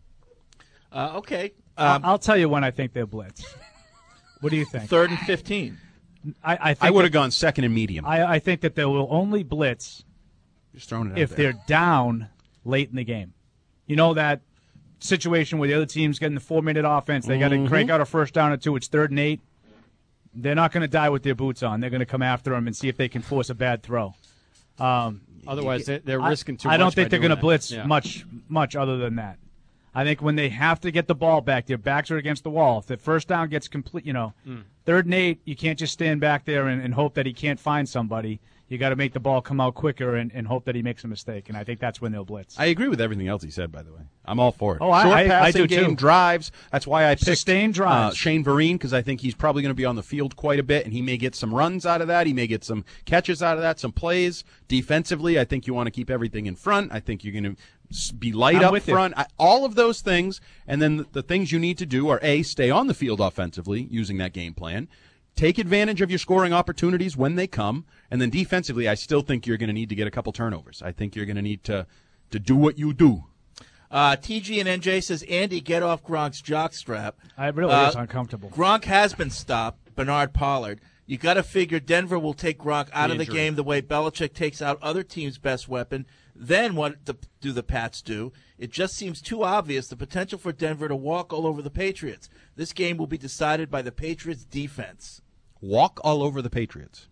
Uh, okay. I'll- I'll tell you when I think they'll blitz. What do you think? Third and fifteen. I, I, think I would that- have gone second and medium. I, I think that they will only blitz Just throwing it out if there. they're down late in the game. You know that situation where the other team's getting the four-minute offense, they got to Mhm. crank out a first down or two, it's third and eight. They're not going to die with their boots on. They're going to come after them and see if they can force a bad throw. Um, Otherwise, they're- they're I- risking too I don't much think by they're doing to that. blitz Yeah. much, much other than that. I think when they have to get the ball back, their backs are against the wall. If the first down gets complete, you know, Mm. third and eight, you can't just stand back there and, and hope that he can't find somebody. You got to make the ball come out quicker and, and hope that he makes a mistake. And I think that's when they'll blitz. I agree with everything else he said, by the way. I'm all for it. Oh, I- Short I- I passing do game too. drives. That's why I picked Sustained drives. Uh, Shane Vereen, because I think he's probably going to be on the field quite a bit, and he may get some runs out of that. He may get some catches out of that, some plays. Defensively, I think you want to keep everything in front. I think you're going to be light I'm up with you. front. I, all of those things, and then the, the things you need to do are, A, stay on the field offensively using that game plan. Take advantage of your scoring opportunities when they come. And then defensively, I still think you're going to need to get a couple turnovers. I think you're going to need to to do what you do. Uh, T G and N J says, Andy, get off Gronk's jockstrap. It really Uh, is uncomfortable. Gronk has been stopped, Bernard Pollard. You got to figure Denver will take Gronk out The of the injury. game the way Belichick takes out other teams' best weapon. Then what the, do the Pats do? It just seems too obvious the potential for Denver to walk all over the Patriots. This game will be decided by the Patriots' defense. Walk all over the Patriots.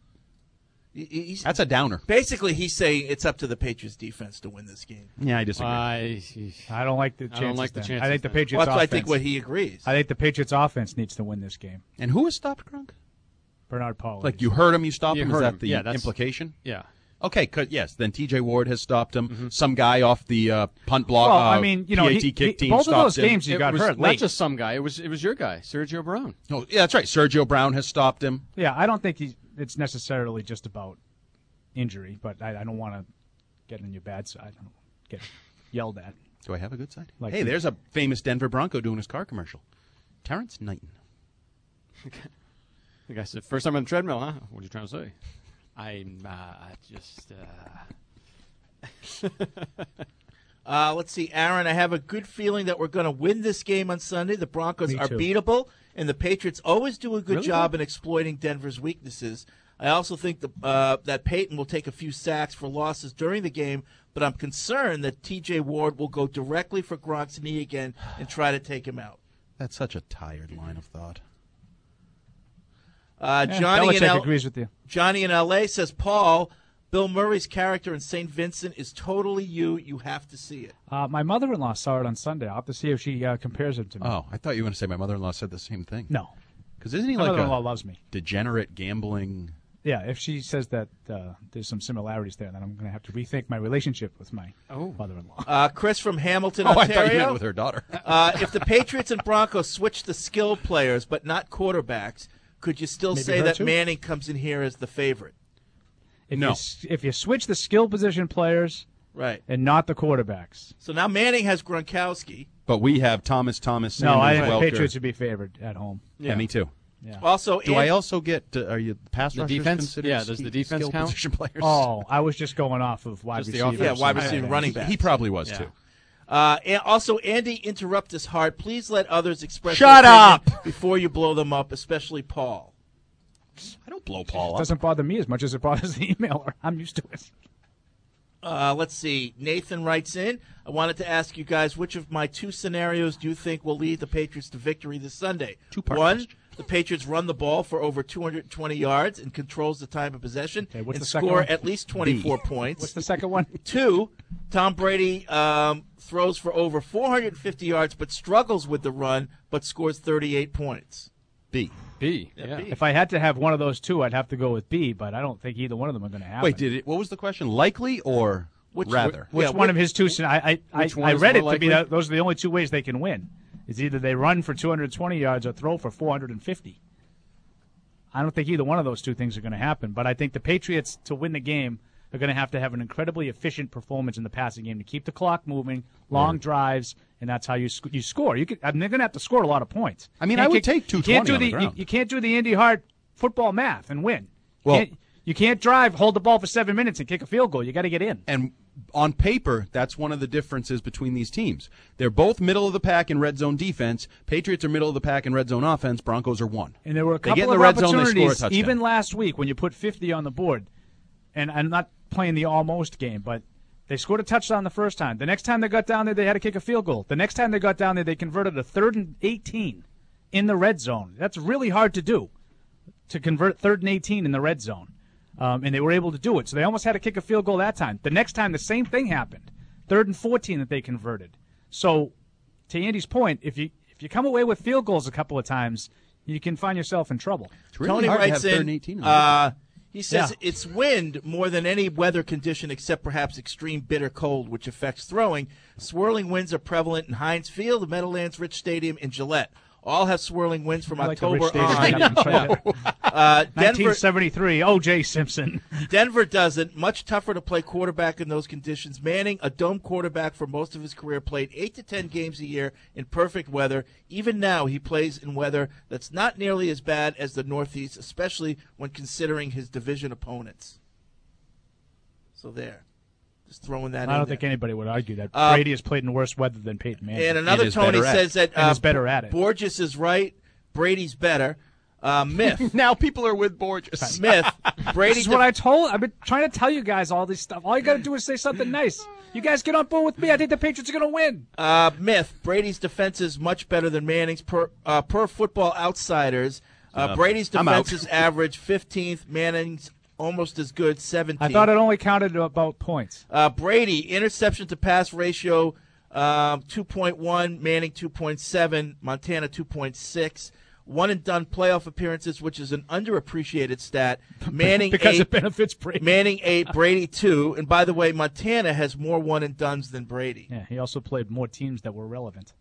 He- he's- That's a downer. Basically, he's saying it's up to the Patriots' defense to win this game. Yeah, I disagree. I, I don't like the I chances. don't like the then. chances I think the then. Patriots Well, that's why I offense. think what he agrees. I think the Patriots offense needs to win this game. And who has stopped Gronk? Bernard Pollard. Like you heard him, you stopped You him? Is heard that him. the Yeah, that's- implication? Yeah. Okay, 'cause- yes. Then T J Ward has stopped him. Some guy off the uh, punt block. Well, uh, I mean, you know, P A T he- kick he- team both of stopped those him. games you It got was hurt not late. just some guy. It was it was your guy, Sergio Brown. Oh, yeah, that's right. Sergio Brown has stopped him. Yeah, I don't think he's, it's necessarily just about injury, but I, I don't want to get on your bad side. I don't get yelled at. Do I have a good side? Like hey, the- there's a famous Denver Bronco doing his car commercial. Terrence Knighton. The guy said, first time on the treadmill, huh? What are you trying to say? I'm uh, just... Uh... Uh, let's see, Aaron, I have a good feeling that we're going to win this game on Sunday. The Broncos Me are too. beatable, and the Patriots always do a good Really? job in exploiting Denver's weaknesses. I also think the, uh, that Peyton will take a few sacks for losses during the game, but I'm concerned that T J Ward will go directly for Gronk's knee again and try to take him out. That's such a tired line of thought. Uh, Yeah, Johnny, in Belichick L- agrees with you. Johnny in L A says, Paul, Bill Murray's character in Saint Vincent is totally you. You have to see it. Uh, my mother-in-law saw it on Sunday. I'll have to see if she uh, compares it to me. Oh, I thought you were going to say my mother-in-law said the same thing. No. Because isn't he My like mother-in-law a loves me. degenerate gambling? Yeah, if she says that uh, there's some similarities there, then I'm going to have to rethink my relationship with my mother-in-law. Uh, Chris from Hamilton, Oh, I Ontario. thought you meant with her daughter. uh, if the Patriots and Broncos switch the skill players but not quarterbacks, could you still Maybe say her that too. Manning comes in here as the favorite? If No. You, s- if you switch the skill position players Right. and not the quarterbacks. So now Manning has Gronkowski. But we have Thomas, Thomas, Sanders, No, I think the Welker. Patriots would be favored at home. Yeah, me too. Yeah. Also, do I also get? Uh, are you pass The rushers defense? considered Yeah, does the skill defense count? position players? Oh, I was just going off of wide Just the receiver. offense. Yeah, wide receiver, running back. He probably was too. Uh, and also, Andy, interrupt us hard. Please let others express Shut their up! opinion before you blow them up, especially Paul. I don't blow Paul It up. doesn't bother me as much as it bothers the emailer. I'm used to it. Uh, let's see. Nathan writes in, I wanted to ask you guys, which of my two scenarios do you think will lead the Patriots to victory this Sunday? Two-part One, question. the Patriots run the ball for over two hundred twenty yards and controls the time of possession what's and the second score one? at least twenty-four B. points. What's the second one? Two, Tom Brady um, throws for over four hundred fifty yards but struggles with the run but scores thirty-eight points. B. B. Yeah, B. If I had to have one of those two, I'd have to go with B, but I don't think either one of them are going to happen. Wait, did it? What was the question? Likely or Which, rather? Which Yeah, one which- of his two? scen- I I, I, Which one I is read it more to be likely? that those are the only two ways they can win. It's either they run for two hundred twenty yards or throw for four hundred fifty. I don't think either one of those two things are going to happen, but I think the Patriots, to win the game, are going to have to have an incredibly efficient performance in the passing game to keep the clock moving, long drives, and that's how you sc- you score. You could, I mean, they're going to have to score a lot of points. I mean, You I would can't- take you can't do two twenty on the the you, ground. you can't do the Indy Hart football math and win. Well- you, can't, you can't drive, hold the ball for seven minutes, and kick a field goal. You got to get in. And on paper, that's one of the differences between these teams. They're both middle of the pack in red zone defense. Patriots are middle of the pack in red zone offense. Broncos are one. And there were a They couple get in of the red zone, they score a opportunities, touchdown. even last week, when you put fifty on the board. And I'm not playing the almost game, but they scored a touchdown the first time. The next time they got down there, they had to kick a field goal. The next time they got down there, they converted a third and eighteen in the red zone. That's really hard to do, to convert third and eighteen in the red zone. Um, and they were able to do it. So they almost had to kick a field goal that time. The next time, the same thing happened. Third and fourteen that they converted. So, to Andy's point, if you if you come away with field goals a couple of times, you can find yourself in trouble. Tony writes in, uh, he says Yeah. it's wind more than any weather condition except perhaps extreme bitter cold, which affects throwing. Swirling winds are prevalent in Heinz Field, the Meadowlands Rich Stadium, and Gillette. All have swirling winds from I like the October Rich Stadium on. right up in front of it. Uh, Denver, nineteen seventy-three, O J Simpson. Denver doesn't. Much tougher to play quarterback in those conditions. Manning, a dome quarterback for most of his career, played eight to ten games a year in perfect weather. Even now, he plays in weather that's not nearly as bad as the Northeast, especially when considering his division opponents. So there. Just throwing that in I don't there. think anybody would argue that Uh, Brady has played in worse weather than Peyton Manning. And another Tony says that and uh, is better at it. Borges is right. Brady's better. Uh, myth. Now people are with Borges. Myth. Brady. This is what I told. I've been trying to tell you guys all this stuff. All you got to do is say something nice. You guys get on board with me. I think the Patriots are going to win. Uh, myth. Brady's defense is much better than Manning's per uh, per Football Outsiders. Uh, Uh, Brady's I'm defense out. is average fifteenth. Manning's almost as good, seventeenth. I thought it only counted about points. Uh, Brady, interception to pass ratio um, two point one, Manning two point seven, Montana two point six. One and done playoff appearances, which is an underappreciated stat. Manning Because eight, it benefits Brady. Manning eight, Brady two. And by the way, Montana has more one and dones than Brady. Yeah, he also played more teams that were relevant.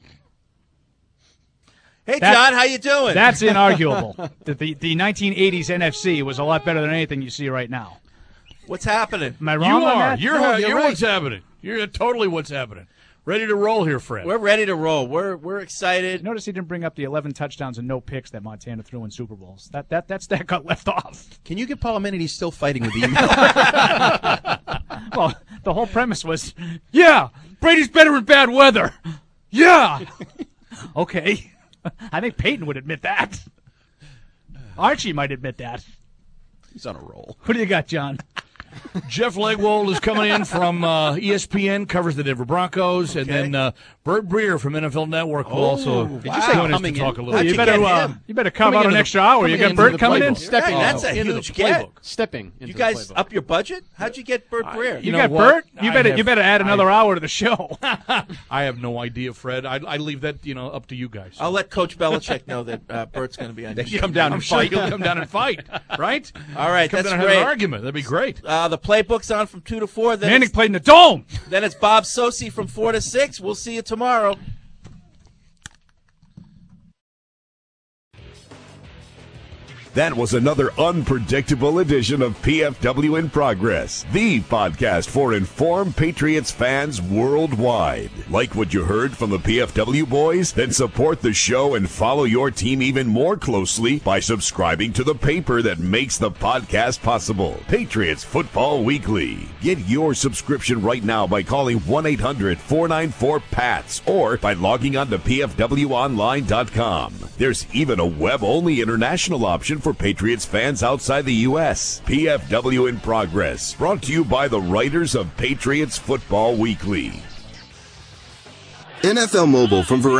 Hey, That- John, how you doing? That's inarguable. the, the, the nineteen eighties N F C was a lot better than anything you see right now. What's happening? Am I wrong You on are. that? You're, No, you're, right. what's happening. You're totally what's happening. Ready to roll here, Fred. We're ready to roll. We're we're excited. Notice he didn't bring up the eleven touchdowns and no picks that Montana threw in Super Bowls. That that that stat got left off. Can you give Paul a minute? He's still fighting with the email. Well, the whole premise was, yeah, Brady's better in bad weather. Yeah. Okay. I think Peyton would admit that. Archie might admit that. He's on a roll. What do you got, John? Jeff Legwold is coming in from uh, E S P N, covers the Denver Broncos, and Okay. then uh, Bert Breer from N F L Network will Oh, also did you join say us coming to in? talk a little Well, bit. you How'd you better get uh, him? you better carve Coming out an into the- extra hour. You coming got into Bert the coming in. playbook. Stepping. Hey, that's Oh, a into the huge get. playbook. Stepping into You the guys playbook. up your budget? How'd you get Bert Breer? You, You know got what? Bert. You I better have- you better add another hour to the show. I have no idea, Fred. I, I leave that you know up to you guys. I'll let Coach Belichick know that uh, Bert's going to be on. They your come down show. and fight. He'll come down and fight, right? All right, come that's down and great. have an argument. That'd be great. Uh, the playbook's on from two to four. Then Manning it's, played in the dome. then it's Bob Sosi from four to six. We'll see you tomorrow. That was another unpredictable edition of P F W in Progress, the podcast for informed Patriots fans worldwide. Like what you heard from the P F W boys? Then support the show and follow your team even more closely by subscribing to the paper that makes the podcast possible, Patriots Football Weekly. Get your subscription right now by calling one eight hundred four nine four P A T S or by logging on to P F W online dot com. There's even a web-only international option for Patriots fans outside the U S. P F W in Progress, brought to you by the writers of Patriots Football Weekly. N F L Mobile from Verizon.